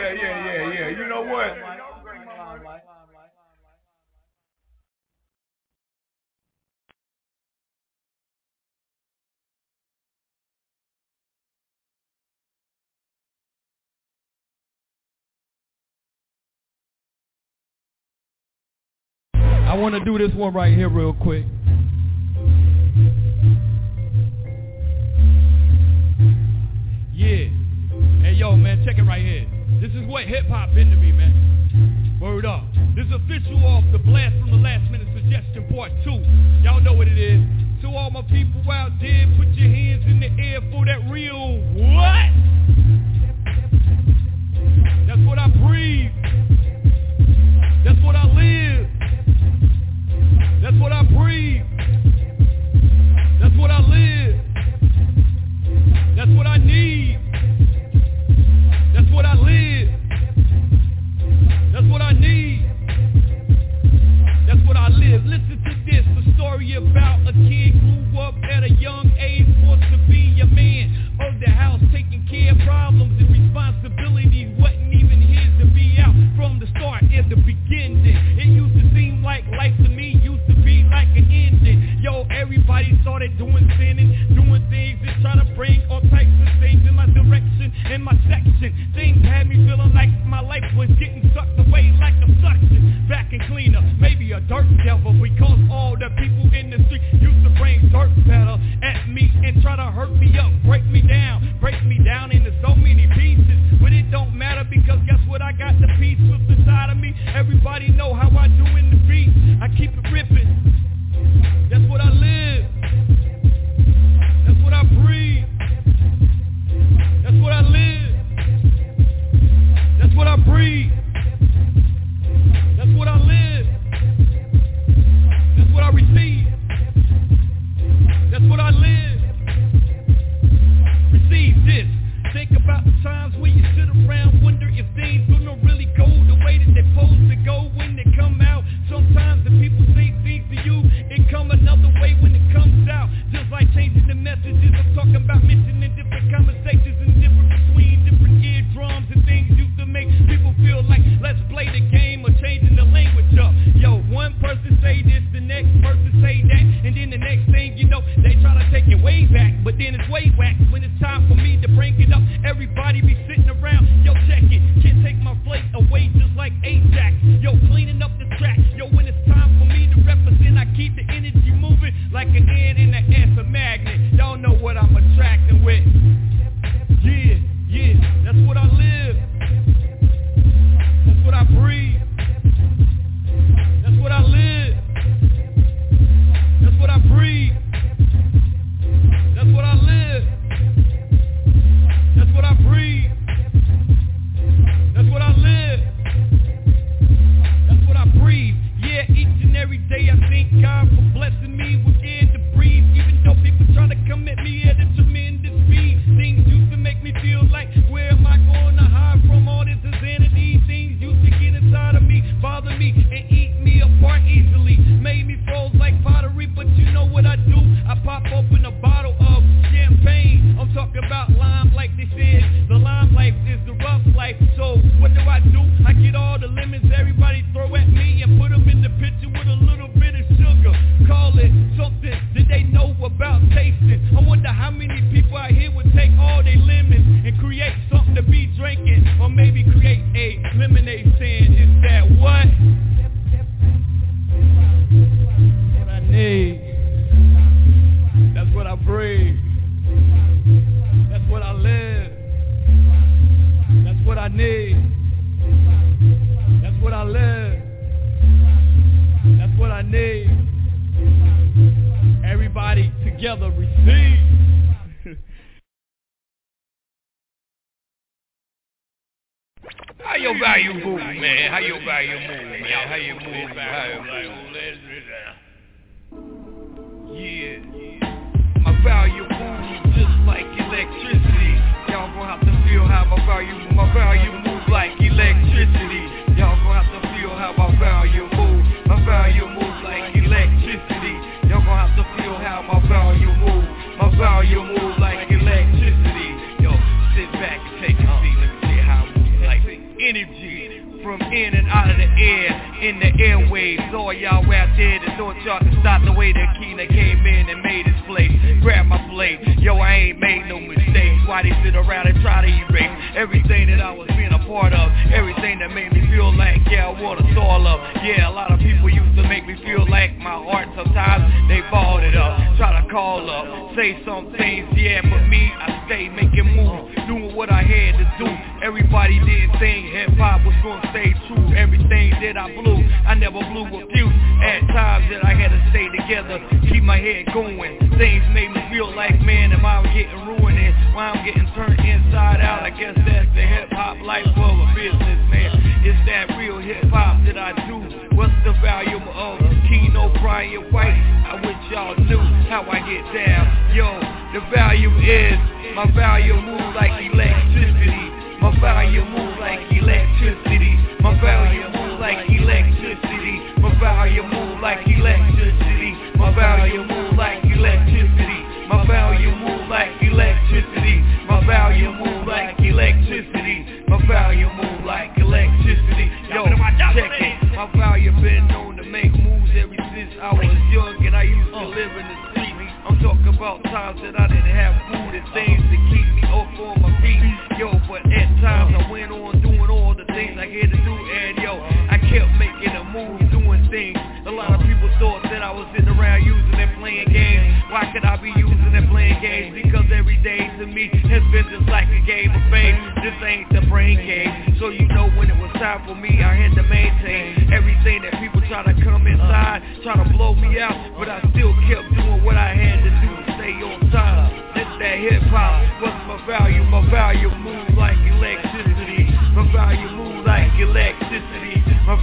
Yeah. You know what? I want to do this one right here real quick. Yeah. Hey, yo, man, check it right here. This is what hip-hop been to me, man. Word up. This is official off the Blast from the Last Minute Suggestion Part 2. Y'all know what it is. To all my people out there, put your hands in the air for that real what? That's what I breathe. That's what I live. everybody know how I do in the beat. I keep it ripping. That's what I live. That's what I breathe. That's what I live. That's what I breathe. That's what I live. That's what I receive. That's what I live. Receive this. Think about the times when you sit around, wonder if things don't really go the way that they're supposed to go when they come out. Sometimes the people say things to you, it come another way when it comes out. Just like changing the messages, I'm talking about mentioning different conversations and different between different eardrums and things used to make people feel like let's play the game or changing the language up. Yo, one person say this, the next person say that, and then the next thing you know, they try to take it way back, but then it's way whack when it's time for me to bring it up. Everybody be sitting around, yo, check it, can't take my plate away just like Ajax. Yo, cleaning up the track, yo, when it's time for me to represent, I keep the energy moving like an N and an S, a magnet. Y'all know what I'm attracting with. Yeah, yeah, that's what I live. That's what I breathe. That's what I live. That's what I breathe. That's what I live. That's what I breathe. That's what I live. That's what I breathe. Yeah, each and every day I thank God for blessing me with air to breathe. Even though people try to come at me at a tremendous speed, things used to make me feel like, where am I going to hide from all this insanity? Things used to get inside of me, bother me, and eat me apart easily. Made me froze like pottery, but you know what I do? I pop open a bottle of champagne. I'm talking about lime like they said. The lime life is the rough life. So what do? I get all the lemons everybody throw at me and put them in the pitcher with a little bit of sugar. Call it something that they know about tasting. I wonder how many people out here would take all their lemons and create something to be drinking, or maybe create a lemonade stand. Is that what I need? That's what I breathe. That's what I live. That's what I need. That's what I live. That's what I need. Everybody together receive. How your value move, man? How your value move, man? How you move? Yeah. My value moves just like electricity. Y'all gonna have to feel how my value moves like electricity. Y'all gonna have to feel how my value moves. My value moves like electricity. Y'all gonna have to feel how my value moves. My value moves like electricity. Yo, sit back and take a seat. Let me see how it moves like energy. From in and out of the air, in the airwaves. All y'all out there that thought y'all could stop the way that Keena came in and made his place. Grab my plate, yo, I ain't made no mistakes. Why they sit around and try to erase everything that I was being a part of, everything that made me feel like, yeah, I want us all up. Yeah, a lot of people used to make me feel like my heart sometimes, they balled it up, try to call up, say some things, yeah, but me, I stay making moves, doing what I had to do. Everybody didn't think hip-hop was gonna stay true. Everything that I blew, I never blew a fuse. At times that I had to stay together, keep my head going. Things made me feel like, man, am I getting ruined? And why I'm getting turned inside out? I guess that's the hip-hop life of a businessman. It's that real hip-hop that I do. What's the value of Keno, Brian White? I wish y'all knew how I get down. Yo, the value is, my value moves like electricity. My value moves like electricity. My value moves like electricity. My value moves like electricity. My value moves like electricity. My value moves like electricity. My value moves like electricity. My value moves like electricity. Yo, check it. My value been known to make moves ever since I was young and I used to live in the street. I'm talking about times that I didn't have food and things to keep me up on my feet. Yo, but at times I went on doing all the things I had to do, and yo, I kept making a move, doing things. A lot of people thought that I was sitting around using and playing games. Why could I be using and playing games? Because every day to me has been just like a game of fame. This ain't the brain game. So you know when it was time for me, I had to maintain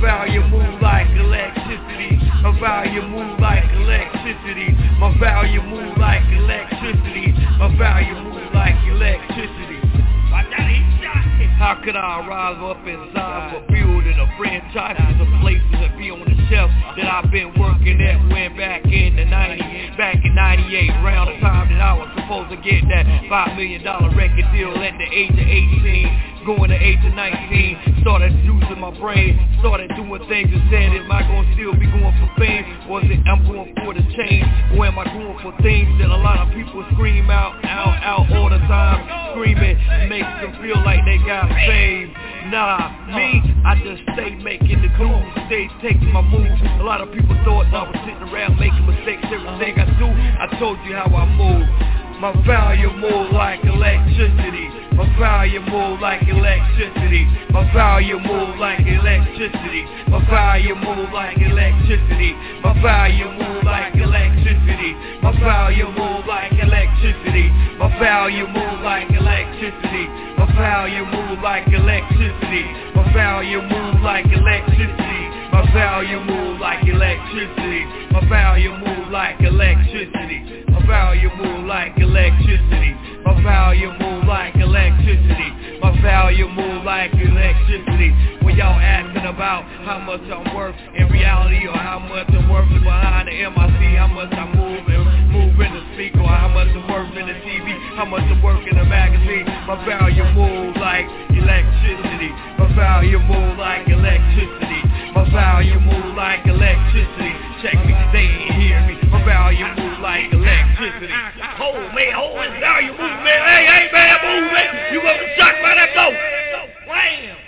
value move like electricity. My value move like electricity. My value move like electricity. My value move like electricity. I got it. How could I rise up inside for building a franchise of places that be on the shelf that I've been working at when back in the 90s, back in 98, around the time that I was supposed to get that $5 million record deal at the age of 18. Going to age of 19, started using my brain, started doing things and said, am I going to still be going for fame? Or is it I'm going for the change? Or am I going for things that a lot of people scream out all the time? Screaming makes them feel like they got fame. Nah, me, I just stay making the moves, stay taking my moves. A lot of people thought I was sitting around making mistakes. Everything I do, I told you how I move. My value move like electricity. My value move like electricity. My value move like electricity. My value move like electricity. My value move like electricity. My value move like electricity. My value move like electricity. My value move like electricity. My value move like electricity. My value move like electricity. My value move like electricity. My value move like electricity. My value move like electricity. My value move like electricity. When y'all asking about how much I'm worth in reality, or how much I'm worth behind the MIC, how much I move in the speaker, or how much I'm worth in the TV, how much I'm worth in the magazine, my value move like electricity. My value move like electricity. My value move like electricity. Check me, they ain't hear me. My value move like electricity. Hold it's value move, man. Hey, man, move, man. You gonna be shocked by that go. Wham!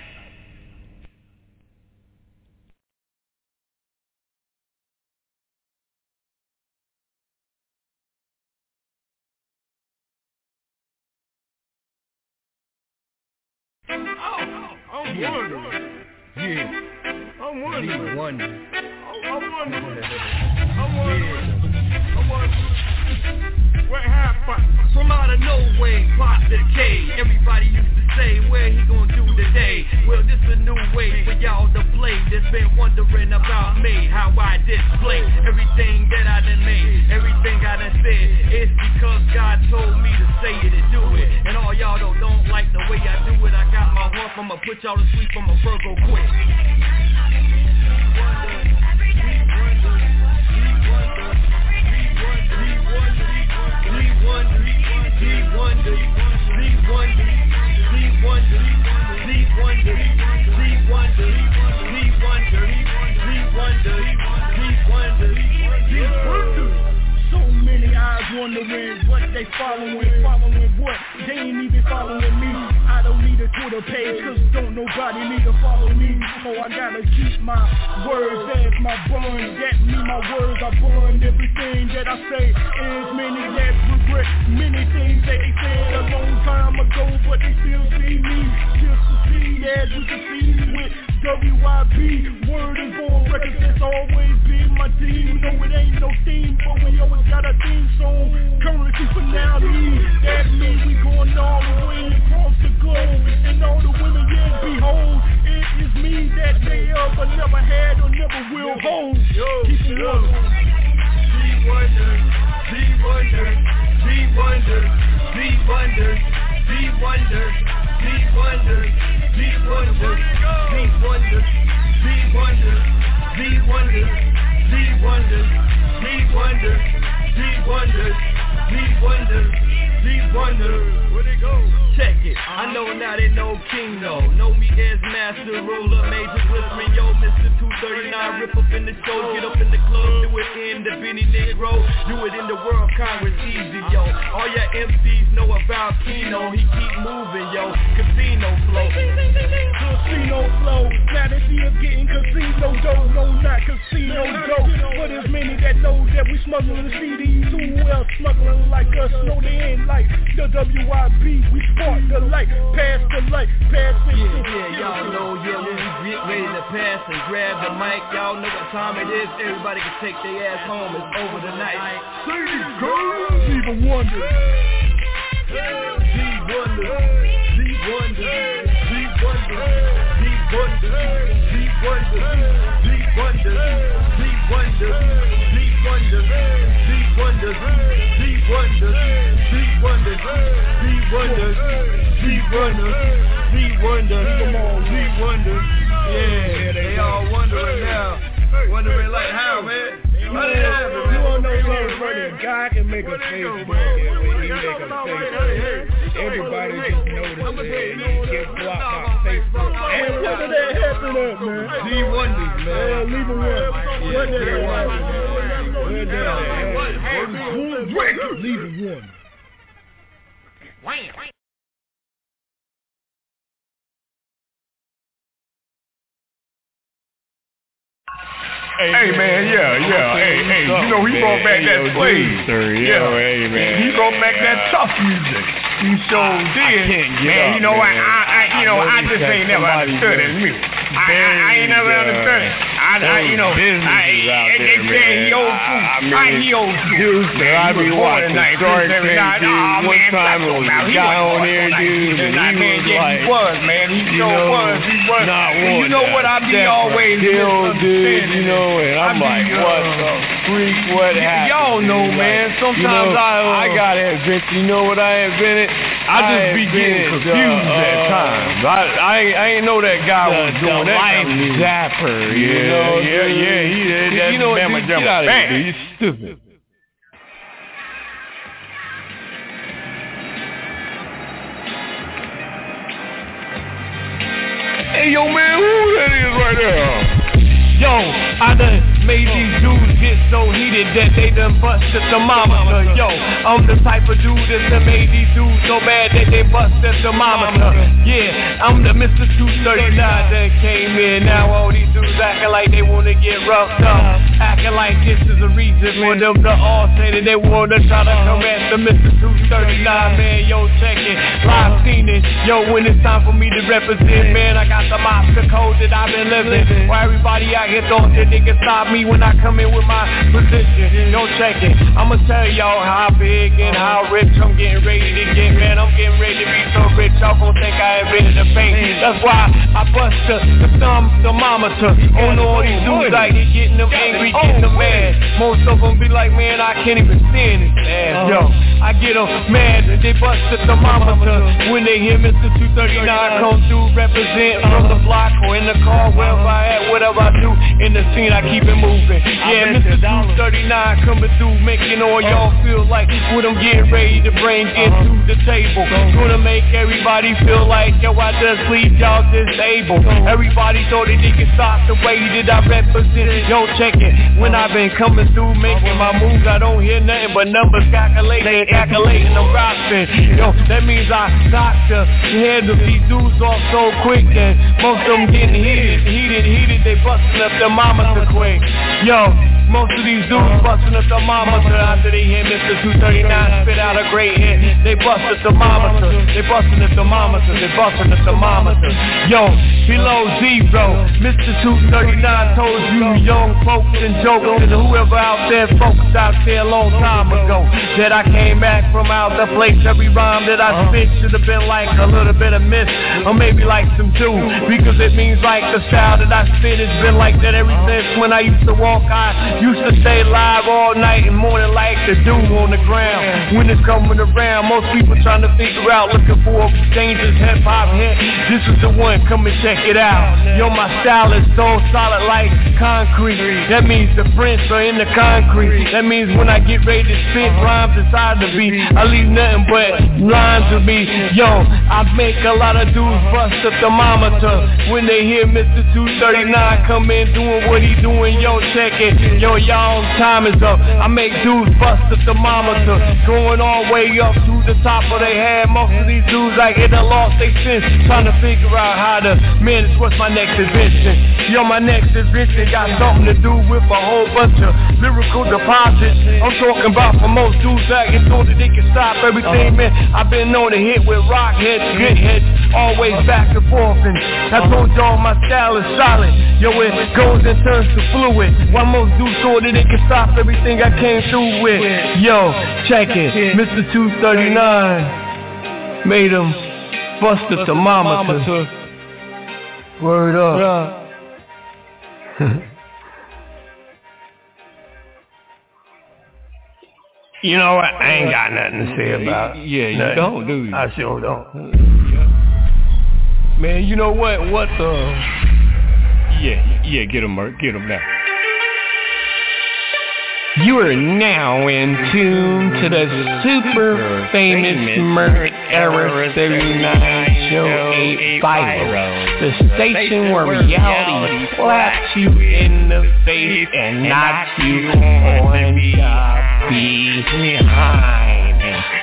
I'm wondering. Yeah. I'm wondering. What happened? From out of nowhere, pop the K. Everybody used to say, where he gonna do today? Well, this a new way for y'all to play. That's been wondering about me, how I display everything that I done made, everything I done said. It's because God told me to say it and do it. And all y'all don't like the way I do it. I got my heart, I'ma put y'all to sleep, I'm a Virgo quick. So many eyes wondering what they following what? They ain't even following me. I don't need a Twitter page, cause don't nobody need to follow me. Oh, I gotta keep my words as my bond. That mean my words are bond. Everything that I say is many that regret many things that they said a long time ago, but they still see me. Just to see as you can see with WYB. Word is born records, that's always been my team. No, it ain't no theme, but we always got a theme song. Currency finale, that means we going all the way across the globe. And all the women, yes, behold, it is me that they ever never had or never will hold. Keep it up. D-Wonder, D-Wonder, D-Wonder, D-Wonder, D-Wonder, D-Wonder, D-Wonder, D-Wonder, D-Wonder, D-Wonder, D-Wonder, D-Wonder, D-Wonder, D-Wonder, D-Wonder. Where'd it go? Check it. I know now they know King though. Know me as Master Ruler, Major Whispering, yo, Mr. 239. Rip up in the show, get up in the club, do it in the Benny Negro, do it in the World Congress, easy, yo. All your MCs know about Keno, he keep moving, yo. Casino flow. Casino flow. Now they see us getting casino dough, no, not casino dough. But there's many that know that we smuggling the CDs. Who else smuggling like us? No, they ain't like the WYB. We spark the light, pass the light, pass the y'all know, when we get ready to pass and grab the mic, y'all know what time it is. Everybody can take their ass home. It's over tonight. Say these girls even wonder. D-Wonder, D-Wonder, D-Wonder, D-Wonder, D-Wonder. Yeah, they all wondering now. Wondering like how, man? How did it happen? You don't know something. God can make a Facebook and when he make a Facebook, everybody just notices it and he gets blocked by Facebook. And what did that happen up, man? Z Wonders, man. Leave it one. What did that happen, man? Where did that happen? Leave it one. Hey man, hey, you know he brought back that slave. Hey man, he brought back that tough music. He sure did. Man, you know I just ain't never understood his music. I ain't never understood it. They say he old school. He old school. I be watching Shark Tank, dude. One time it was a guy on there, dude, and he was like, man, he sure was. He was. You know what I be always dude, you know, and I'm like, what the freak, what happened? Y'all know, man. Sometimes I gotta invent, you know what I invented? I just be getting confused at times. I ain't know that guy was doing that. Life Zapper, he did that. You know what, dude, get out of here, dude. You're stupid. Hey, yo, man, who that is right there? Yo, I done made these dudes get so heated that they done busted the thermometer. Yo, I'm the type of dude that done made these dudes so mad that they busted the thermometer. Yeah, I'm the Mr. 239 that came in. Now all these dudes acting like they wanna get roughed up, acting like this is a reason for them to all say that they wanna try to come at the Mr. 239, man. Yo, check it, live seen it. Yo, when it's time for me to represent, man, I got the mobster code that I've been living. Why everybody out here thought that they can stop me when I come in with my position. Yo, check it, I'ma tell y'all how big and how rich I'm getting ready to get, man. I'm getting ready to be so rich, y'all gon' think I invented the paint. That's why I bust the thermometer on all these dudes like they getting them angry, getting them mad. Most of them be like, man, I can't even stand this ass. Yo, I get them mad that they bust the thermometer when they hear Mr. 239 come through, represent from the block or in the car, wherever I at, whatever I do. In the scene, I keep it moving. Yeah, Mr. 239 coming through, making all y'all feel like what I'm getting ready to bring into the table. Gonna make everybody feel like, yo, I just leave y'all disabled. Everybody thought that they could stop the way that I represent. Yo, check it. When I've been coming through, making my moves, I don't hear nothing but numbers calculating, I'm rocking. Yo, that means I got to handle these dudes off so quick that most of them getting heated. They busting up the thermometer quick. Yo, most of these dudes busting the thermometer after they hit Mr. 239 spit out a great hit. They bust the thermometer. They busting the thermometer. They busting the thermometer. Yo, below zero, Mr. 239 told you young folks and jokers and whoever out there, folks out there a long time ago, that I came back from out the place. Every rhyme that I spit should have been like a little bit of miss, or maybe like some do, because it means like the style that I spit has been like that ever since when I used to walk. I used to stay live all night and morning like the dude on the ground. When it's coming around, most people trying to figure out, looking for a dangerous hip-hop hit. This is the one, come and check it out. Yo, my style is so solid like concrete. That means the prints are in the concrete. That means when I get ready to spit rhymes inside the beat, I leave nothing but lines to be. Yo, I make a lot of dudes bust the thermometer when they hear Mr. 239 come in doing what he doing. Yo, check it. Yo, y'all time is up. I make dudes bust the thermometer, going all the way up to the top of their head. Most of these dudes like they done lost their sense, trying to figure out how to manage what's my next invention. Yo, my next invention got something to do with a whole bunch of lyrical deposits. I'm talking about for most dudes that get told that they can stop everything, man. I've been known to hit with rock heads, good heads, always back and forth. And I told y'all my style is solid. Yo, it goes and turns to fluid. While most dudes thought that they can stop everything I came through with. Yo, check it. Mr. 239 made him bust the thermometer. Word up. You know what? I ain't got nothing to say about it. Yeah, you don't, do you? I sure don't. Man, you know what? Yeah, get him, Merc. Get him now. You are now in tune to the super famous Merc Era 79 Show 850, the station where reality slaps you in the face and knocks you on the behind.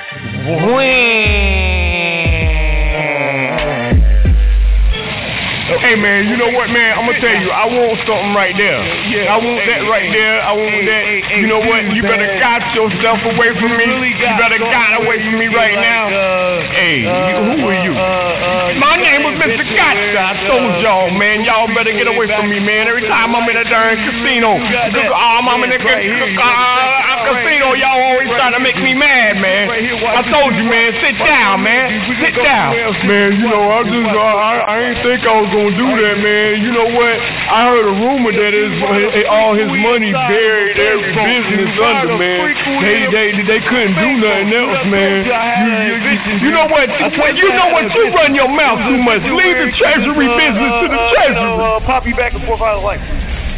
Hey man, you know what man, I'm gonna tell you, I want something right there. I want that right there, I want that. You know what, you better got yourself away from me. You better got away from me right now. Hey, who are you? My name was Mr. Gotcha. I told y'all, man, y'all better get away from me, man. Every time I'm in a darn casino, I'm in a casino, y'all always try to make me mad, man. I told you, man, sit down, man. Sit down. Man, you know, I ain't think I was gonna do that, man. You know what? I heard a rumor that all his money buried every business under, man. They couldn't do nothing else, man. You know what? You run your mouth too much. Leave the treasury business to the treasury. Pop you back and forth out of life.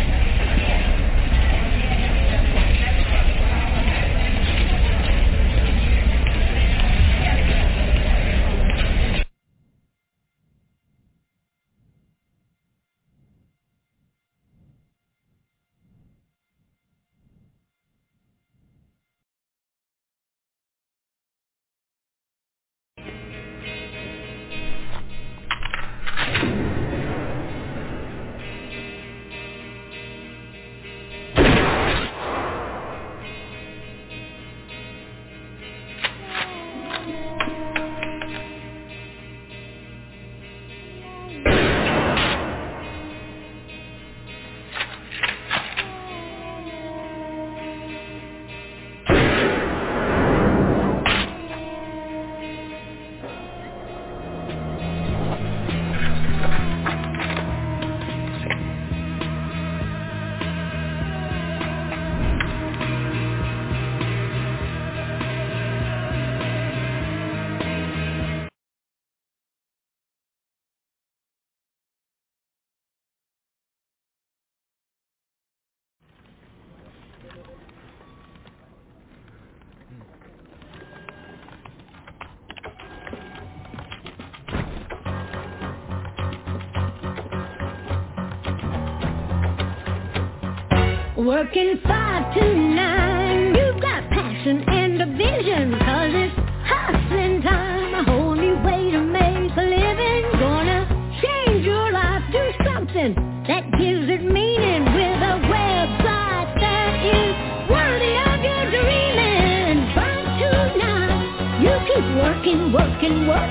Working 5 to 9, you've got passion and a vision, 'cause it's hustling time, a whole new way to make a living. Gonna change your life, do something that gives it meaning, with a website that is worthy of your dreaming. 5 to 9, you keep working, work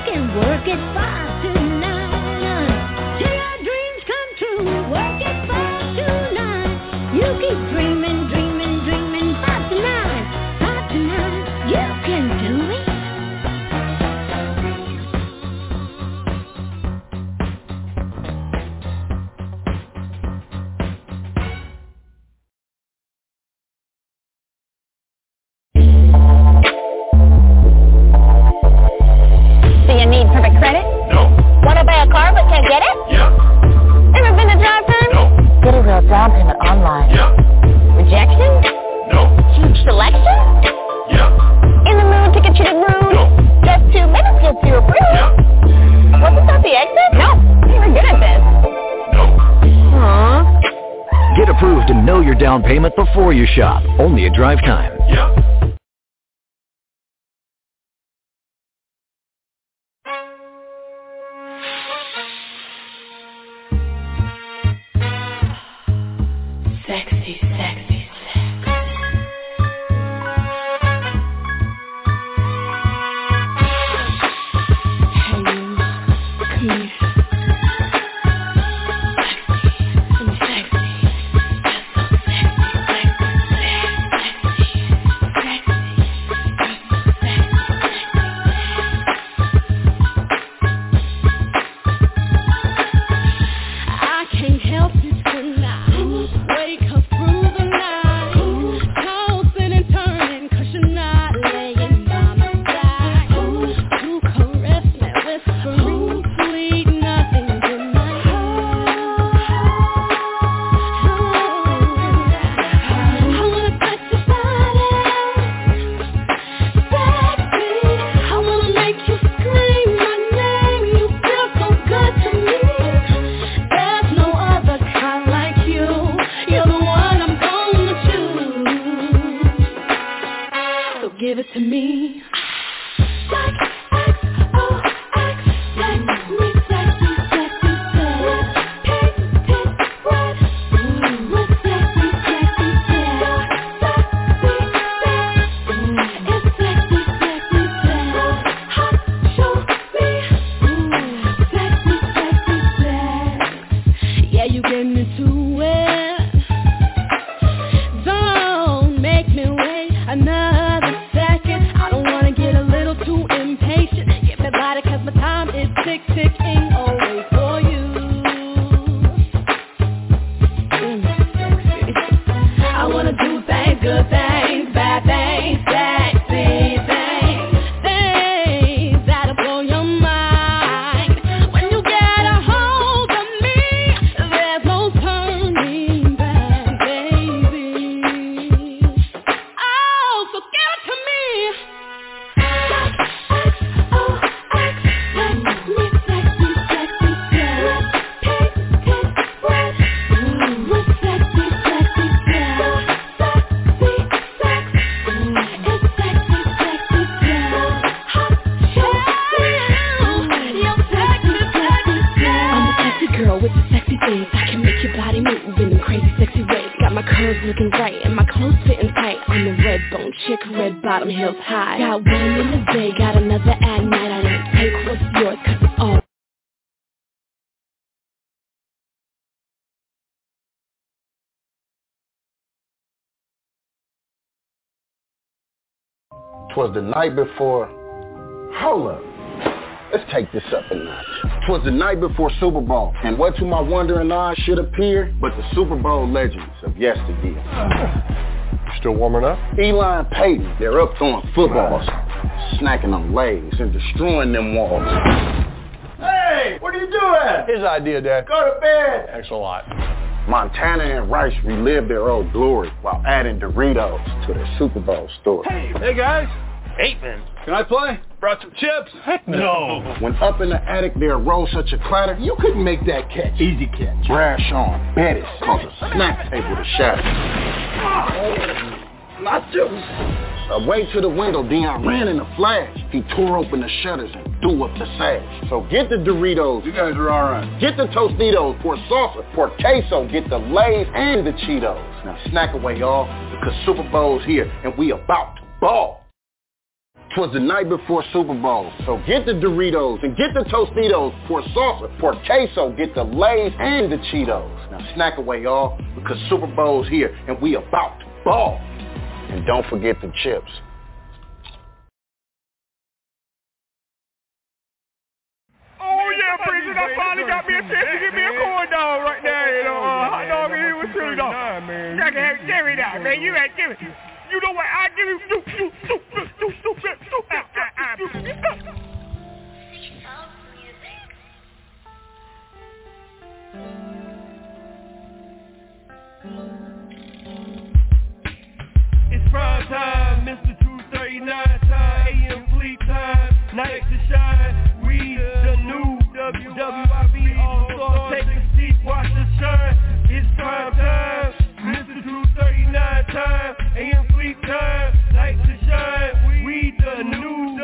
it 5 to 9, till your dreams come true. Work it 5 to 9. You keep dreaming, 5 to 9, you can do it. Do you need perfect credit? No. Wanna buy a car but can't get it? Yeah. Ever been to drive-thru? No. Get a real down payment online. Yeah. Rejection? No. Huge selection? Yeah. In the mood to get you to groove? No. Just 2 minutes gets you approved? Yeah. Wasn't that the exit? No. You were good at this. No. Aww. Get approved and know your down payment before you shop. Only at Drive Time. Yeah. Sexy, sexy, sex. Hey you, come here. Sexy, I can't help you tonight. good things, bad things, sexy things, things that'll blow your mind. When you get a hold of me, there's no turning back, baby. Oh, so give it to me. Looking right and my clothes fitting tight. I'm a red bone chick, red bottom heels high. Got one in the day, got another at night. I don't take what's yours 'cause it's all. 'Twas the night before. Hold up. Let's take this up a notch. 'Twas the night before Super Bowl, and what to my wondering eyes should appear but the Super Bowl legends of yesteryear. Still warming up? Eli and Peyton, they're up throwing footballs, snacking on Lays and destroying them walls. Hey, what are you doing? His idea, Dad. Go to bed. Thanks a lot. Montana and Rice relive their old glory while adding Doritos to their Super Bowl story. Hey guys. Hey, man. Can I play? Brought some chips. Heck no. When up in the attic there arose such a clatter, You couldn't make that catch. Easy catch. Brad Sean Bettis caused a snack table to shatter. Nachos. Away to the window, Deion ran in a flash. He tore open the shutters and threw up the sash. So get the Doritos. You guys are all right. Get the Tostitos. Pour salsa. Pour queso. Get the Lay's and the Cheetos. Now snack away, y'all, because Super Bowl's here and we about to ball. 'Twas the night before Super Bowl, so get the Doritos and get the Tostitos. Pour salsa, pour queso, get the Lay's and the Cheetos. Now snack away, y'all, because Super Bowl's here and we about to ball. And don't forget the chips. Oh yeah, Preacher, I finally got me a chance to get me a corn dog right there. You know, hot dog and with chili dog. Give me that, man. You ain't give it. You know what? I give you. It's prime time, Mr. 239 time, AM fleet time, night to shine. We the new WWIB All-Star. Take a seat, watch the shine. It's prime time, Mr. 239 time, AM fleet time, night to shine. We the new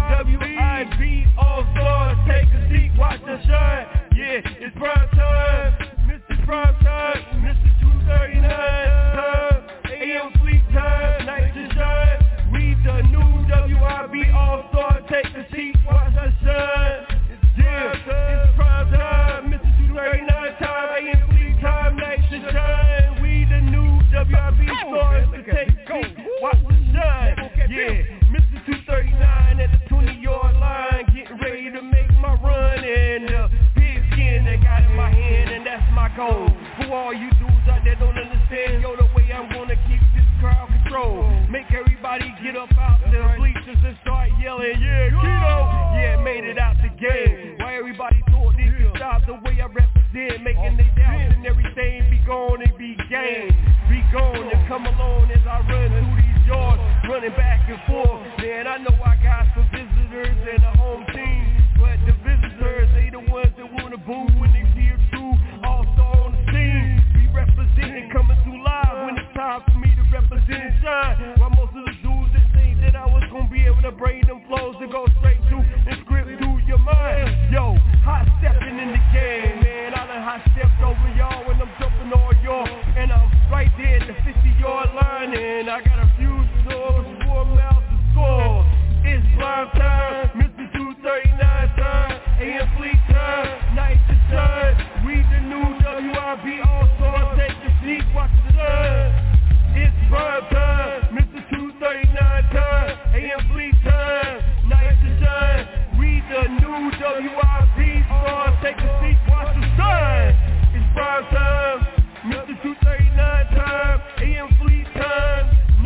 WWIB All-Star. Take a seat, watch the shine. Yeah, it's prime time, Mr. Prime time, Mr. 239 time, AM fleet time, night to shine. We the new WIB All-Star. Take a seat, watch the shine. Yeah, it's prime time, Mr. 239 time, AM fleet time, night to shine. We the new WIB stars. To take a seat, watch the shine. Yeah, Mr. 239 at the 20-yard line, getting ready to make my run. And pigskin that got in my hand, and that's my goal. For all you dudes out there don't understand, yo, the way I'm gonna keep this crowd control. Make everybody get up out the bleachers and start yelling, yeah, Keto! Yeah, made it out the game. Why everybody thought they could stop the way I represent, making they doubts and everything be gone and be game. Be gone and come along as I run through these yards, running back and forth. Man, I know I got some visitors and a home team, but the visitors, they the ones that wanna boo when they see a true all-star on the scene. We representing, coming through live when it's time for me to represent and shine. While most of the dudes that think that I was gonna be able to bring them flows to go straight through and script through your mind. Yo, hot stepping in the game, man. I done hot stepped over y'all when I'm jumping on y'all, and I'm right there at the 50-yard line, and I got a few scores, 4 miles to score. It's prime time, Mr. 239 time, AM fleet time, night to shine. We the new WIB All-Stars. Take a seat, watch the shine. It's prime time, Mr. 239 time, AM fleet time, night to shine. We the new WIB Stars. Take a seat, watch the shine. It's prime time, Mr. 239 time, AM fleet time,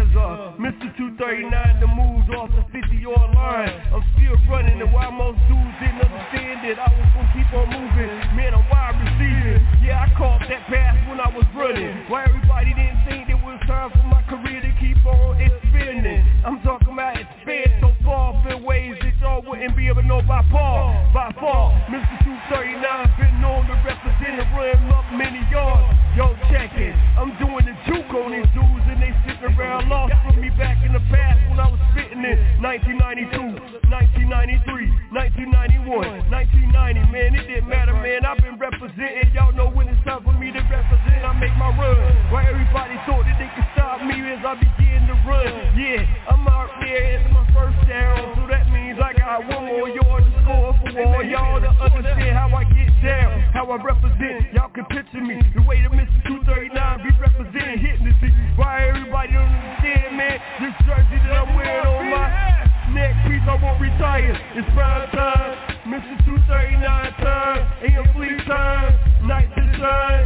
Cause Mr. 239, the moves off the 50-yard line. I'm still running, and while most dudes didn't understand it, I was gonna keep on moving. Man, I'm wide receiving. Yeah, I caught that pass when I was running. Why everybody didn't think it was time for my career to keep on expanding. I'm talking about expand so far in ways that y'all wouldn't be able to know by far. Mr. 239 been known to represent and run up many yards. Yo, check it. I'm doing the juke on these dudes, and they sitting around lost with me back in the past when I was spitting in 1992, 1993, 1991, 1990. Man, it didn't matter, man. I've been representing. Y'all know when it's time for me to represent, I make my run. Why everybody thought that they could stop me as I begin to run. Yeah, I'm out there, it's my first down, so that means I got one more yard to score for all y'all to understand how I get down, how I represent. Y'all can picture me the way that Mr. 239 be representing, hitting the seat. Why everybody don't understand, man? This jersey that I'm wearing on my neck piece, I won't retire. It's prime time, Mr. 239 time, AM Fleet time, night to shine,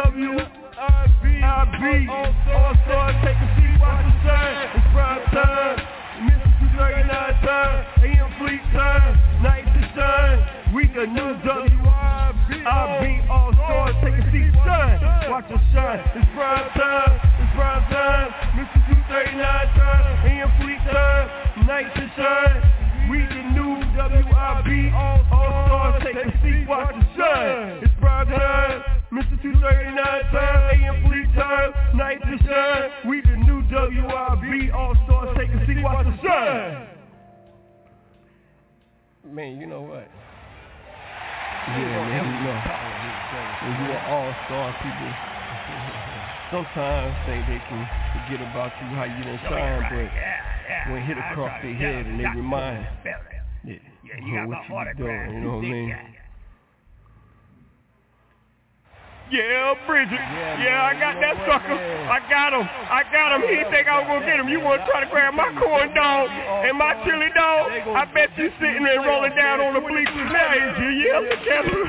WIB, All-Star, take a seat, watch the shine. It's prime time, Mr. 239 time, AM Fleet time, night to shine. We the new WIB, All-Star, take a seat, shine, watch the shine. It's prime time, Mr. 239 time, AM Fleet time, night to shine. We the new WIB, All-Stars, take a seat, watch the shine. It's prime time, Mr. 239 time, AM Fleet time, night to shine. We the new WIB, All-Stars, take a seat, watch the shine. Man, you know what? Yeah, man, you know. When you're an all-star, people sometimes think they can forget about you, how you done shine, but when hit across their head and they remind, what you doing, you know what I mean? Yeah, Bridget. Yeah, I got that sucker. I got him. He didn't think I was going to get him. You want to try to grab my corn dog and my chili dog? I bet you sitting there rolling down on the bleachers now, is you? Yeah, look at him.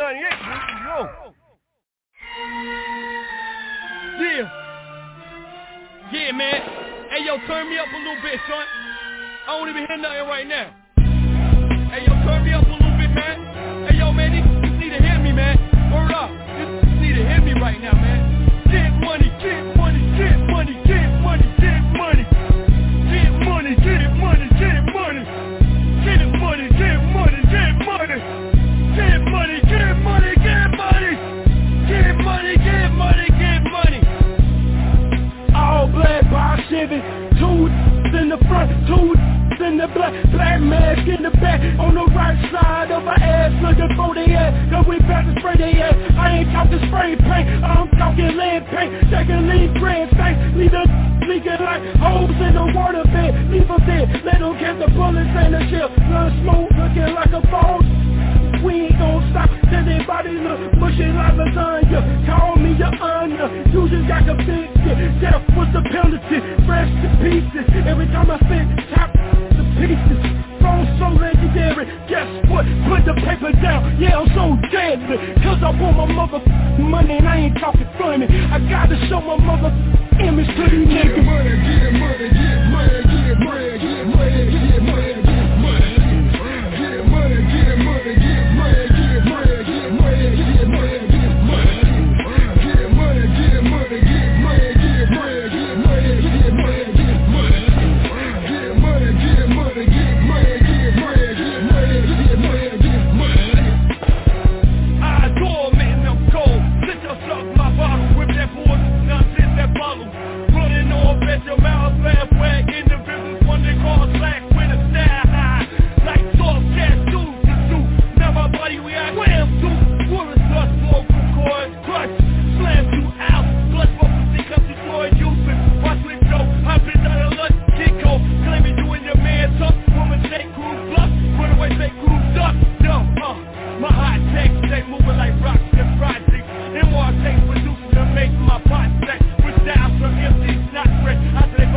Yeah, man. Hey, yo, turn me up a little bit, son. I don't even hear nothing right now. Hey, yo, turn me up a little bit, man. Hey, yo, man, you need to hear me, man. Word up. You need to hear me right now, man. Get money, get money, get money, get money, get money. Get money, get money, get money. Get money, get money, get money. Get money, get money, get money. Get money, get money, get money. All black bar Chevy, two in the front, two in the black mask in the back, on the right side of her ass, looking for the ass, cause we about to spray the ass. I ain't talking spray paint, I'm talking lead paint, taking lead grand stank, leave the leaking like holes in the water bed, leave them dead, let them catch the bullets and the shell, blood smoke looking like a phone. We ain't gon' stop till they body look mushy like lasagna. Call me your honor, you just got to fix it. Death was the penalty, fresh to pieces. Every time I spit, top to pieces. Phone so legendary, guess what? Put the paper down, yeah, I'm so deadly. Cause I want my motherfucking money and I ain't talking funny. I gotta show my motherfucking image to these niggas. Get money, get money, get money, get money, get money, get money, get money. Get money, get money, get your mouth laugh wag individuals one they call slack with a style high like soft cat dudes to do. Now my body react wham to Woolers plus vocal cords crush slam you out blood focus because you joy using watch me go I've been down a lunch Kiko claiming you and your man tough woman take crew bluff run away take crew duck no my hot takes they moving like rocks and projects and more takes producing to make my pot stack with down from empty not fresh I said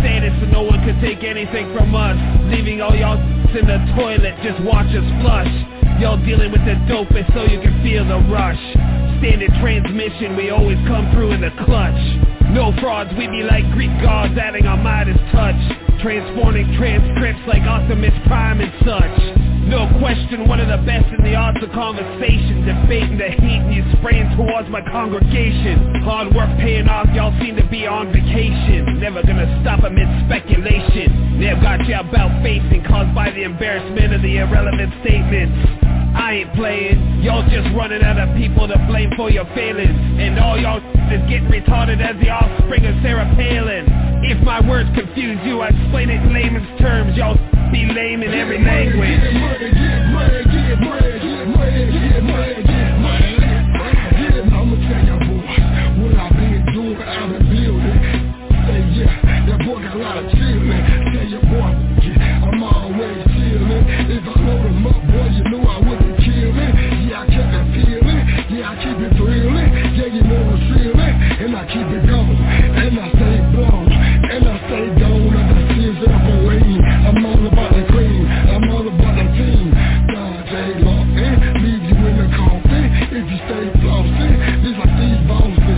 status so no one could take anything from us. Leaving all y'all in the toilet, just watch us flush. Y'all dealing with the dopest so you can feel the rush. Standard transmission, we always come through in the clutch. No frauds, we be like Greek gods adding our Midas touch. Transforming transcripts like Optimus Prime and such. No question, one of the best in the arts of conversation. Debating the heat and you spraying towards my congregation. Hard work paying off, y'all seem to be on vacation. Never gonna stop amid speculation. Never got you about facing, caused by the embarrassment of the irrelevant statements. I ain't playing, y'all just running out of people to blame for your failings. And all y'all is getting retarded as the offspring of Sarah Palin. If my words confuse you, I explain it in layman's terms. Y'all be lame in every language. Get money, get money, get money, get money, get money, get money. I'ma tell y'all boys what I've been doing, I've been building. Say yeah, that boy got a lot of chillin'. Tell your boy, I'm always chillin'. If I load him up, boy, you know I wouldn't kill it. Yeah, I kept it feeling, yeah, I keep it thrilling. Yeah, you know I'm feeling, and I keep it going. And I stay blown, and I stay gone. And I see it up away. I'm all about the cream, I'm all about the team. God, J. Lawton, leave you in the coffin. If you stay flossing, this like these balls at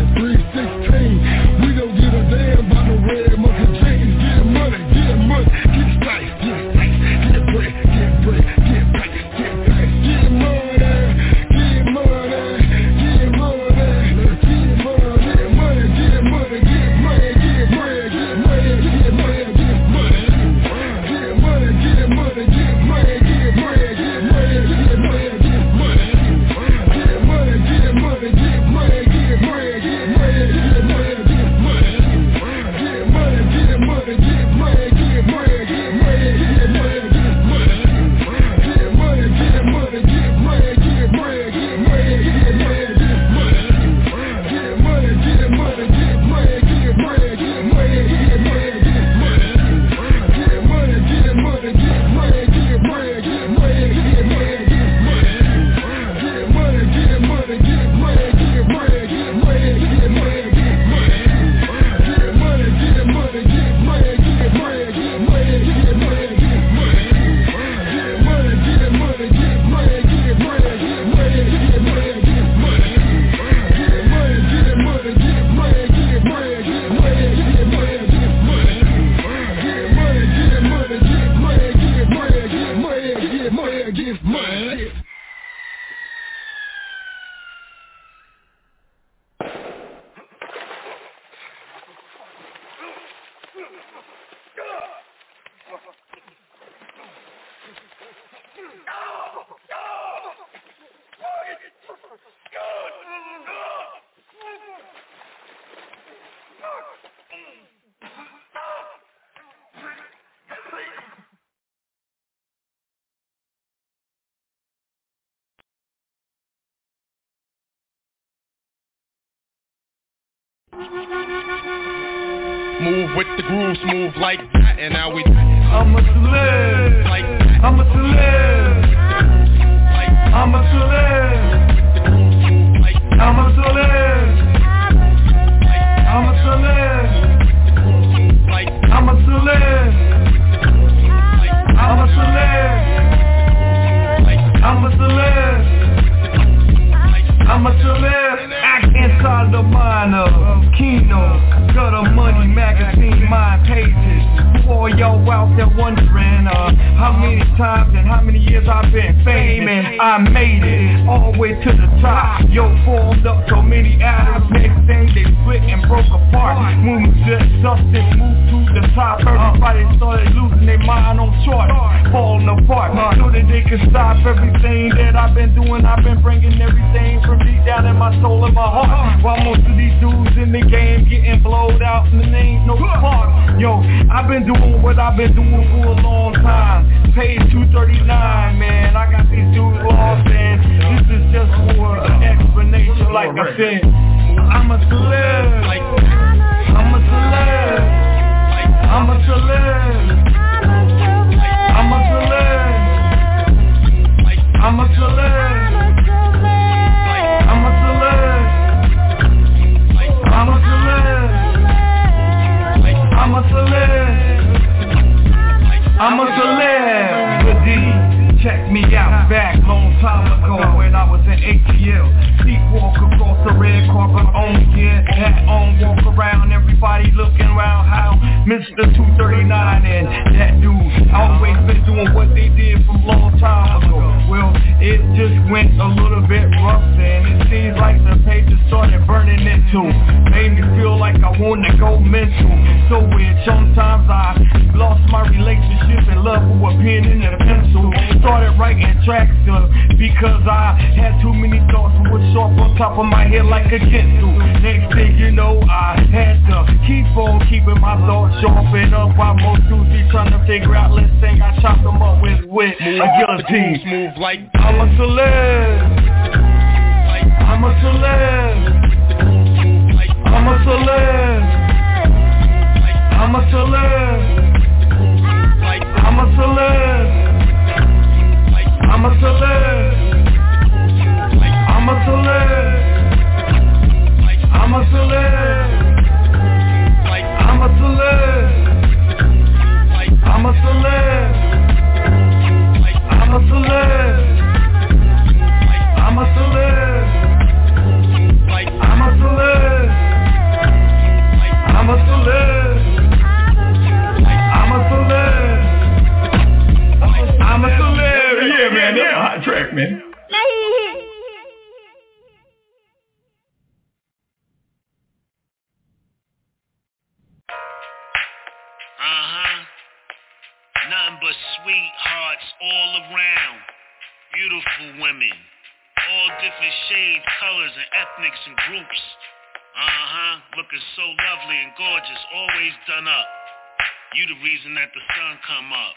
316. We don't give a damn about the red monkey chains. Get money, get stacks, get bread, get bread, get back, get back. Get money, get money, get money, get money, get money, get money, get money, get bread, get money, get money, get money. Get money, get money, get money, get money, get money, get money, get money. Get money, get money, get money, get money, get money, get money, get money. Get money, get money, get money, get money, get money, get money, get money. Get money, get money, get money, get money, get money, get money, get money. Get money, get money, get money, get money, get money, get money, get money. Get money, get money, get money, get money, get money, get money, get money. Get money, get money, get money, get money, get money, get money, get money. Get money, get money, get money, get money, get money, get money, get money. Get money, get money, get money, get money, get money, get money, get money. Get money, get money, get money, get money, get money, get money, get money. Get money, get money, get money, get money, get money, get money, get money. Move with the grooves, move like that, and now we I'm a celeb, like that. I'm a celeb, I'm a celeb, I'm a celeb, I'm a celeb, I'm a celeb, I'm a celeb, I'm a celeb, I'm a celeb. Act inside the mind of Kino, got a Money magazine, mind pages. For y'all out there wondering how many times and how many years I've been famous, I made it all the way to the top. Yo, formed up so many atoms, next thing they split and broke apart. Moving just substance, moved to the top. Everybody started losing their mind on short, falling apart, so that they could stop everything that I've been doing. I've been bringing everything from deep down in my soul and my heart. While most of these dudes in the game getting blowed out and there ain't no spark. Yo, I've been doing what I've been doing for a long time. Paid $239, man. I got these dudes lost, and this is just for an explanation. Like I said, I'm a celeb. I'm a celeb. I'm a celeb. I'm a celeb. I'm a celeb. I'm a celeb. I'm a celeb. I'm a celeb. I was in ATL. Sleepwalk across the red carpet on gear, hat on, walk around, everybody looking around how Mr. 239 and that dude always been doing what they did from long time ago. Well, it just went a little bit rough and it seems like the pages started burning it too. Made me feel like I wanna go mental. So weird, sometimes I lost my relationship and love for a pen and a pencil. Started writing tracks because I had too many thoughts that were sharp on top of my head like a pencil. Next thing you know, I had to keep on keeping my thoughts sharp and up while most dudes be trying to figure out, let's think I chopped them up with a guillotine. Move like I'm a celeb. I'm a celeb. I'm a celeb. I'm a celeb. I'm a celeb. I'm a celeb. I'm a celeb. I'm a celeb. I'm a celeb. I'm a celeb. I'm a celeb. I'm a celeb. I'm a celeb. I'm a celeb. I'm a celeb. I'm a celeb. Yeah, man, that's a hot track, man. Nothing but sweethearts all around. Beautiful women. All different shades, colors, and ethnics and groups. Looking so lovely and gorgeous, always done up. You the reason that the sun come up.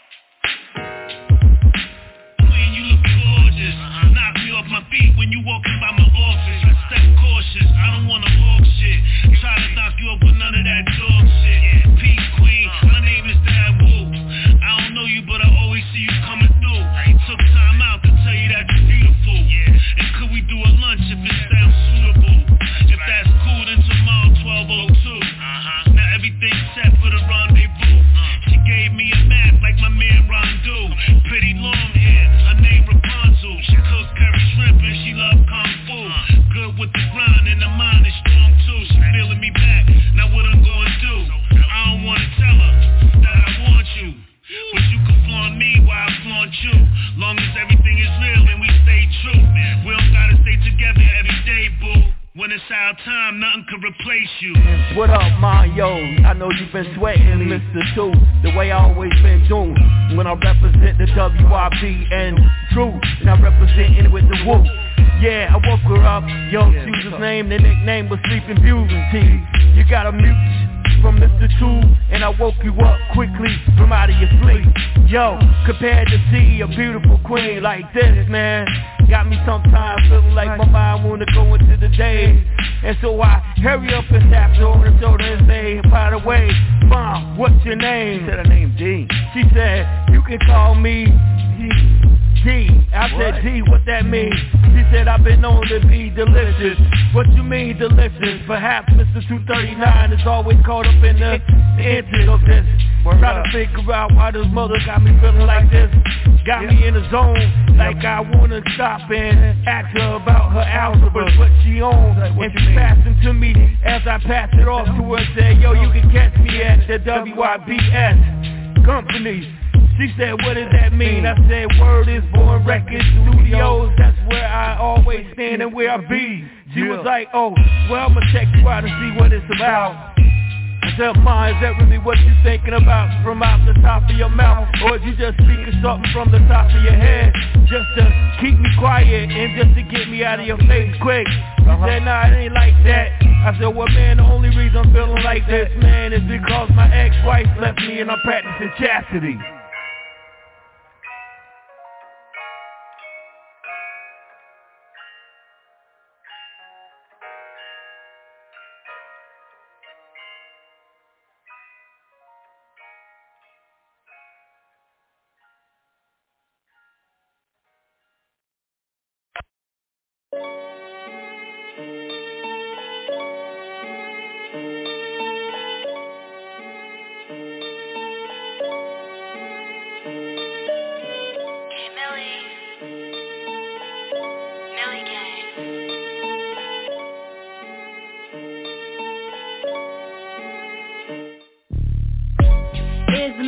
Queen, you look gorgeous. Knock me off my feet when you walking by my office. I step cautious, I don't wanna hawk shit. Try to knock you up with none of that dog shit. Peace, queen, my name is Dad Wu. I don't know you, but I always see you coming through. Took time out to tell you that you're beautiful. And could we do a lunch if it sounds suitable? If that's cool, then tomorrow 12:02. Now everything's set for the rendezvous. She gave me a map like my man Rondu. Pretty long hair, her name Rapunzel. She cook curry shrimp and she love kung fu. Good with the grind and the mind is strong too. She feeling me back, now what I'm gonna do? I don't wanna tell her that I want you, but you can flaunt me while I flaunt you. Long as everything is real and we stay true. We don't gotta stay together every day, boo. When it's our time, nothing can replace you. What up, man, yo? I know you've been sweating, Mr. 2, the way I always been doing. When I represent the WIB and True, and I represent it with the Woo. Yeah, I woke her up, yo, she was his name, the nickname was Sleeping Beauty. You got a mute from Mr. 2, and I woke you up quickly from out of your sleep. Yo, compared to see a beautiful queen like this, man, got me sometimes feeling like my mind wanna go into the day. And so I hurry up and tap her on the shoulder and say, by the way, Mom, what's your name? She said her name D. She said, you can call me D. I said, D, what that mean? She said, I've been known to be delicious. What you mean delicious? Perhaps Mr. 239 is always caught up in the intent of this. Try to figure out why this mother got me feeling like this. Got me in the zone, like I wanna stop and ask her about her algebra, what she owns. And she passed it to me as I passed it off to her and said, yo, you can catch me at the WIBS company. She said, what does that mean? I said, word is Born Records Studios. That's where I always stand and where I be. She was like, oh, well, I'ma check you out and see what it's about. I said, Ma, is that really what you thinking about from out the top of your mouth? Or is you just speaking something from the top of your head just to keep me quiet and just to get me out of your face quick? She said, nah, it ain't like that. I said, well, man, the only reason I'm feeling like this, man, is because my ex-wife left me and I'm practicing chastity.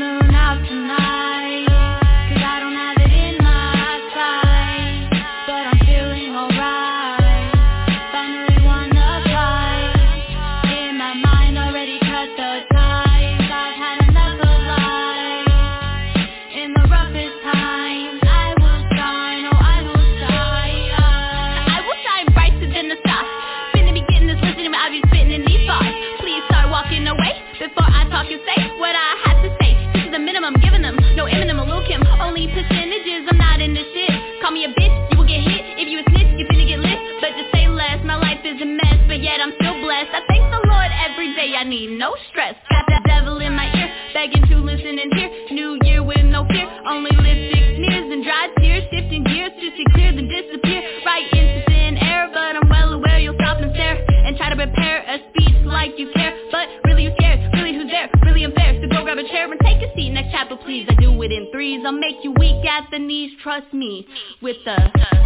moon out tonight? 'Cause I don't have it in my sight, but I'm feeling alright. Finally won the fight. In my mind already cut the ties. I've had enough of life. In the roughest times, I will shine. Oh, I will shine. I will shine brighter than the stars. Finna be getting this listening, but I'll be spitting in these bars. Please start walking away before I talk and say what I have to say. This is the minimum, giving them no Eminem or Lil' Kim. Only percentages, I'm not in the shit. Call me a bitch, you will get hit. If you a snitch, you finna get lit. But just say less, my life is a mess, but yet I'm still blessed. I thank the Lord every day, I need no stress. Got that devil in my ear, begging to listen and hear. New year with no fear, only lipstick sneers and dry tears. Shifting gears to see clear, then disappear. Right into thin air, but I'm well aware you'll stop and stare. And try to prepare a speech like you care, but really you scared, really who's there, really unfair. So go grab a chair and take a seat, next chapter please. I do it in threes, I'll make you weak at the knees, trust me. With the,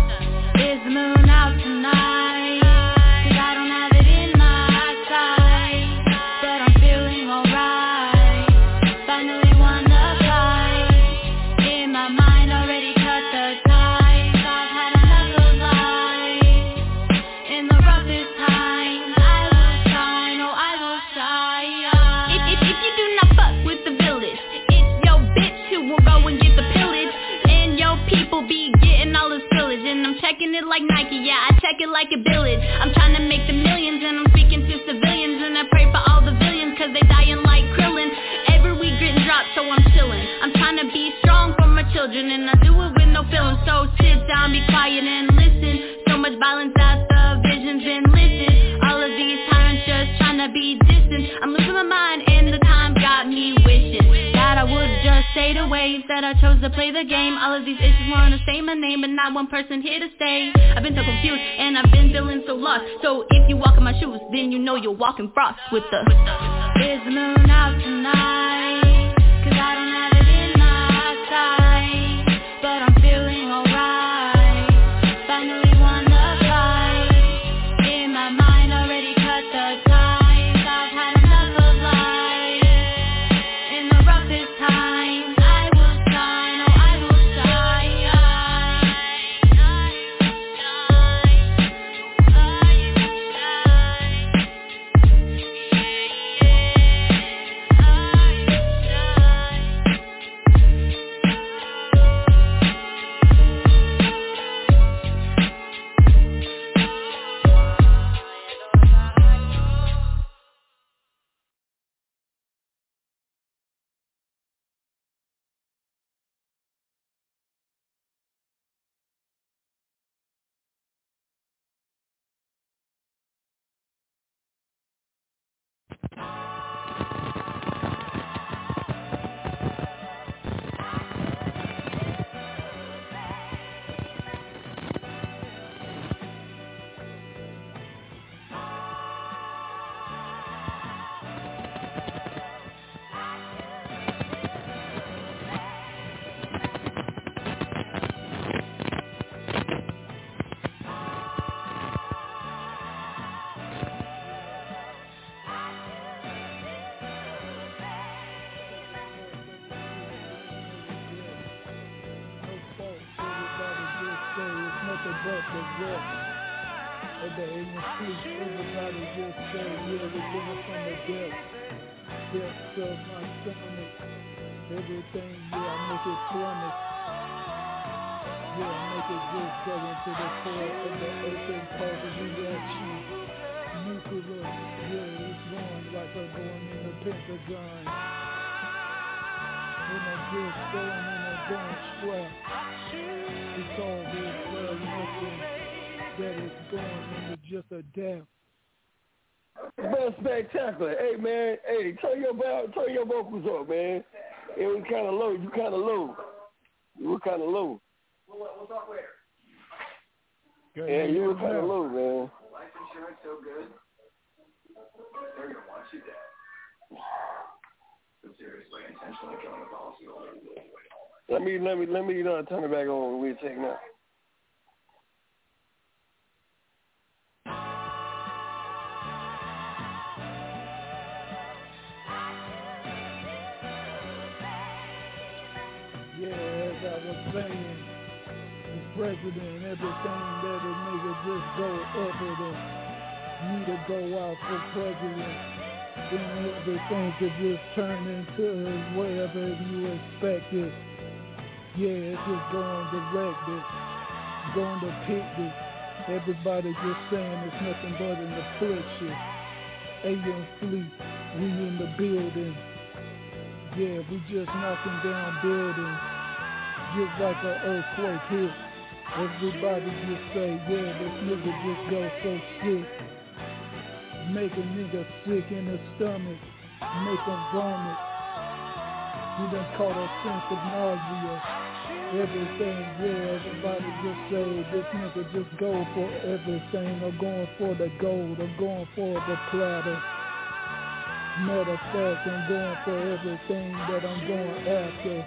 is the moon out tonight? 'Cause I don't have it in my sight, but I'm feeling alright. Finally won the fight. In my mind already cut the ties. I've had enough of life. In the roughest times, I will shine. Oh, I will shine. If you do not fuck with the village, it's your bitch who will go and get the pillage. And your people be getting all this pillage. And I'm checking it like Nike, yeah, I check it like a village. I'm trying to make the millions and I'm speaking to civilians. And I pray for all the villains 'cause they dying like Krillin. Every week grit and drop, so I'm chillin'. I'm trying to be strong for my children and I do it with no feeling. So sit down, be quiet and listen. So much violence that the vision's been listed. All of these tyrants just trying to be distant. I'm losing my mind and the time got me wishing that I would just say the ways that I chose to play the game. All of these issues wanna say my name, but not one person here to stay. I've been so confused and I've been feeling so lost. So if you walk in my shoes, then you know you'll walk in frost. With the, is the moon out tonight? 'Cause I don't have it in my sight, but I'm feeling alright. Finally won the fight. In my mind already cut the ties. I've had enough of life. In the roughest times, I will shine. Oh, I will shine. but the rest of the ignorant streets. Everybody just say, yeah, we're living from the depths of my stomach. Everything, yeah, I make it plummet. Yeah, I make it just go into the core of the earth and cause a reaction. Nuclear, yeah, it's going like a going in the Pentagon. When I just going in a gun strap, it's all this well nothing that is going into just a dab. Man, spectacular. Hey, man, hey, turn your vocals up, man. It was kind of low. You kind of low. You were kind of low. We'll talk later. Yeah, you were kind of low, man. Life insurance so good. They're gonna want you dead. But seriously, intentionally killing a policyholder. Let me turn it back on. We'll take now. Yeah, as I was saying, the president, everything that a nigga just go up with it. Me to go out for president. Then everything could just turn into whatever you expect it. Yeah, it's just going directed, going to pick it. Everybody just saying it's nothing but an affliction. AM Fleet, we in the building. Yeah, we just knocking down buildings, just like an earthquake hit. Everybody just say, yeah, this nigga just go so sick. Make a nigga sick in the stomach, make him vomit. He done caught a sense of nausea. Everything, yeah, everybody just say, this nigga just go for everything. I'm going for the gold, I'm going for the platter. Matter of fact, I'm going for everything that I'm going after.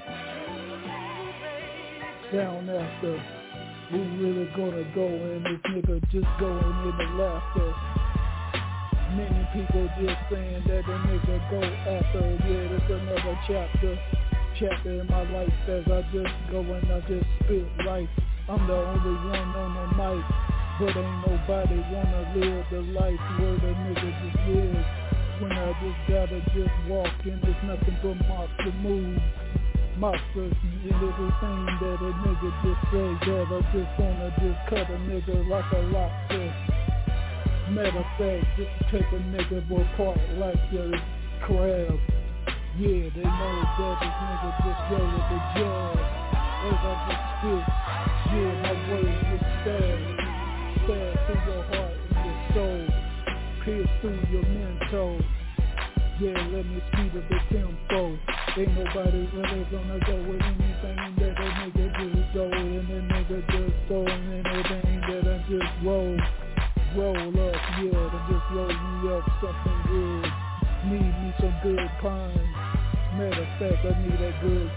Down after. We really gonna go and this nigga just going in the laughter. Many people just saying that the nigga go after. Yeah, it's another chapter in my life as I just go and I just spit life. I'm the only one on the mic, but ain't nobody wanna live the life where the nigga just lives. When I just gotta just walk and there's nothing but monster moves. Monsters and everything that a nigga just say that I just wanna just cut a nigga like a lobster. Matter of fact, just take a nigga apart like a crab. Yeah, they know that this nigga just go with the jab. As I just spit, yeah, my words just stab through your heart and your soul. Pierce through your mental. Yeah, let me speed up the tempo. Ain't nobody really gonna go with anything that a nigga just go and the nigga just go and anything that I just roll up, yeah, to just roll me up something good. Need me some good pine. Matter of fact, I need that good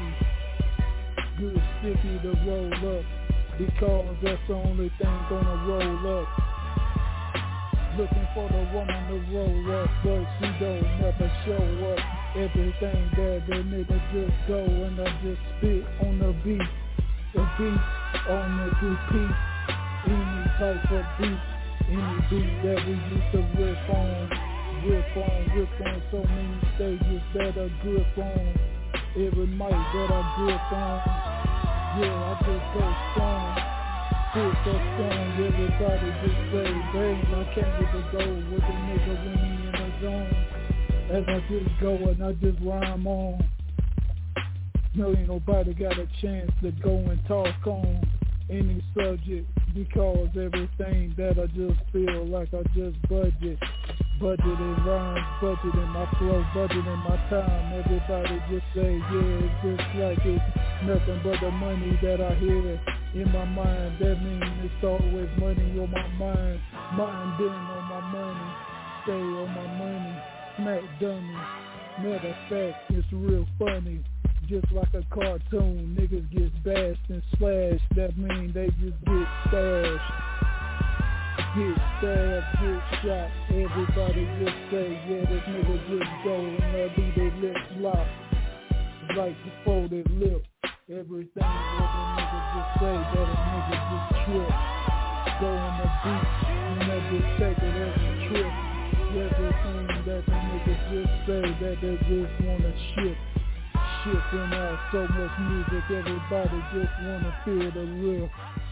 sticky to roll up, because that's the only thing gonna roll up. Looking for the woman to roll up, but she don't never show up. Everything that the nigga just go and I just spit on the beat on the repeat. Any type of beat, any beat that we used to riff on so many stages that I grip on. Every mic that I grip on, yeah, I just go strong. Feel so strong, everybody just say, bang, I can't even go with the nigga when he in the zone. As I just go and I just rhyme on. No, ain't nobody got a chance to go and talk on any subject, because everything that I just feel like I just budget in rhymes, budget in my flow, budget in my time. Everybody just say, yeah, it's just like it's nothing but the money that I hear in my mind. That means it's always money on my mind. Mind been on my money, stay on my money, smack dummy. Matter of fact, it's real funny. Just like a cartoon, niggas get bashed and slashed. That means they just get stashed. Get stabbed, get shot. Everybody just say, yeah, this nigga just go and I do their lips lock. Like the folded lip. Everything that a nigga just say, that a nigga just trip. Go on the beat and I just take it as a trip. Everything that the nigga just say, that they just wanna shit. Shipping out so much music, everybody just wanna feel the riff.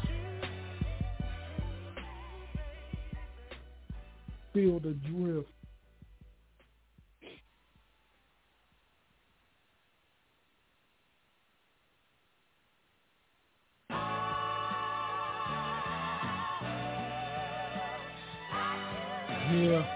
Feel the drift. Yeah.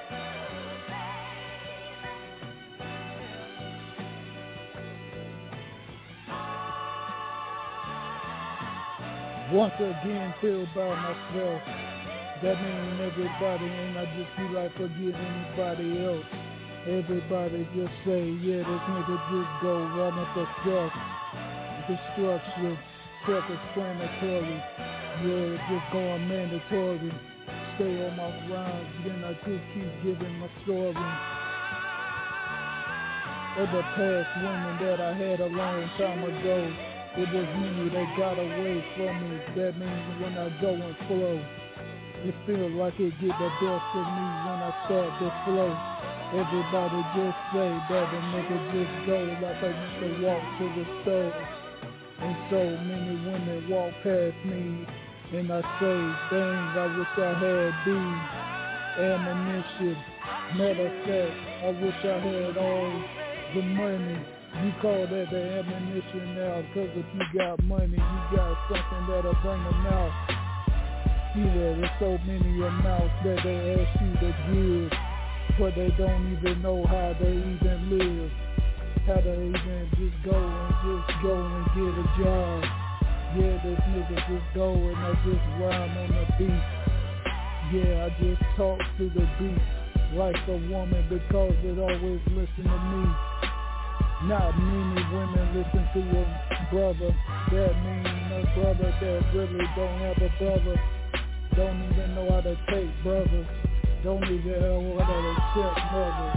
Once again, feel by myself. That means everybody, and I just be like, forget anybody else. Everybody just say, yeah, this nigga just go running for destruction, self-explanatory. Yeah, just going mandatory. Stay on my rhymes, then I just keep giving my story. Of the past women that I had a long time ago. It was many that got away from me. That means when I go and flow, it feels like it get the best of me when I start to flow. Everybody just say that a nigga just go like I used to walk to the store. And so many women walk past me, and I say, dang, I wish I had these ammunition. Matter of fact, I wish I had all the money. You call that the ammunition now, cause if you got money, you got something that'll bring them out. Yeah, there's so many amounts that they ask you to give, but they don't even know how they even live. How to even just go and get a job. Yeah, this nigga just go and I just rhyme on the beat. Yeah, I just talk to the beat like a woman because it always listen to me. Not many women listen to a brother. That means a brother that really don't have a brother. Don't even know how to take brothers. Don't even know how to accept mothers.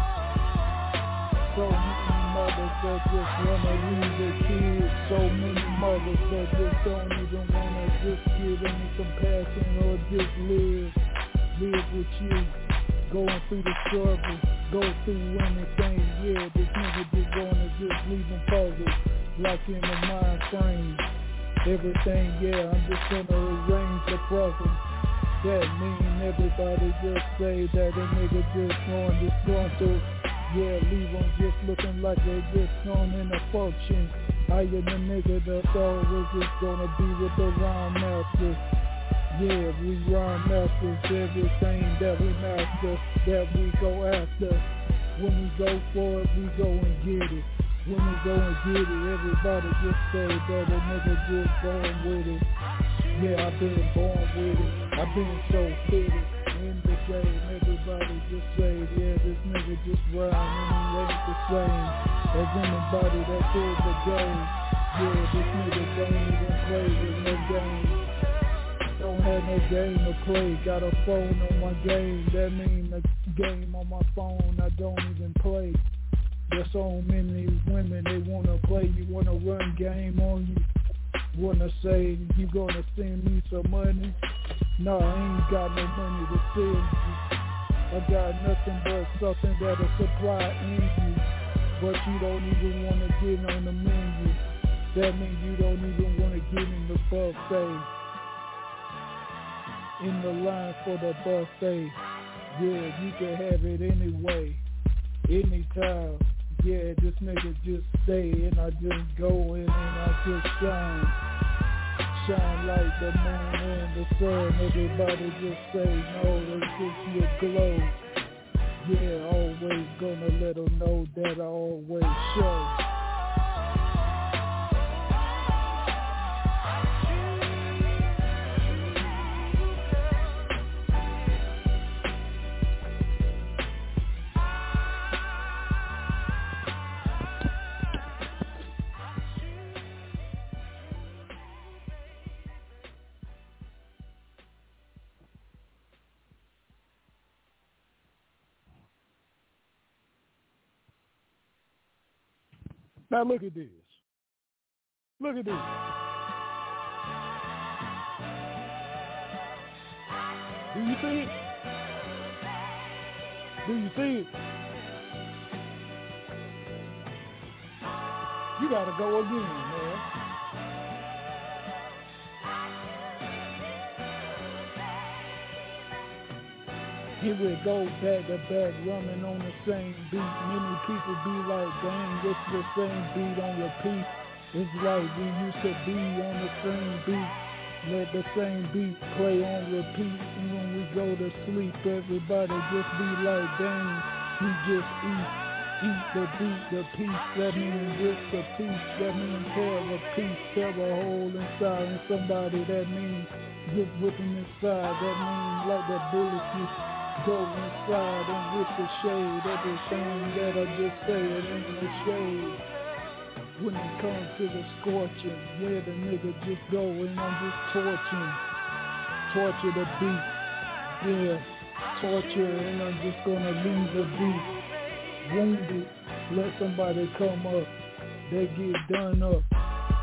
So many mothers that just wanna leave their kids. So many mothers that just don't even wanna just give any compassion or just live with you. Going through the struggle, go through anything. Yeah, this nigga just gonna just leave them puzzled, like in the mind frame. Everything, yeah, I'm just gonna arrange the puzzle. That mean everybody just say that a nigga just going through. Yeah, leave them just looking like they just going in a function. I am the nigga that's always just gonna be with the rhyme masters. Yeah, we rhyme masters, everything that we master, that we go after. When we go for it, we go and get it. When we go and get it, everybody just say that a nigga just born with it. Yeah, I've been born with it. I've been so fitted in the game. Everybody just say, yeah, this nigga just rhyme and he ain't the same as anybody that did the game. Yeah, this nigga don't even play with no game. Don't have no game to play. Got a phone on my game. That mean the game on my phone I don't even play. There's so many women they wanna play. You wanna run game on you. Wanna say you gonna send me some money? No, I ain't got no money to send you. I got nothing but something that'll supply in you. But you don't even wanna get on the menu. That means you don't even wanna get in the buffet. In the line for the buffet. Yeah, you can have it anyway. Anytime. Yeah, this nigga just stay and I just go in and I just shine. Shine like the moon and the sun. Everybody just say no, it's just your glow. Yeah, always gonna let them know that I always show. Now look at this. Look at this. Do you see it? Do you see it? You gotta go again, man. Here we go, back to back, running on the same beat. Many people be like, dang, it's the same beat on repeat. It's like we used to be on the same beat. Let the same beat play on repeat. And when we go to sleep, everybody just be like, dang, we just eat the beat, the piece. That means rip the piece. That means tear a piece, tear a hole inside. And somebody, that means get whipping inside. That means like that bullet just go inside and with the shade. Everything that I just say it in the shade. When it comes to the scorching, yeah, the nigga just go and I'm just torching. Torture the beat, yeah, torture, and I'm just gonna leave the beat. Wounded, let somebody come up, they get done up.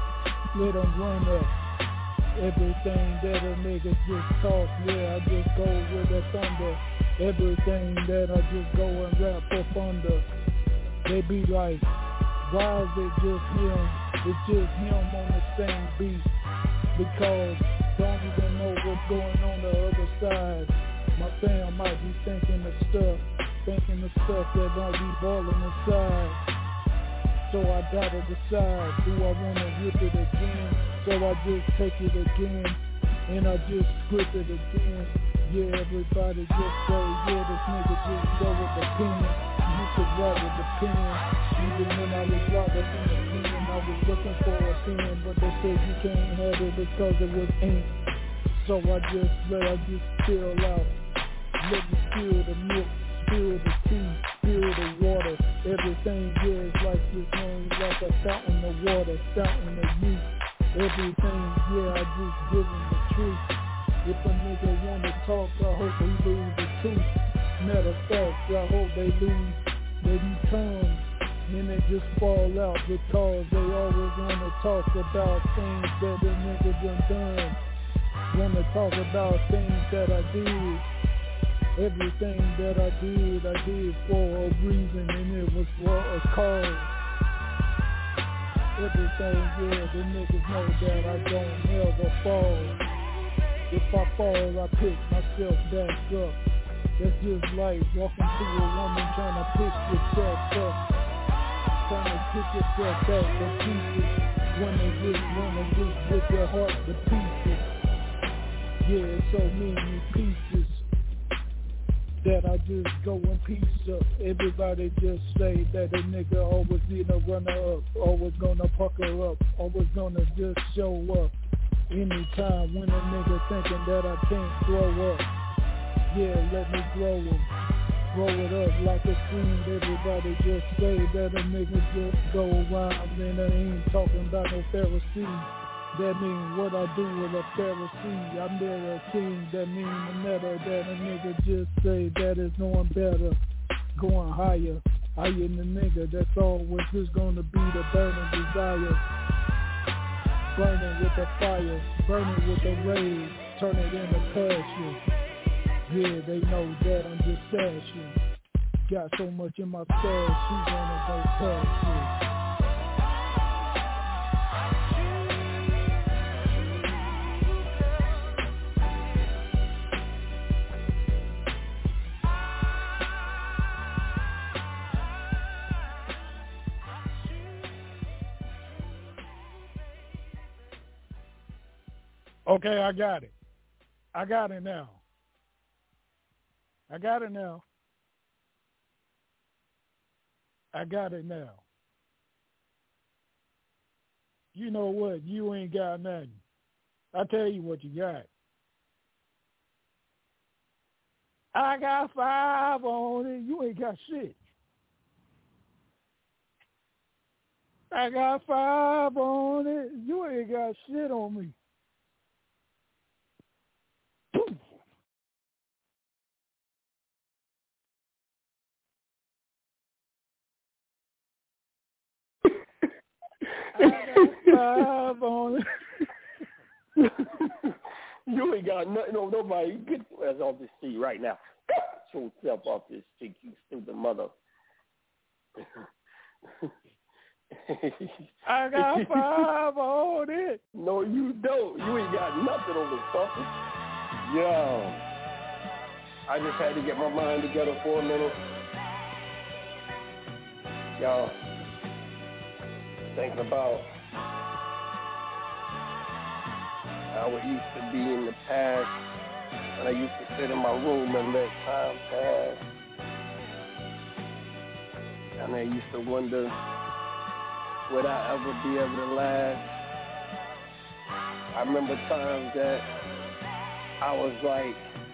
let them run up. Everything that a nigga just talk, yeah, I just go with the thunder. Everything that I just go and rap up under. They be like, why is it just him? It's just him on the same beat. Because don't even know what's going on the other side. My fam might be thinking the stuff that don't be boiling inside. So I gotta decide, do I wanna rip it again? So I just take it again, and I just script it again. Yeah, everybody just say, yeah, this nigga just go with the pen. You could write with the pen. Even when I was locked up in the pen, I was looking for a pen, but they said you can't have it because it was ink. So I just spill out. Let me spill the milk, spill the tea, spill the water. Everything, yeah, is like this name, like a fountain of water, fountain of youth. Everything, yeah, I just give him the truth. If a nigga wanna talk, I hope he lose the truth. Matter of fact, I hope they lose their tongue and they just fall out because they always wanna talk about things that the nigga done. Wanna talk about things that I did. Everything that I did for a reason, and it was for a cause. Everything, yeah, the niggas know that I don't ever fall. If I fall, I pick myself back up. That's just like walking to a woman trying to pick yourself up. Trying to pick yourself back to pieces. Wanna just rip your heart to pieces. Yeah, so many pieces that I just go and piece up. Everybody just say that a nigga always need a runner up, always gonna pucker up, always gonna just show up. Anytime when a nigga thinking that I can't grow up, yeah, let me grow it up like a seed. Everybody just say that a nigga just go around and I ain't talking about no Pharisee. That mean what I do with a Pharisee. I met a king, that mean the matter that a nigga just say that is knowing better. Going higher than the nigga, that's always just gonna be the burning desire. Burning with the fire, burning with the rage, turn it into passion. Yeah, they know that I'm just stashing. Got so much in my stash, she gonna go past it. Okay, I got it. I got it now. You know what? You ain't got nothing. I tell you what you got. I got 5 on it. You ain't got shit. I got 5 on it. You ain't got shit on me. I got 5 on it. You ain't got nothing on nobody. Get your ass off this seat right now. Get yourself off this seat, you stupid mother. I got 5 on it. No, you don't. You ain't got nothing on the fucker. Yo. I just had to get my mind together for a minute. Yo. Thinking about how it used to be in the past when I used to sit in my room and let time pass. And I used to wonder, would I ever be able to last? I remember times that I was like,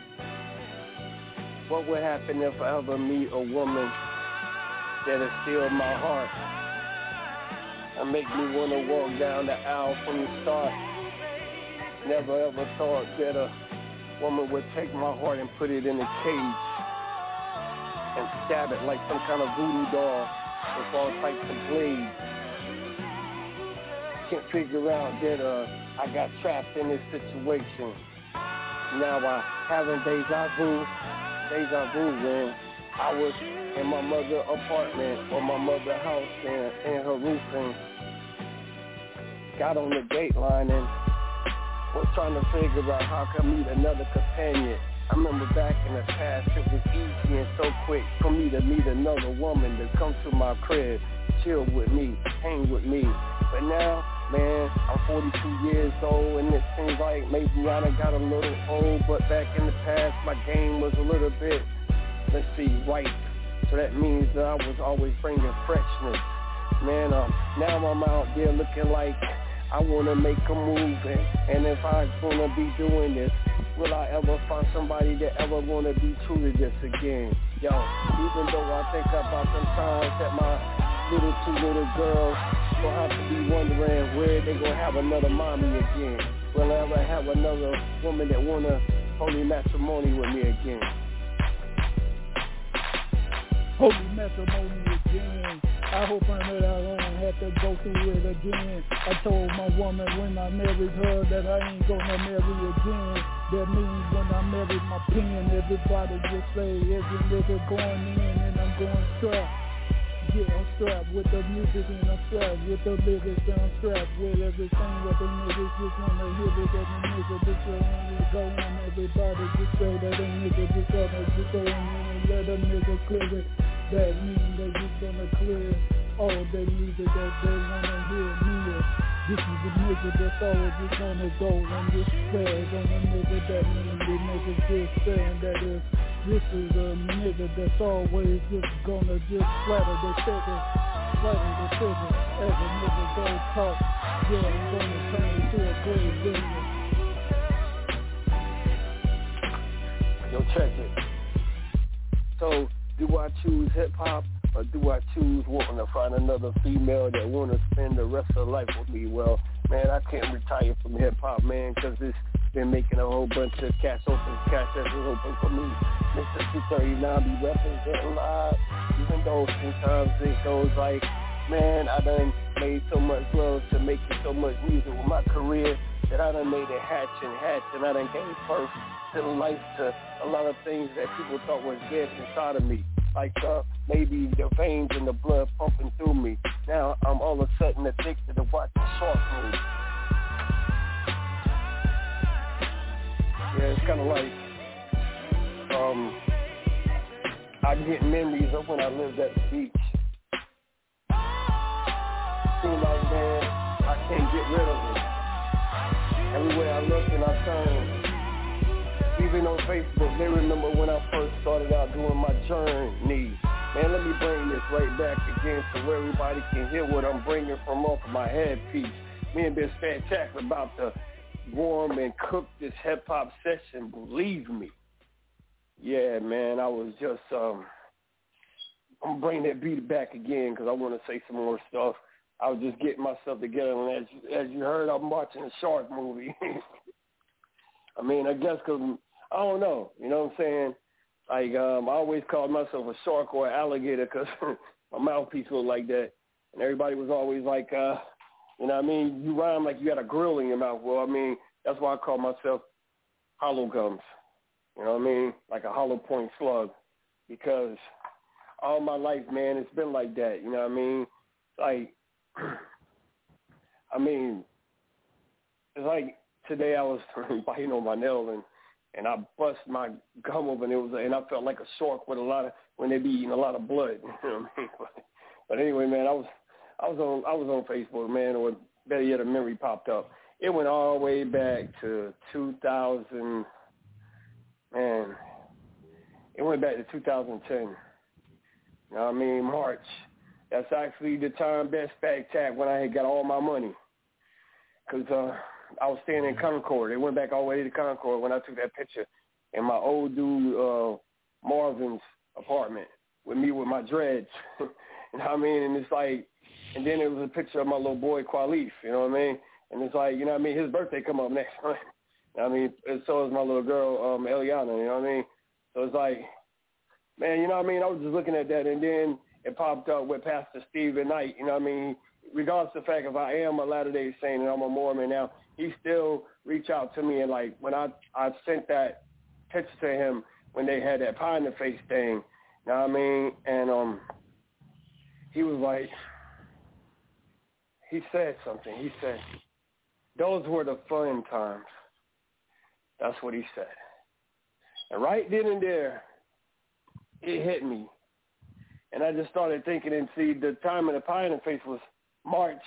what would happen if I ever meet a woman that'll steal my heart and make me want to walk down the aisle from the start? Never ever thought that a woman would take my heart and put it in a cage and stab it like some kind of voodoo doll with all types of blades. can't figure out that I got trapped in this situation. Now I having deja vu, man. I was in my mother's apartment or my mother's house and her roofing. Got on the gate line and was trying to figure out how I could meet another companion. I remember back in the past, it was easy and so quick for me to meet another woman to come to my crib, chill with me, hang with me. But now, man, I'm 42 years old, and it seems like maybe I done got a little old, but back in the past, my game was a little bit, let's see, right. So that means that I was always bringing freshness. Man, now I'm out there looking like I want to make a move, and if I'm going to be doing this, will I ever find somebody that ever want to be true to this again? Yo, even though I think about them times that my two little girls gonna have to be wondering where they gonna have another mommy again. Will I ever have another woman that wanna holy matrimony with me again? Holy matrimony again. I hope I don't have to go through it again. I told my woman when I married her that I ain't gonna marry again. That means when I married my pen, everybody just say every nigga going in and I'm going strapped. Yeah, I'm strapped with the music and I'm strapped with the lyrics and I'm strapped with everything that the niggas just wanna hear it. That the nigga just wanna go on. Everybody just say that the nigga just gonna just go in and let a nigga clear it. That means that you're gonna clear all that music that they wanna hear me. This is the nigga that's always just gonna go and just spread on the nigga. That means the nigga just saying that if this is a nigga that's always just gonna just flatter the figure. As a nigga goes talk, yeah, I'm gonna turn it to a great video. Yo, check it. So, do I choose hip-hop or do I choose wanting to find another female that want to spend the rest of life with me? Well, man, I can't retire from hip-hop, man, because it's been making a whole bunch of cash that's open for me. Mr. 239 be representing live, even though sometimes it goes like, man, I done made so much love to making so much music with my career that I done made it hatch, and I done gave birth to life to a lot of things that people thought was dead inside of me. Like maybe the veins and the blood pumping through me. Now I'm all of a sudden addicted to watching shark movies. Yeah, it's kind of like I get memories of when I lived at the beach. Seems like, man, I can't get rid of it. Everywhere I look and I turn. Even on Facebook, they remember when I first started out doing my journey. Man, let me bring this right back again so everybody can hear what I'm bringing from off of my headpiece. Me and this fantastic about to warm and cook this hip-hop session, believe me. Yeah, man, I was just, I'm bringing that beat back again because I want to say some more stuff. I was just getting myself together, and as you heard, I'm watching a shark movie. I mean, I guess because, I don't know, you know what I'm saying? Like, I always called myself a shark or an alligator because my mouthpiece looked like that. And everybody was always like, you know what I mean? You rhyme like you got a grill in your mouth. Well, I mean, that's why I call myself hollow gums. You know what I mean? Like a hollow point slug. Because all my life, man, it's been like that. You know what I mean? Like, I mean, it's like today I was biting on my nail and I bust my gum open. And I felt like a shark with when they be eating a lot of blood. You know what I mean? But anyway, man, I was on Facebook, man, or better yet, a memory popped up. It went all the way back to 2000. Man, it went back to 2010. You know what I mean? March. That's actually the time Best Fact Tag when I had got all my money. Because I was staying in Concord. It went back all the way to Concord when I took that picture in my old dude Marvin's apartment with me with my dreads. You know what I mean? And it's like, and then it was a picture of my little boy Qualif, you know what I mean? And it's like, you know what I mean? His birthday come up next month. You know what I mean? And so is my little girl, Eliana, you know what I mean? So it's like, man, you know what I mean? I was just looking at that, and then it popped up with Pastor Stephen Knight, you know what I mean? regardless of the fact if I am a Latter-day Saint and I'm a Mormon now, he still reach out to me. And, like, when I sent that picture to him when they had that pie in the face thing, you know what I mean? And he was like, he said something. He said, those were the fun times. That's what he said. And right then and there, it hit me. And I just started thinking, and see, the time of the pie in the face was March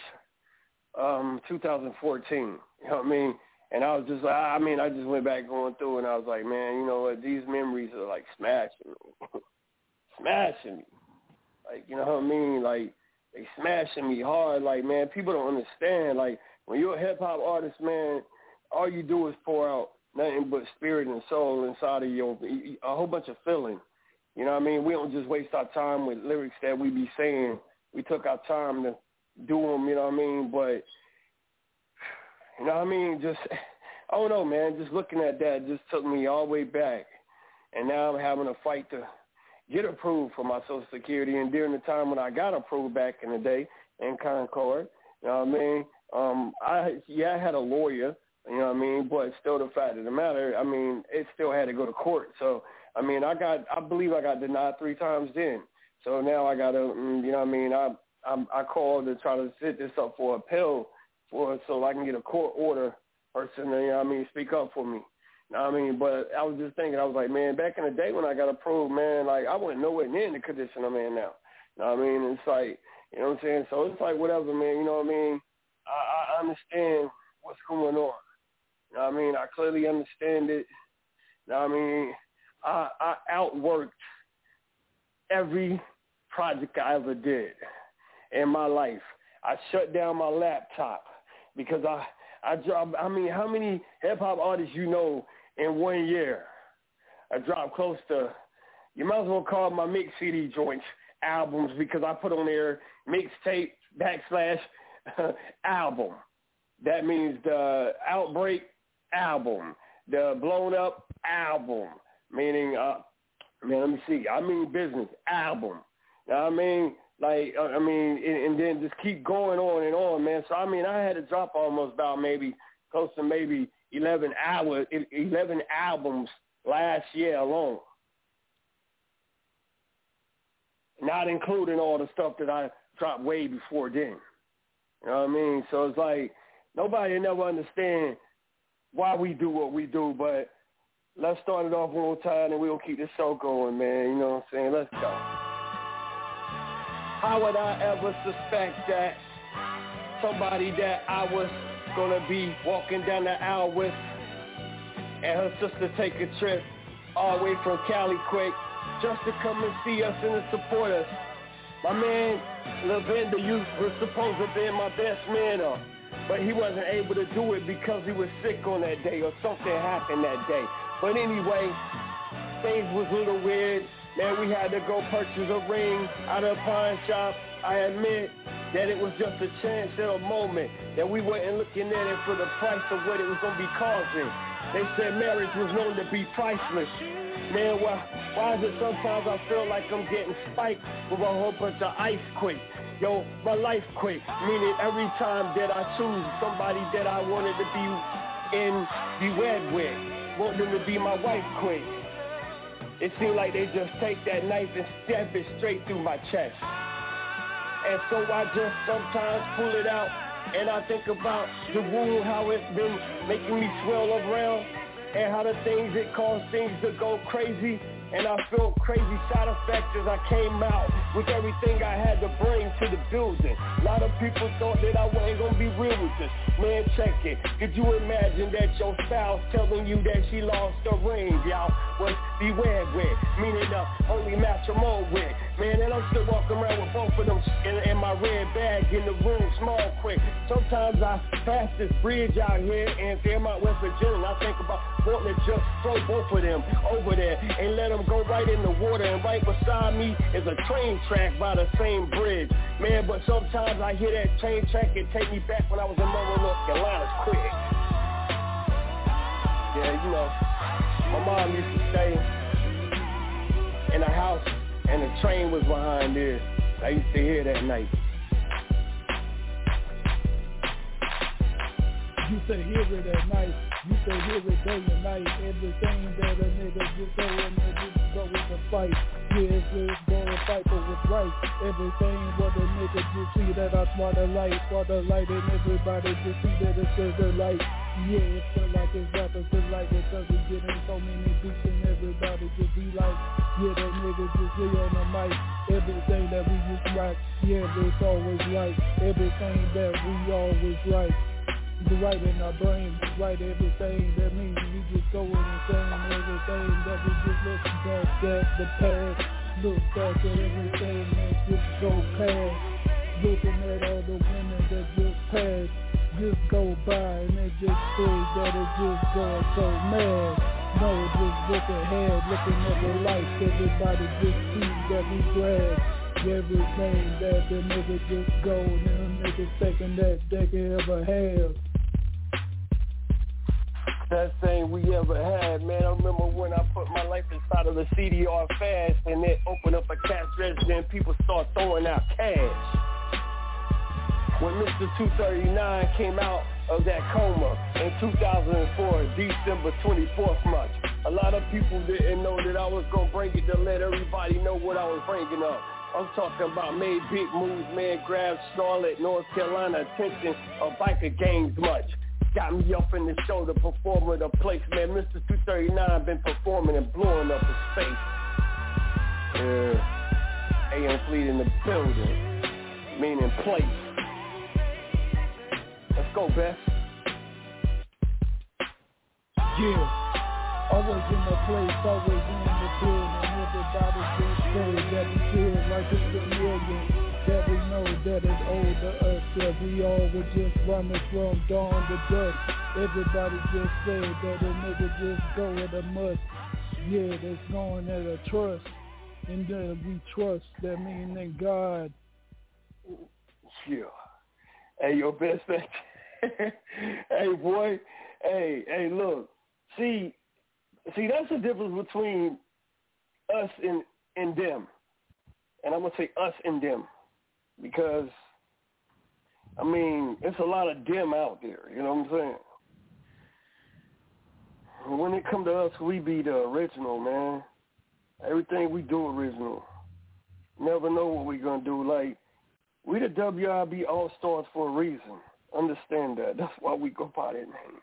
2014. You know what I mean? And I was just like, I just went back going through, and I was like, man, you know what? These memories are like smashing me. Smashing me. Like, you know what I mean? Like, they smashing me hard. Like, man, people don't understand. Like, when you're a hip-hop artist, man, all you do is pour out nothing but spirit and soul inside of you, a whole bunch of feeling. You know what I mean? We don't just waste our time with lyrics that we be saying. We took our time to do them, you know what I mean? But, you know what I mean? Just, I don't know, man. Just looking at that just took me all the way back. And now I'm having a fight to get approved for my Social Security. And during the time when I got approved back in the day in Concord, you know what I mean? I had a lawyer, you know what I mean? But still the fact of the matter, I mean, it still had to go to court. So, I mean, I believe I got denied 3 times then. So now I got to, you know what I mean? I called to try to set this up for appeal so I can get a court order person, you know what I mean, speak up for me. You know what I mean? But I was just thinking, I was like, man, back in the day when I got approved, man, like I wasn't nowhere near the condition I'm in now. You know what I mean? It's like, you know what I'm saying? So it's like whatever, man, you know what I mean? I understand what's going on. You know what I mean? I clearly understand it. You know what I mean? I outworked every project I ever did in my life. I shut down my laptop because I dropped, I mean, how many hip-hop artists you know in 1 year? I dropped close to, you might as well call my mix CD joints albums because I put on there mixtape / album. That means the Outbreak album, the Blown Up album, meaning, let me see, I mean business album. You know what I mean? Like, and then just keep going on and on, man. So, I mean, I had to drop almost about close to 11 albums last year alone. Not including all the stuff that I dropped way before then. You know what I mean? So it's like, nobody never understand why we do what we do, but let's start it off one more time and we'll keep this show going, man. You know what I'm saying? Let's go. How would I ever suspect that somebody that I was going to be walking down the aisle with and her sister take a trip all the way from Cali quick just to come and see us and to support us? My man, Lavender, you were supposed to be my best man up, but he wasn't able to do it because he was sick on that day or something happened that day. But anyway, things was a little weird. Man, we had to go purchase a ring out of a pawn shop. I admit that it was just a chance at a moment, that we weren't looking at it for the price of what it was going to be causing. They said marriage was known to be priceless. Man, why is it sometimes I feel like I'm getting spiked with a whole bunch of ice quick? Yo, my life quick, meaning every time that I choose somebody that I wanted to be wed with, want them to be my wife quick. It seems like they just take that knife and stab it straight through my chest. And so I just sometimes pull it out and I think about the wound, how it's been making me swell around, and how the things it caused things to go crazy. And I felt crazy side effects as I came out with everything I had to bring to the building. A lot of people thought that I wasn't going to be real with this. Man, check it. Could you imagine that your spouse telling you that she lost her ring, y'all, was beware with, meaning the only match I'm on with. Man, and I'm still walking around with both of them in my red bag in the room, small quick. Sometimes I pass this bridge out here in Fairmont, West Virginia, and I think about wanting to just throw both of them over there and let them go right in the water, and right beside me is a train track by the same bridge. Man, but sometimes I hear that train track and take me back when I was in Monroe, North Carolina, quick. Yeah, you know, my mom used to stay in a house and the train was behind there. I used to hear that night. You can hear it at night, you can hear it day and night. Everything that a nigga just go and just go with the fight. Yeah, just go and fight for what's right. Everything what a nigga just see that I swat the light, and everybody just see that it's the light. Yeah, it feel like it's rappers, feel like it's us. We getting so many beats and everybody just be like, yeah, that nigga just lay on the mic. Everything that we just rock, yeah, it's always right. Everything that we always right. The right in our brain, right everything. That means we just go in and saying everything that we just listen back at the past. Look back at everything that just go past. Looking at all the women that just passed. Just go by and it just says that it just going so mad. No, just look ahead, looking at the life. Everybody just sees that we glad. Everything that the nigga just go and them niggas thinking that they can ever have. Best thing we ever had, man. I remember when I put my life inside of the CDR fast and then opened up a cash register and people start throwing out cash. When Mr. 239 came out of that coma in 2004, December 24th month, a lot of people didn't know that I was going to bring it to let everybody know what I was bringing up. I'm talking about made big moves, man, grabbed Charlotte, North Carolina attention of biker gangs much. Got me up in the show to perform at a place, man. Mr. 239 been performing and blowing up the space. AM Fleet in the building, meaning place. Let's go, Beth. Yeah, always in the place, always in the building. Everybody just say that we feel like it's a million. That we know that it's old to us, that we all were just running from dawn to dusk. Everybody just say that a nigga just go with a must. Yeah, that's going at a trust. And then we trust, that mean in God. Yeah. Hey, your best friend. Hey, boy. Hey, look. See, that's the difference between us and them. And I'm going to say us and them. Because, I mean, it's a lot of them out there, you know what I'm saying? When it come to us, we be the original, man. Everything we do original. Never know what we're going to do. Like, we the WIB All-Stars for a reason. Understand that. That's why we go by that name.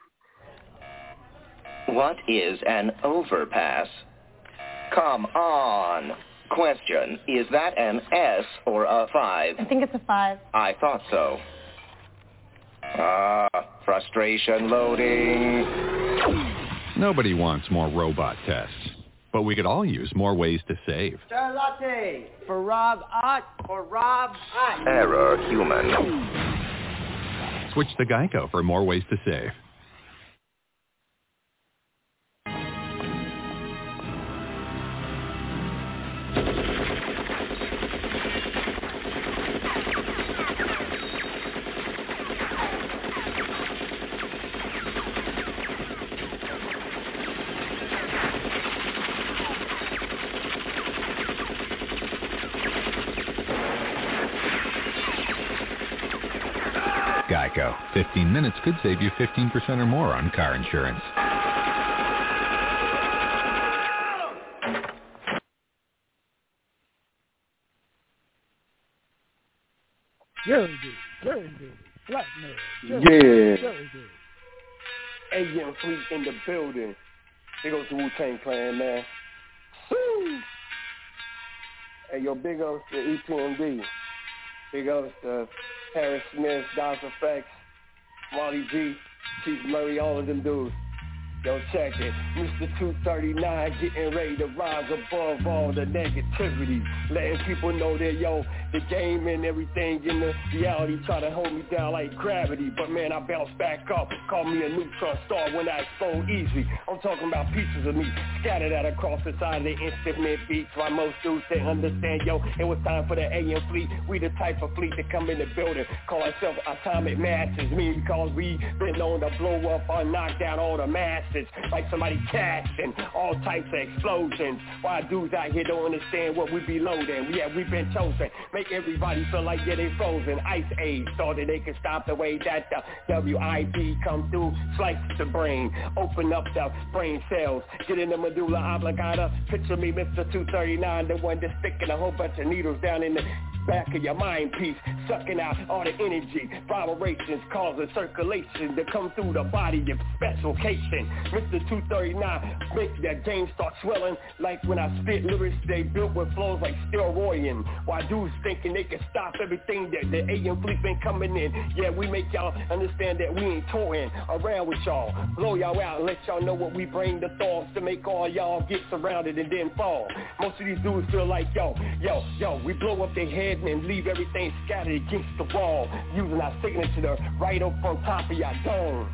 What is an overpass? Come on. Question, is that an S or a 5? I think it's a 5. I thought so. Frustration loading. Nobody wants more robot tests, but we could all use more ways to save. Charlotte for Rob Ott or Rob Ott. Error human. Switch to Geico for more ways to save. Geico. 15 minutes could save you 15% or more on car insurance. Jerry Blackmail. Yeah. AM Fleet in the building. Big ups to Wu-Tang Clan, man. Woo! Hey, yo, big ups to EPMD. Big ups to Harris Smith, Daz Effects, Marty G, Chief Murray, all of them dudes. Yo, check it. Mr. 239 getting ready to rise above all the negativity. Letting people know that, yo, the game and everything in the reality try to hold me down like gravity. But, man, I bounce back up. Call me a neutron star when I explode easy. I'm talking about pieces of me scattered out across the side of the instrument beats. While most dudes, they understand, yo, it was time for the AM Fleet. We the type of fleet that come in the building. Call ourselves atomic masses. Me because we been known to blow up or knock down all the masses. message like somebody casting all types of explosions. Why dudes out here don't understand what we be loading? Yeah, we've been chosen. Make everybody feel like they frozen. Ice age, thought that they could stop the way that the WIP come through, slice the brain, open up the brain cells, get in the medulla oblongata. Picture me, Mr. 239, the one that's sticking a whole bunch of needles down in the back of your mind piece, sucking out all the energy, vibrations causing circulation to come through the body of specification. Mr. 239, make that game start swelling like when I spit lyrics they built with flows like steroids. While dudes thinking they can stop everything that the AM fleet been coming in. Yeah, we make y'all understand that we ain't toying around with y'all. Blow y'all out and let y'all know what we bring the thoughts to make all y'all get surrounded and then fall. Most of these dudes feel like, yo, we blow up their head and leave everything scattered against the wall, using our signature right up on top of your dome.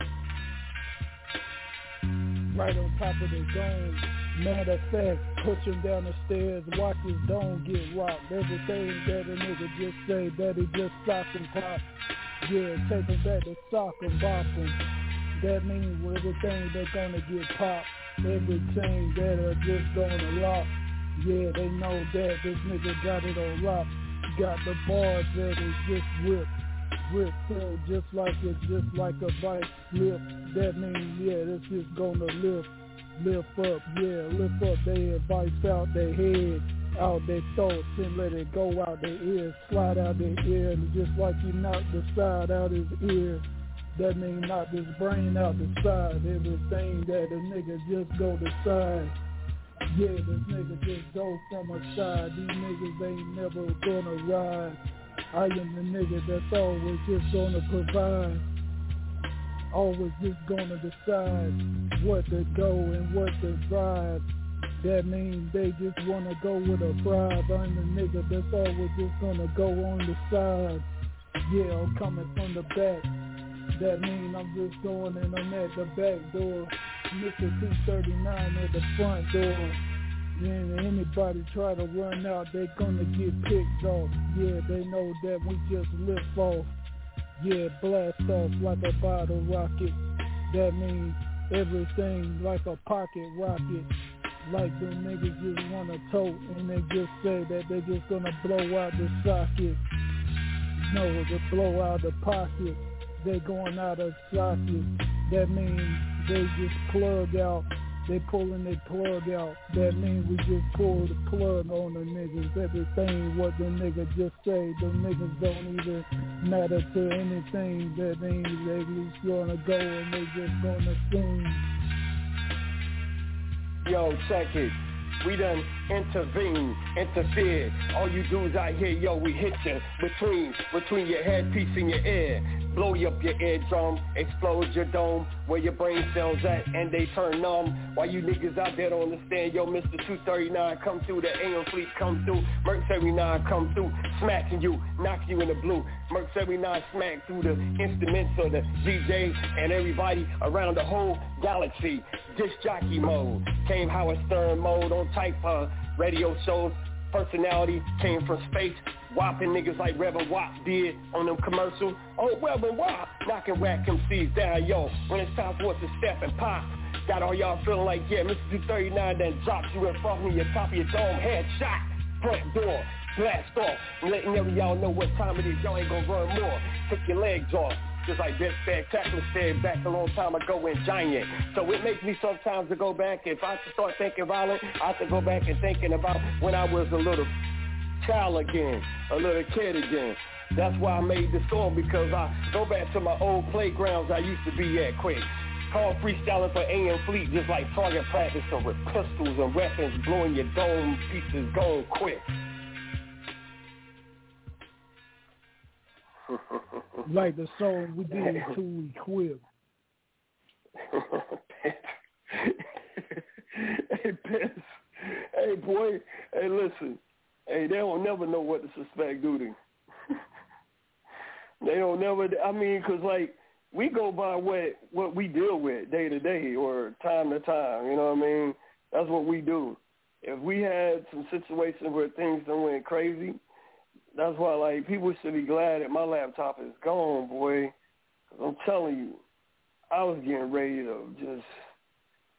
Right on top of the dome. Matter of fact, push him down the stairs, watch his dome get rocked. Everything that a nigga just say, that he just sock and pop. Yeah, take him back to sock and bop him. That means everything they're gonna get popped. Everything that are just gonna lock. Yeah, they know that this nigga got it on lock. Got the bars that is just whipped through just like a vice lift. That means, yeah, this is gonna lift up, yeah, lift up their advice out their head, out their thoughts, and let it go out their ears, slide out their ear, and just like you knock the side out his ear. That means knock his brain out the side. Everything that a nigga just go to side. Yeah, this nigga just go from a side. These niggas ain't never gonna ride. I am the nigga that's always just gonna provide. Always just gonna decide what to go and what to drive. That means they just wanna go with a bribe. I'm the nigga that's always just gonna go on the side. Yeah, I'm coming from the back. That means I'm just going and I'm at the back door. Mr. 239 at the front door. And anybody try to run out, they gonna get picked off. Yeah, they know that we just lift off. Yeah, blast off like a bottle rocket. That means everything like a pocket rocket. Like the niggas just wanna tote and they just say that they just gonna blow out the socket. No, they blow out the pocket. They going out of socket. That means they just plug out. They pulling their plug out. That means we just pull the plug on the niggas. Everything what the nigga just say, the niggas don't even matter to anything. That means they just gonna go and they just gonna sing. Yo, check it. We done interfered. All you dudes out here, yo, we hit you between your headpiece and your ear. Blow you up your eardrum, explode your dome, where your brain cells at, and they turn numb. While you niggas out there don't understand, yo, Mr. 239 come through, the AM fleet come through, Merc 79 come through, smacking you, knocking you in the blue. Merc 79 smack through the instruments of the DJ and everybody around the whole galaxy. Disc jockey mode, came Howard Stern mode on type radio shows. Personality came from space, whopping niggas like Reverend Wop did on them commercials. Oh, Reverend Wop, knocking whack MCs down, yo. When it's time for us to step and pop, got all y'all feeling like, yeah, Mr. 239 done dropped you in front of your top of your dome, headshot, front door, blast off. I'm letting every y'all know what time it is, y'all ain't gonna run more. Took your legs off. Just like this spectacular said back a long time ago in Giant. So it makes me sometimes to go back. If I start thinking violent, I have to go back and thinking about when I was a little child again, a little kid again. That's why I made this song, because I go back to my old playgrounds I used to be at quick. Call freestyling for AM Fleet just like target practice, so with pistols and weapons, blowing your dome pieces going quick. Like the song we did to Equip. Hey, Pence. Hey, boy. Hey, listen. Hey, they don't never know what to suspect, do they? They don't never. I mean, because, like, we go by what we deal with day to day or time to time. You know what I mean? That's what we do. If we had some situations where things done went crazy, that's why, like, people should be glad that my laptop is gone, boy. 'Cause I'm telling you, I was getting ready to just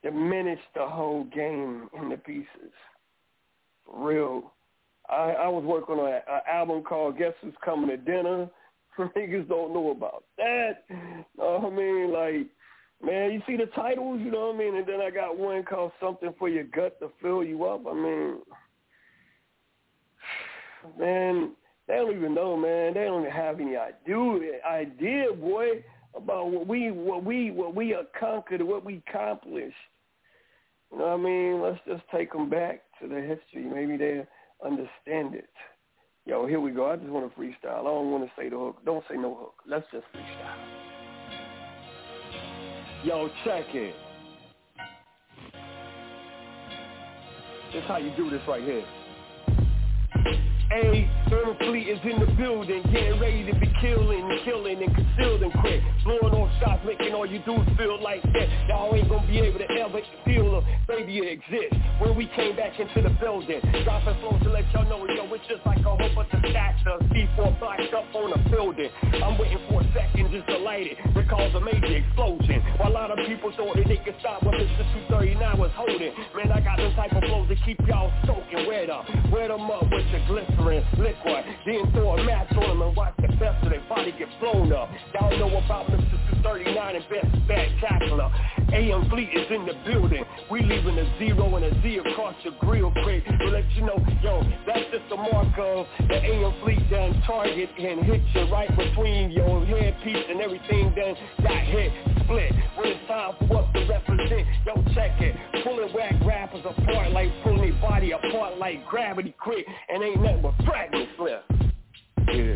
diminished the whole game into pieces. For real. I was working on an album called Guess Who's Coming to Dinner. Niggas don't know about that. I mean, like, man, you see the titles, you know what I mean? And then I got one called Something for Your Gut to Fill You Up. I mean, man, they don't even know, man. They don't even have any idea, boy, about what we conquered, what we accomplished. You know what I mean? Let's just take them back to the history. Maybe they'll understand it. Yo, here we go. I just want to freestyle. I don't want to say the hook. Don't say no hook. Let's just freestyle. Yo, check it. This is how you do this right here. Urban Fleet is in the building, getting ready to be killing and concealed and quick. Blowing off shots, making all you dudes feel like that. Y'all ain't gonna be able to ever feel or maybe it exists. When we came back into the building, dropping flows to let y'all know, yo, it's just like a whole bunch of stacks of C4 blacked up on a building. I'm waiting for a second just to light it, to cause a major explosion. While a lot of people thought that they could stop what Mr. 239 was holding. Man, I got them type of flows to keep y'all soaking wet up. Wet them up with the glycerin liquid. Then throw a match on them and watch the best of their body get blown up. Y'all know about Mr. 239 and Best Spectacular. AM Fleet is in the building. We leaving a 0 and a Z across your grill quick to let you know, yo, that's just the mark of the AM Fleet done target and hit you right between your headpiece and everything done got hit, split. When it's time for us to represent, yo, check it. Pulling whack rappers apart like pulling their body apart like gravity quick, and ain't nothing but fragments left. Yeah.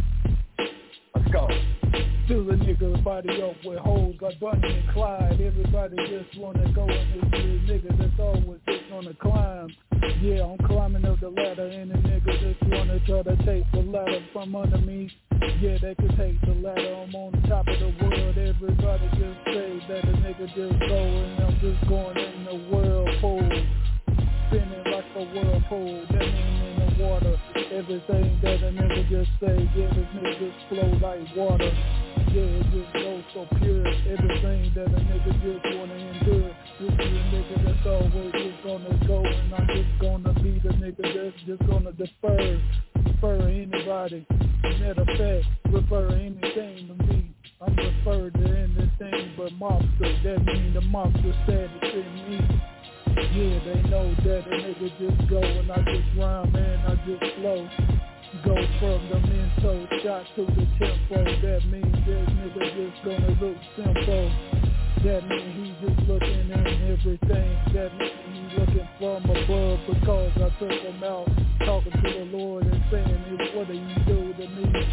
Let's go. Fill a nigga body up with holes like Bonnie and Clyde. Everybody just wanna go and this nigga that's always just on the climb. Yeah, I'm climbing up the ladder and the nigga just wanna try to take the ladder from under me. Yeah, they can take the ladder, I'm on the top of the world. Everybody just say that a nigga just go and I'm just going in the whirlpool. Spinning like a whirlpool, that mean in the water. Everything that a nigga just say, yeah, this nigga just flow like water. Yeah, it just goes so pure. Everything that a nigga just wanna endure. This is a nigga that's always just gonna go, and I'm just gonna be the nigga that's just gonna defer anybody. Matter of fact, refer anything to me. I'm referred to anything but mobster. That mean the mobster status in me. Yeah, they know that a nigga just go and I just rhyme and I just flow. Go from the mental shot to the tempo. That means this nigga just gonna look simple. That means he just looking at everything. That means he looking from above because I took him out talking to the Lord and saying, what do you do to me?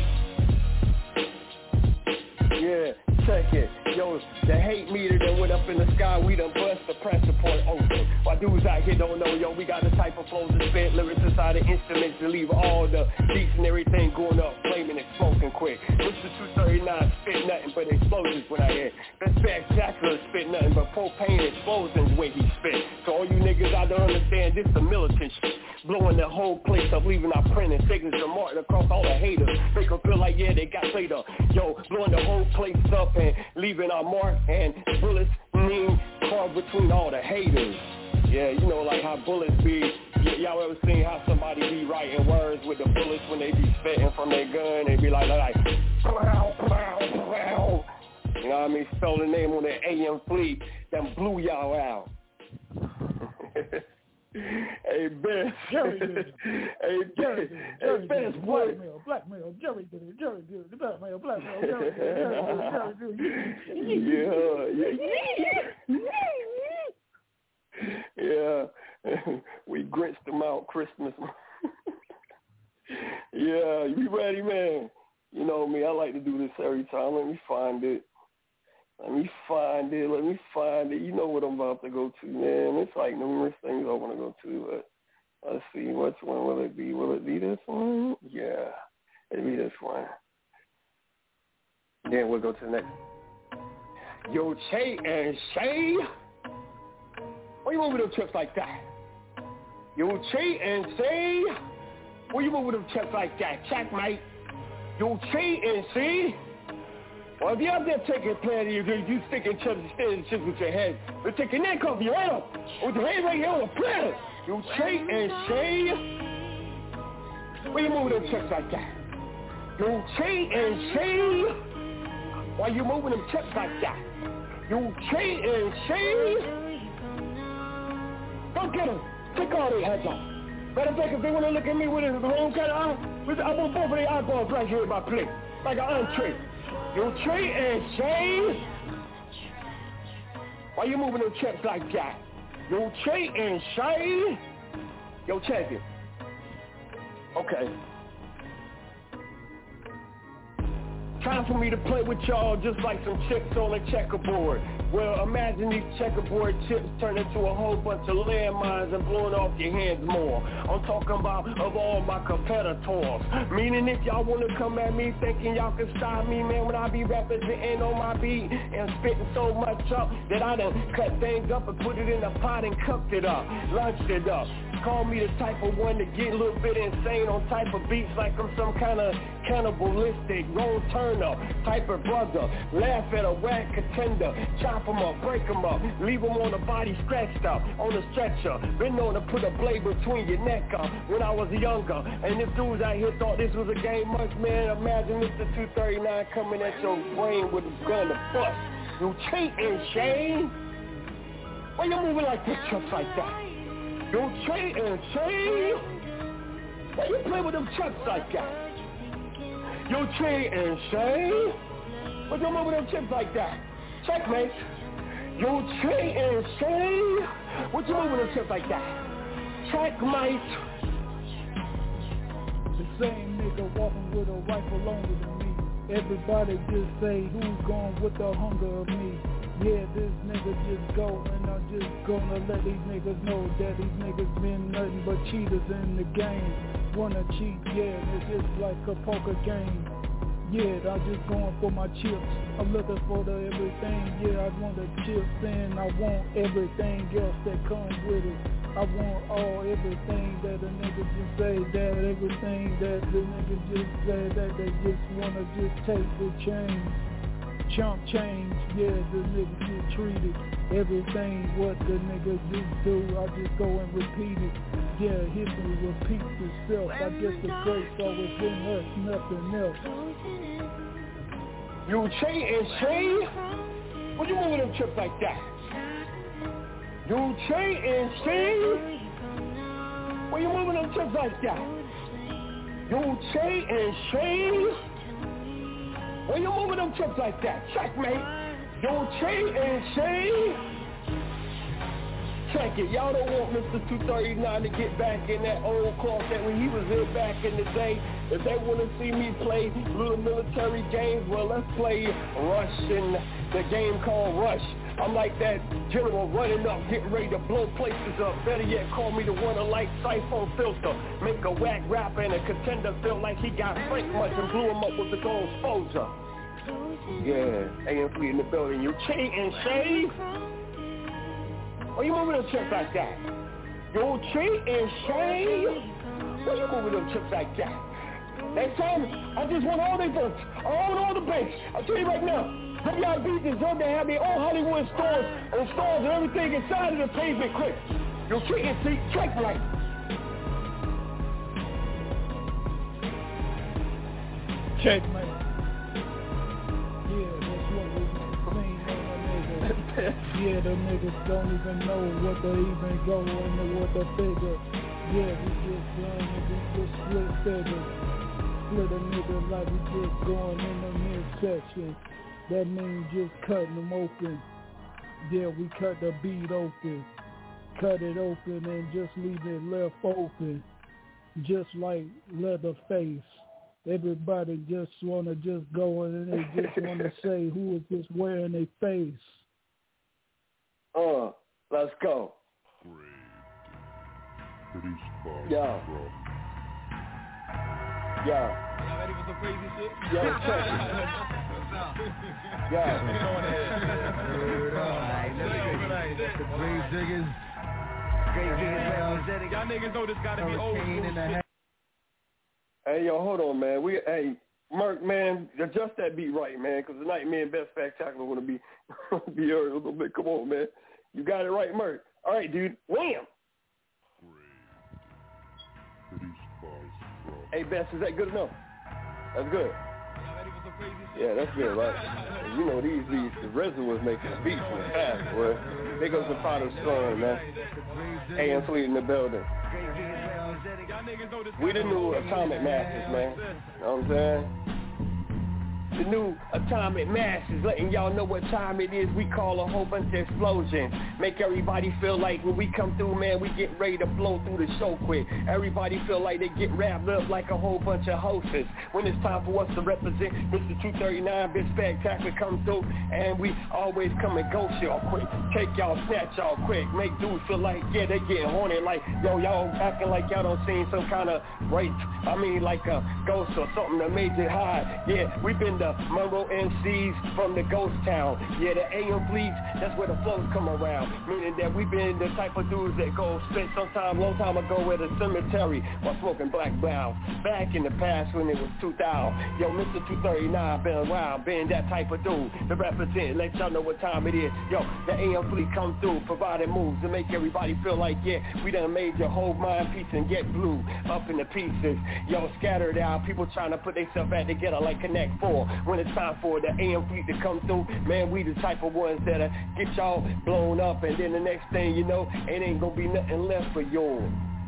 Yeah, check it. Yo, the hate meter that went up in the sky, we done bust the pressure point open. While dudes out here don't know, yo, we got the type of flows to spit lyrics inside the instruments to leave all the beats and everything going up, flaming and smoking quick. Mr. 239 spit nothing but explosions when I hit. Best Spectacular spit nothing but propane explosions when he spit. So all you niggas out there understand, this the militant shit. Blowing the whole place up, leaving our print and signature marked across all the haters. Make them feel like, yeah, they got later. Yo, blowing the whole place up and leaving our mark and bullets mean carved between all the haters. Yeah, you know, like how bullets be. Y'all ever seen how somebody be writing words with the bullets when they be spitting from their gun? They be like, plow, plow, plow. You know what I mean? Stole the name on the AM Fleet, then blew y'all out. Hey, Bess. Jerry did it. Hey, Bess, Blackmail. Jerry did it. Blackmail. Jerry did it. Yeah. We grinched them out Christmas. Yeah, you ready, man? You know me, I like to do this every time. Let me find it. You know what I'm about to go to, man. It's like numerous things I want to go to, but let's see, which one will it be? Will it be this one? Yeah, it'll be this one. Then we'll go to the next. Yo, Che and Shay. Why you moving them chips like that? Yo, Che and Shay. Why you moving them chips like that? Checkmate. Yo, Che and Shay. Or if you're out there taking plan, you sticking chips and chips with your head. You take your neck off your head up. With your head right here on the planet. You shake and shave. Why you moving them chips like that? You shake and shave. Why you moving them chips like that? You shake and shave. Don't get them. Take all their heads off. Matter of fact, if they want to look at me with the wrong kind of eye, I want both of their eyeballs right here in my plate. Like an entree. You trade and shave. Why you moving them chips like that? You trade and shave. Yo, check it. Okay. Time for me to play with y'all just like some chips on a checkerboard. Well, imagine these checkerboard chips turn into a whole bunch of landmines and blowing off your hands more. I'm talking about of all my competitors. Meaning if y'all want to come at me thinking y'all can stop me, man, when I be representing on my beat and spitting so much up that I done cut things up and put it in a pot and cooked it up, lunched it up. Call me the type of one to get a little bit insane on type of beats like I'm some kind of cannibalistic, wrong turn up type of brother. Laugh at a whack contender, chop them up, break them up, leave them on the body scratched up, on the stretcher. Been known to put a blade between your neck up when I was younger. And if dudes out here thought this was a game much, man, imagine Mr. 239 coming at your brain with a gun to bust. You cheat and shame? Why you moving like this, chucks like that? You cheat and shame? Why you play with them chucks like that? You cheat and shame? Why you moving them chips like that? Checkmate. You cheat and shame? What you moving them chips like that? Checkmate. The same nigga walking with a rifle longer than me. Everybody just say who's going with the hunger of me. Yeah, this nigga just go, and I'm just gonna let these niggas know that these niggas been nothing but cheaters in the game. Wanna cheat, yeah, it's just like a poker game. Yeah, I'm just going for my chips. I'm looking for the everything, yeah, I want the chips and I want everything else that comes with it. I want everything that a nigga just say, that everything that the nigga just say, that they just wanna just take the change. Chump change, yeah, the nigga get treated. Everything what the nigga just do, I just go and repeat it. Yeah, history repeats itself. I guess the great's always been us, nothing else. You cheat and shave? What you moving them chips like that? You cheat and shave? What you moving them chips like that? You cheat and shave? When you moving them chips like that, checkmate. You cheat and shave? Check it. Y'all don't want Mr. 239 to get back in that old cloth that when he was in back in the day. If they want to see me play little military games, well, let's play Rush in the game called Rush. I'm like that general running up, getting ready to blow places up. Better yet, call me the one to like siphon filter. Make a whack rapper and a contender feel like he got Frank much and blew him up with the gold exposure. Yeah, AMP in the building. You cheat and shave? Why you moving them chips like that? You cheat and shave? Why you moving them chips like that? Next time, I just want all their votes. I want all the banks. I'll tell you right now. WIB deserve to have their own Hollywood stores and everything inside of the pavement quick. You cheat and see, check right. Checkmate. Yeah, that's what we've seen on the niggas. Yeah, the niggas don't even know what they even go and what the figure. Yeah, we just playing and we just split figures. Split a nigga like we just going in the midsection. That means just cutting them open. Yeah, we cut the beat open. Cut it open and just leave it left open. Just like Leatherface. Everybody just want to just go in and they just want to say who is just wearing their face. Let's go. Yeah. Yeah. Y'all ready for some crazy shit? Yo, check it. Yeah. Grave diggers. Y'all niggas know this gotta be old school shit. Hey, yo, hold on, man. Merc, man, adjust that beat right, man, because tonight me and Best Spectacular want to be heard a little bit. Come on, man. You got it right, Merc. All right, dude. Wham! Hey, Best, is that good enough? That's good. Yeah, that's good, right? You know these beats, the RZA was making the beats from the past, boy. There goes the Potter's Son, man. AM Fleet in the building. We the new Atomic Masters, man. You know what I'm saying? The new Atomic Masters, letting y'all know what time it is. We call a whole bunch of explosions. Make everybody feel like when we come through, man, we get ready to blow through the show quick. Everybody feel like they get wrapped up like a whole bunch of hostess. When it's time for us to represent Mr. 239, Big Spectacular come through, and we always come and ghost y'all quick. Take y'all, snatch y'all quick. Make dudes feel like, yeah, they getting haunted. Like, yo, y'all acting like y'all don't seen some kind of rape. I mean, like a ghost or something that made it high. Yeah, we been the Monroe MCs from the ghost town. Yeah, the AM Fleets, that's where the flows come around. Meaning that we been the type of dudes that go spent sometime, long time ago at a cemetery while smoking black bounce. Back in the past when it was 2000. Yo, Mr. 239 been around, been that type of dude to represent, let y'all know what time it is. Yo, the AM Fleet come through, providing moves to make everybody feel like, yeah, we done made your whole mind piece and get blue up in the pieces. Yo, scattered out, people trying to put themselves back together like Connect 4. When it's time for the AM Fleet to come through, man, we the type of ones that'll get y'all blown up, and then the next thing you know, it ain't gonna be nothing left for yours.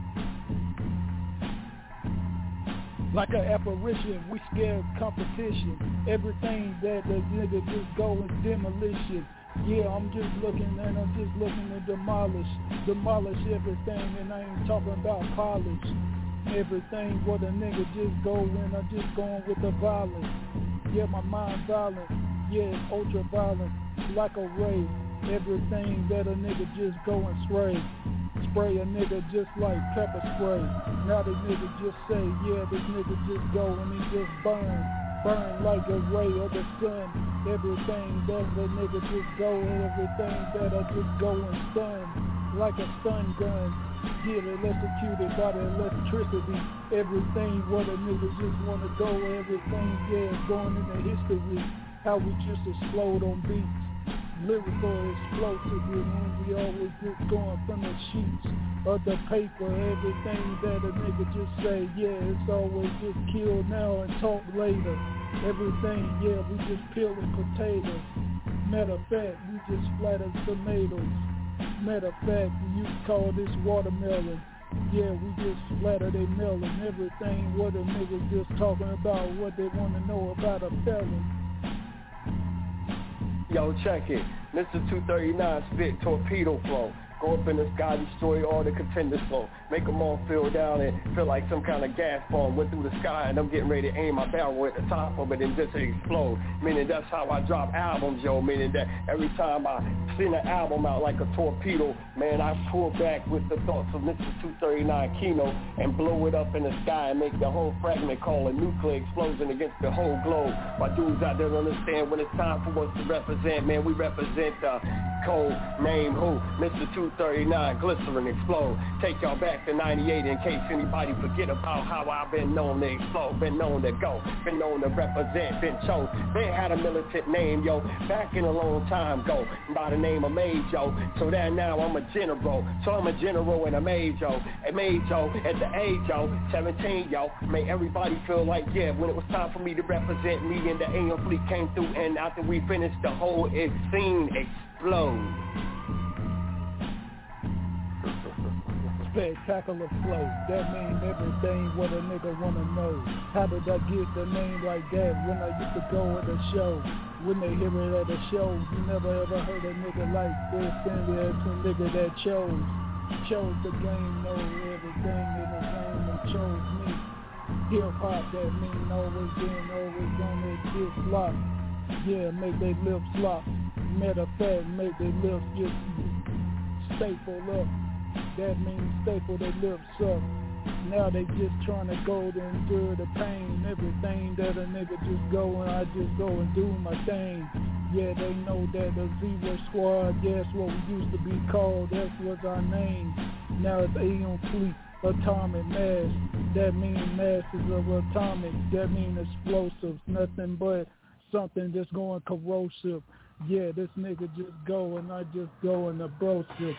Like an apparition, we scared competition. Everything that the nigga just go is demolition. Yeah, I'm just looking to demolish everything, and I ain't talking about polish. Everything what a nigga just go in, I'm just going with the violence. Yeah, my mind violent, yeah, it's ultra violent, like a ray. Everything that a nigga just go and spray a nigga just like pepper spray. Now the nigga just say, yeah, this nigga just go and he just burn like a ray of the sun. Everything that a nigga just go, everything that I just go and stun, like a stun gun. Get electrocuted by the electricity. Everything what a nigga just wanna go, everything, yeah, going into history. How we just explode on beats. Lyrical explosive, and we always just going from the sheets of the paper. Everything that a nigga just say, yeah, it's always just kill now and talk later. Everything, yeah, we just peeling potatoes. Matter of fact, we just flatter tomatoes. Matter of fact, we used to call this watermelon. Yeah, we just flatter they melon. Everything what a nigga just talking about, what they want to know about a felon. Yo, check it. Mr. 239 spit torpedo flow. Go up in the sky, destroy all the contenders flow. Make them all feel down and feel like some kind of gas bomb went through the sky, and I'm getting ready to aim my barrel at the top of it and just explode. Meaning that's how I drop albums, yo. Meaning that every time I send an album out like a torpedo, man, I pull back with the thoughts of Mr. 239 Kino and blow it up in the sky and make the whole fragment call a nuclear explosion against the whole globe. My dudes out there understand when it's time for us to represent, man, we represent the code name who? Mr. 239 Glycerin Explode. Take y'all back to 98 in case anybody forget about how I've been known to explode, been known to go, been known to represent, been chose. They had a militant name, yo, back in a long time ago, by the name of Majo. So that now I'm a general. So I'm a general and a Majo. A Majo at the age, yo, 17, yo. Made everybody feel like, yeah, when it was time for me to represent, me and the AM Fleet came through, and after we finished the whole scene explode. Spectacular flow, that mean everything what a nigga wanna know. How did I get the name like that when I used to go at a show? When they hear it at a show, you never ever heard a nigga like this, and there's a nigga that chose the game, know everything in the game and chose me. Hip hop, that mean always been always on that dick flop. Yeah, make they lips flop. Matter of fact, make they lips just staple up. That means staple their lips up. Now they just trying to go to endure the pain. Everything that a nigga just go and I just go and do my thing. Yeah, they know that the Zero Squad, that's what we used to be called. That was our name. Now it's AM Fleet. atomic mass. That mean masses of atomic. That mean explosives. Nothing but something that's going corrosive. Yeah, this nigga just go and I just go and abrasive.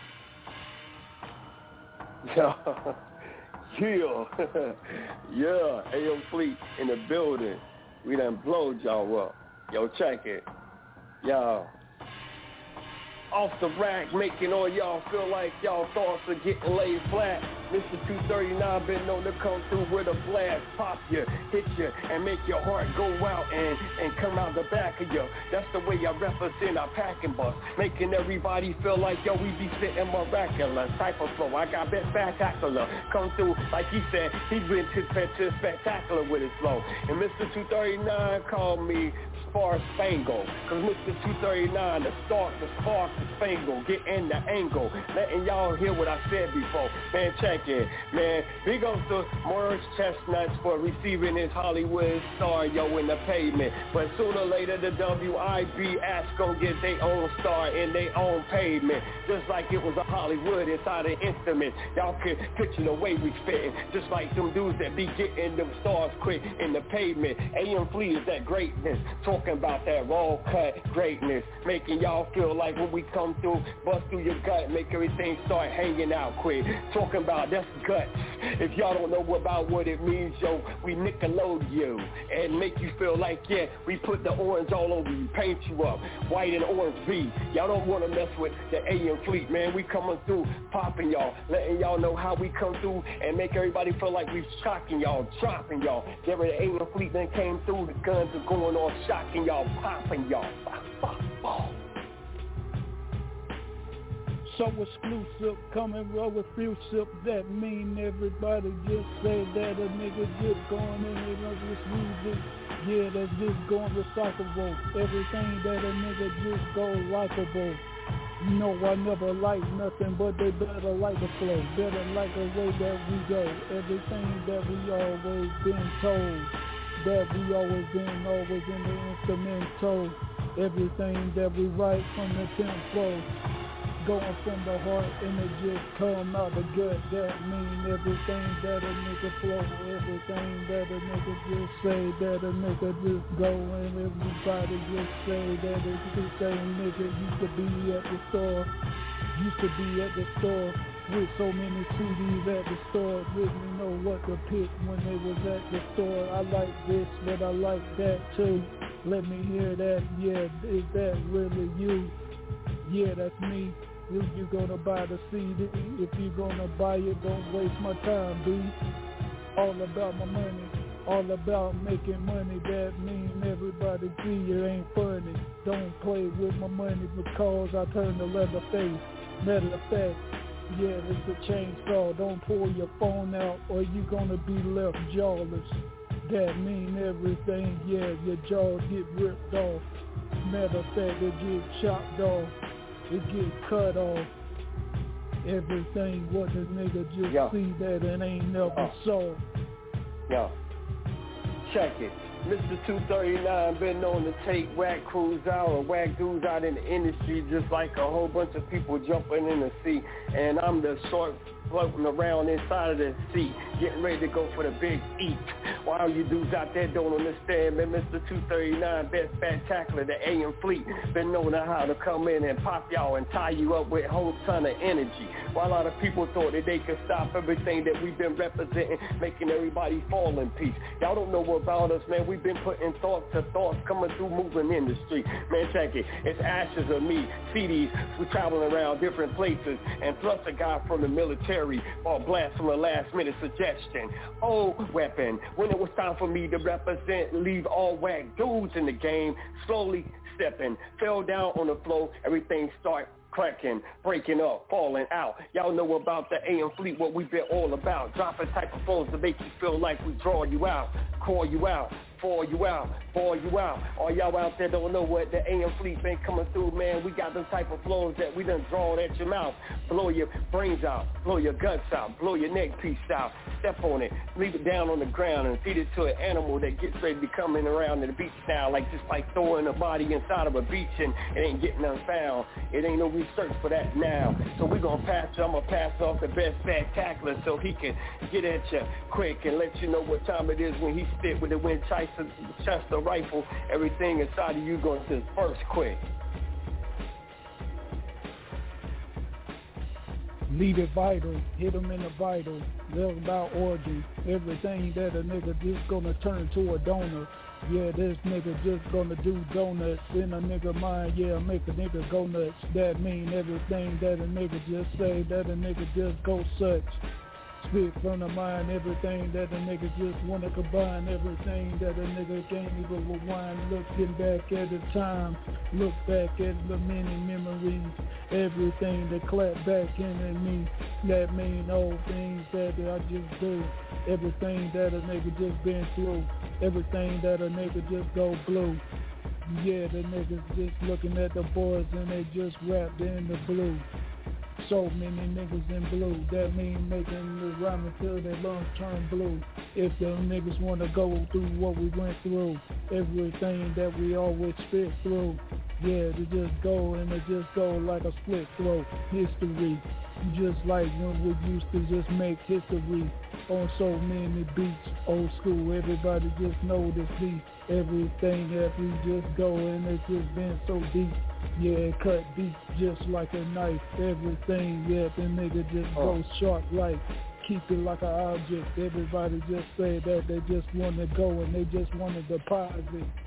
Yeah, AO Fleet in the building. We done blowed y'all up. Yo, check it. Yo. Off the rack, making all y'all feel like y'all thoughts are getting laid flat. Mr. 239 been known to come through with a blast, pop you, hit you, and make your heart go out and come out the back of you. That's the way I represent our packing bus, making everybody feel like, yo, we be sitting miraculous type of flow. I got that spectacular, come through, like he said, he been to spectacular with his flow. And Mr. 239 called me Spar Spangle, cause Mr. 239, the spark, the spangle, get in the angle, letting y'all hear what I said before. Man, check it, man. Big up to Morris Chestnuts for receiving his Hollywood star, yo, in the pavement. But sooner or later, the WIBS gon' get their own star in their own pavement. Just like it was a Hollywood inside an instrument. Y'all could picture the way we spittin', just like them dudes that be getting them stars quick in the pavement. AM Fleet is that greatness, talking about that raw cut greatness, making y'all feel like when we come through, bust through your gut, make everything start hanging out quick. Talking about that's guts. If y'all don't know about what it means, yo, we Nickelodeon you and make you feel like, yeah, we put the orange all over you, paint you up, white and orange V. Y'all don't want to mess with the AM Fleet, man. We coming through, popping y'all, letting y'all know how we come through and make everybody feel like we shocking y'all, dropping y'all. Never the AM Fleet then came through, the guns are going off, shocking y'all, popping y'all. So exclusive, coming raw with few sip. That mean everybody just say that a nigga just going in and just music. Yeah, that's just going recyclable. Everything that a nigga just go likeable. No, I never like nothing, but they better like the flow. Better like the way that we go. Everything that we always been told. That we always in the instrumental. Everything that we write from the tempo, going from the heart and it just come out the gut. That mean everything that a nigga flow, everything that a nigga just say, that a nigga just go, and everybody just say that it's the same nigga used to be at the store with so many CDs at the store, didn't know what to pick when they was at the store. I like this, but I like that too. Let me hear that, yeah, is that really you? Yeah, that's me. If you gonna buy the CD, if you gonna buy it, don't waste my time, B. All about my money, all about making money. That mean everybody see you ain't funny. Don't play with my money because I turn the leather face. Matter of fact, yeah, it's a chainsaw. Don't pull your phone out or you gonna be left jawless. That mean everything, yeah, your jaws get ripped off. Matter of fact, it get chopped off. It get cut off. Everything what the nigga just see that it ain't never saw. Yo, check it. Mr. 239 been known to take whack crews out or whack dudes out in the industry just like a whole bunch of people jumping in the sea. And I'm the short floating around inside of the seat, getting ready to go for the big eat. While you dudes out there don't understand, man, Mr. 239, best spectacular, the AM Fleet, been known how to come in and pop y'all and tie you up with a whole ton of energy. While a lot of people thought that they could stop everything that we've been representing, making everybody fall in peace. Y'all don't know about us, man. We've been putting thoughts to thoughts coming through moving industry. Man, check it. It's ashes of me, CDs. We're traveling around different places, and plus a guy from the military or blast from a last minute suggestion. Oh, weapon. When it was time for me to represent, leave all whack dudes in the game, slowly stepping, fell down on the floor, everything start cracking, breaking up, falling out. Y'all know about the AM Fleet, what we've been all about. Dropping type of phones to make you feel like we draw you out, call you out. fall you out, ball you out. All y'all out there don't know what the AM Fleet been coming through, man. We got them type of flows that we done drawn at your mouth. Blow your brains out, blow your guts out, blow your neck piece out. Step on it, leave it down on the ground and feed it to an animal that gets ready to be coming around to the beach now, like just like throwing a body inside of a beach and it ain't getting unfound. It ain't no research for that now. So we gonna I'm gonna pass off the best spectacular so he can get at you quick and let you know what time it is when he spit with the Winchester rifle. Everything inside of you gonna disperse quick. Lead it vital, hit him in the vital, live about organ, everything that a nigga just gonna turn to a donor. Yeah, this nigga just gonna do donuts in a nigga mind, yeah, make a nigga go nuts. That mean everything that a nigga just say, that a nigga just go such. Spit from the mind, everything that a nigga just wanna combine, everything that a nigga can't even rewind. Looking back at the time, look back at the many memories, everything that clap back into me. That mean all things that I just do, everything that a nigga just been through, everything that a nigga just go blue. Yeah, the niggas just looking at the boys and they just wrapped in the blue. So many niggas in blue, that mean making the rhyme until their lungs turn blue. If the niggas wanna go through what we went through, everything that we always spit through, yeah, they just go and they just go like a split throat. History, just like when we used to just make history on so many beats, old school, everybody just know this beat. Everything that we just go and it's just been so deep. Yeah, it cut deep just like a knife. Everything, yeah, the nigga just goes sharp like, keep it like an object. Everybody just say that they just want to go and they just want to deposit.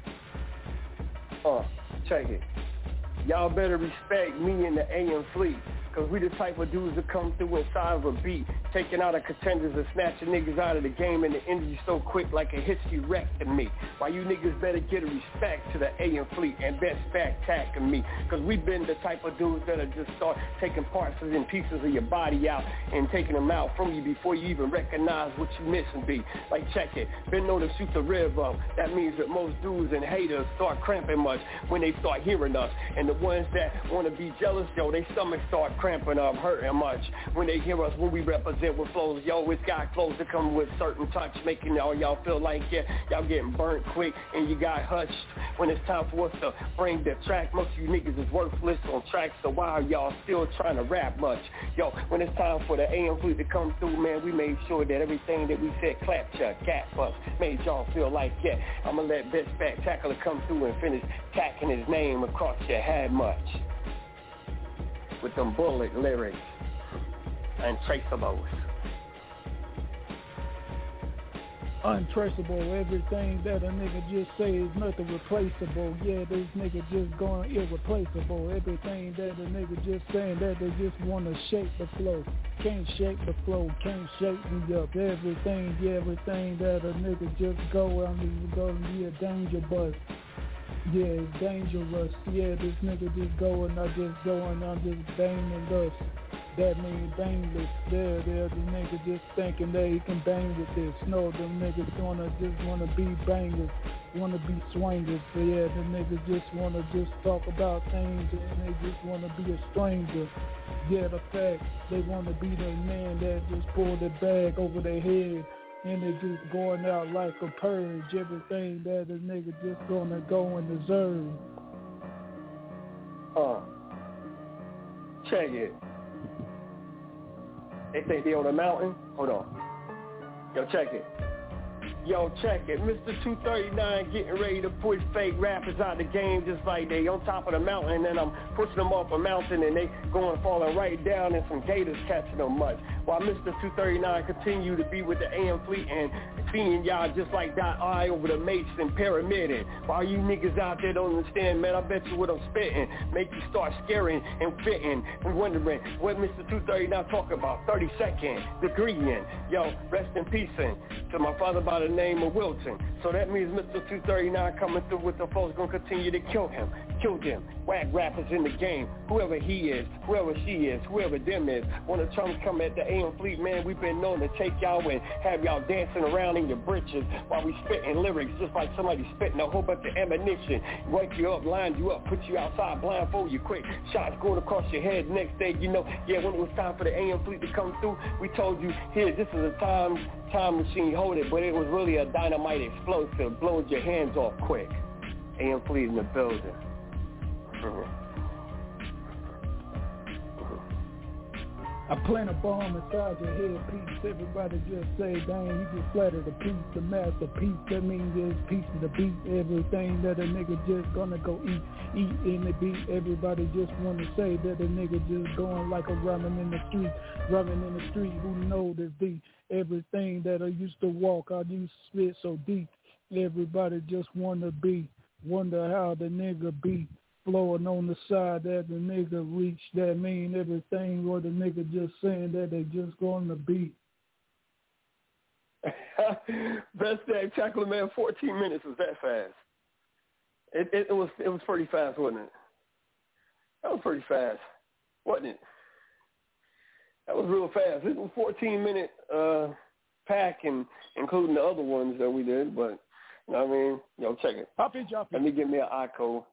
Check it. Y'all better respect me and the AM Fleet. Cause we the type of dudes that come through inside of a beat, taking out the contenders and snatching niggas out of the game and the energy so quick like a history wreck to me. Why you niggas better get a respect to the AM Fleet and best spectacular me. Cause we been the type of dudes that'll just start taking parts and pieces of your body out and taking them out from you before you even recognize what you missing be. Like check it, been known to shoot the rib up. That means that most dudes and haters start cramping much when they start hearing us. And the ones that wanna be jealous, yo, they stomach start cramping up, hurting much when they hear us when we represent with flows. Yo, it's got flows that come with certain touch, making all y'all feel like, yeah, y'all getting burnt quick and you got hushed. When it's time for us to bring the track, most of you niggas is worthless on tracks, so why are y'all still trying to rap much? Yo, when it's time for the AM Fleet to come through, man, we made sure that everything that we said, clap your cat bust, made y'all feel like, yeah, I'ma let Best Spectacular come through and finish tacking his name across your head much. With them bullet lyrics and traceables. Untraceable, everything that a nigga just say is nothing replaceable. Yeah, this nigga just going irreplaceable. Everything that a nigga just saying that they just want to shake the flow. Can't shake the flow, can't shake me up. Everything, yeah, everything that a nigga just go, I mean, it's gonna be a danger bus. Yeah, it's dangerous. Yeah, this nigga just go and I just go and I'm just banging us. That means bangless. There, the nigga just thinking that he can bang with this. No, them niggas just wanna be bangers, wanna be swingers. So yeah, the niggas just wanna just talk about things and they just wanna be a stranger. Yeah, the fact they wanna be the man that just pull the bag over their head. And they just going out like a purge. Everything that a nigga just gonna go and deserve. Check it. They think they on the mountain? Hold on. Yo, check it. Yo, check it. Mr. 239 getting ready to push fake rappers out the game just like they on top of the mountain and then I'm pushing them off a mountain and they going falling right down and some gators catching them much. While Mr. 239 continue to be with the AM Fleet and seeing y'all just like that eye over the mates and pyramiding. While you niggas out there don't understand, man, I bet you what I'm spitting make you start scaring and fitting and wondering what Mr. 239 talking about. 32nd degreeing. Yo, rest in peace to my father by the name of Wilton. So that means Mr. 239 coming through with the folks gonna continue to kill him. kill them. Whack rappers in the game, whoever he is, whoever she is, whoever them is. When the Trumps come at the AM Fleet, man, we've been known to take y'all and have y'all dancing around in your britches while we spitting lyrics just like somebody spitting a whole bunch of ammunition. Wake you up, line you up, put you outside, blindfold you quick. Shots going across your head. Next day, you know, yeah, when it was time for the AM Fleet to come through, we told you, here, this is a time machine, hold it, but it was really a dynamite explosive, blows your hands off quick. AM Fleet in the building. I plant a bomb inside your head, peace. Everybody just say, dang, you just flattered a piece, the masterpiece. That means there's peace in the beat. Everything that a nigga just gonna go eat in the beat. Everybody just wanna say that a nigga just going like a running in the street. Who know this beat? Everything that I used to walk, I used to spit so deep. Everybody just wanna be, wonder how the nigga be. Flowing on the side that the nigga reach, that mean everything or the nigga just saying that they just going to be. Best day, Chocolate Man, 14 minutes was that fast. It was pretty fast, wasn't it? That was pretty fast, wasn't it? That was real fast. It was a 14-minute pack, and including the other ones that we did, but, you know what I mean? Yo, check it. Let me give me an ICO.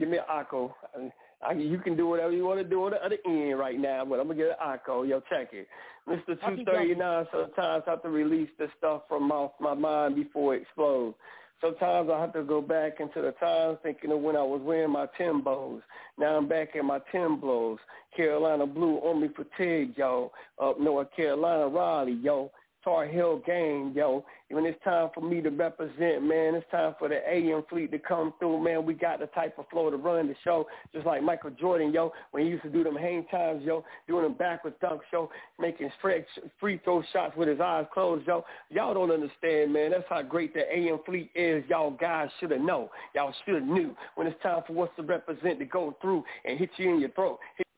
You can do whatever you want to do at the end right now, but I'm going to get an ICO. Yo, check it. Mr. 239 sometimes have to release the stuff from my mind before it explodes. Sometimes I have to go back into the time thinking of when I was wearing my Timbos. Now I'm back in my Timblos. Carolina Blue on me fatigue, yo. Up North Carolina, Raleigh, yo. Tar Heel gang, yo. When it's time for me to represent, man, it's time for the AM Fleet to come through, man. We got the type of flow to run the show, just like Michael Jordan, yo, when he used to do them hang times, yo, doing them backwards dunks, yo, making free throw shots with his eyes closed, yo. Y'all don't understand, man. That's how great the AM Fleet is. Y'all guys should have known. Y'all should have knew when it's time for us to represent to go through and hit you in your throat.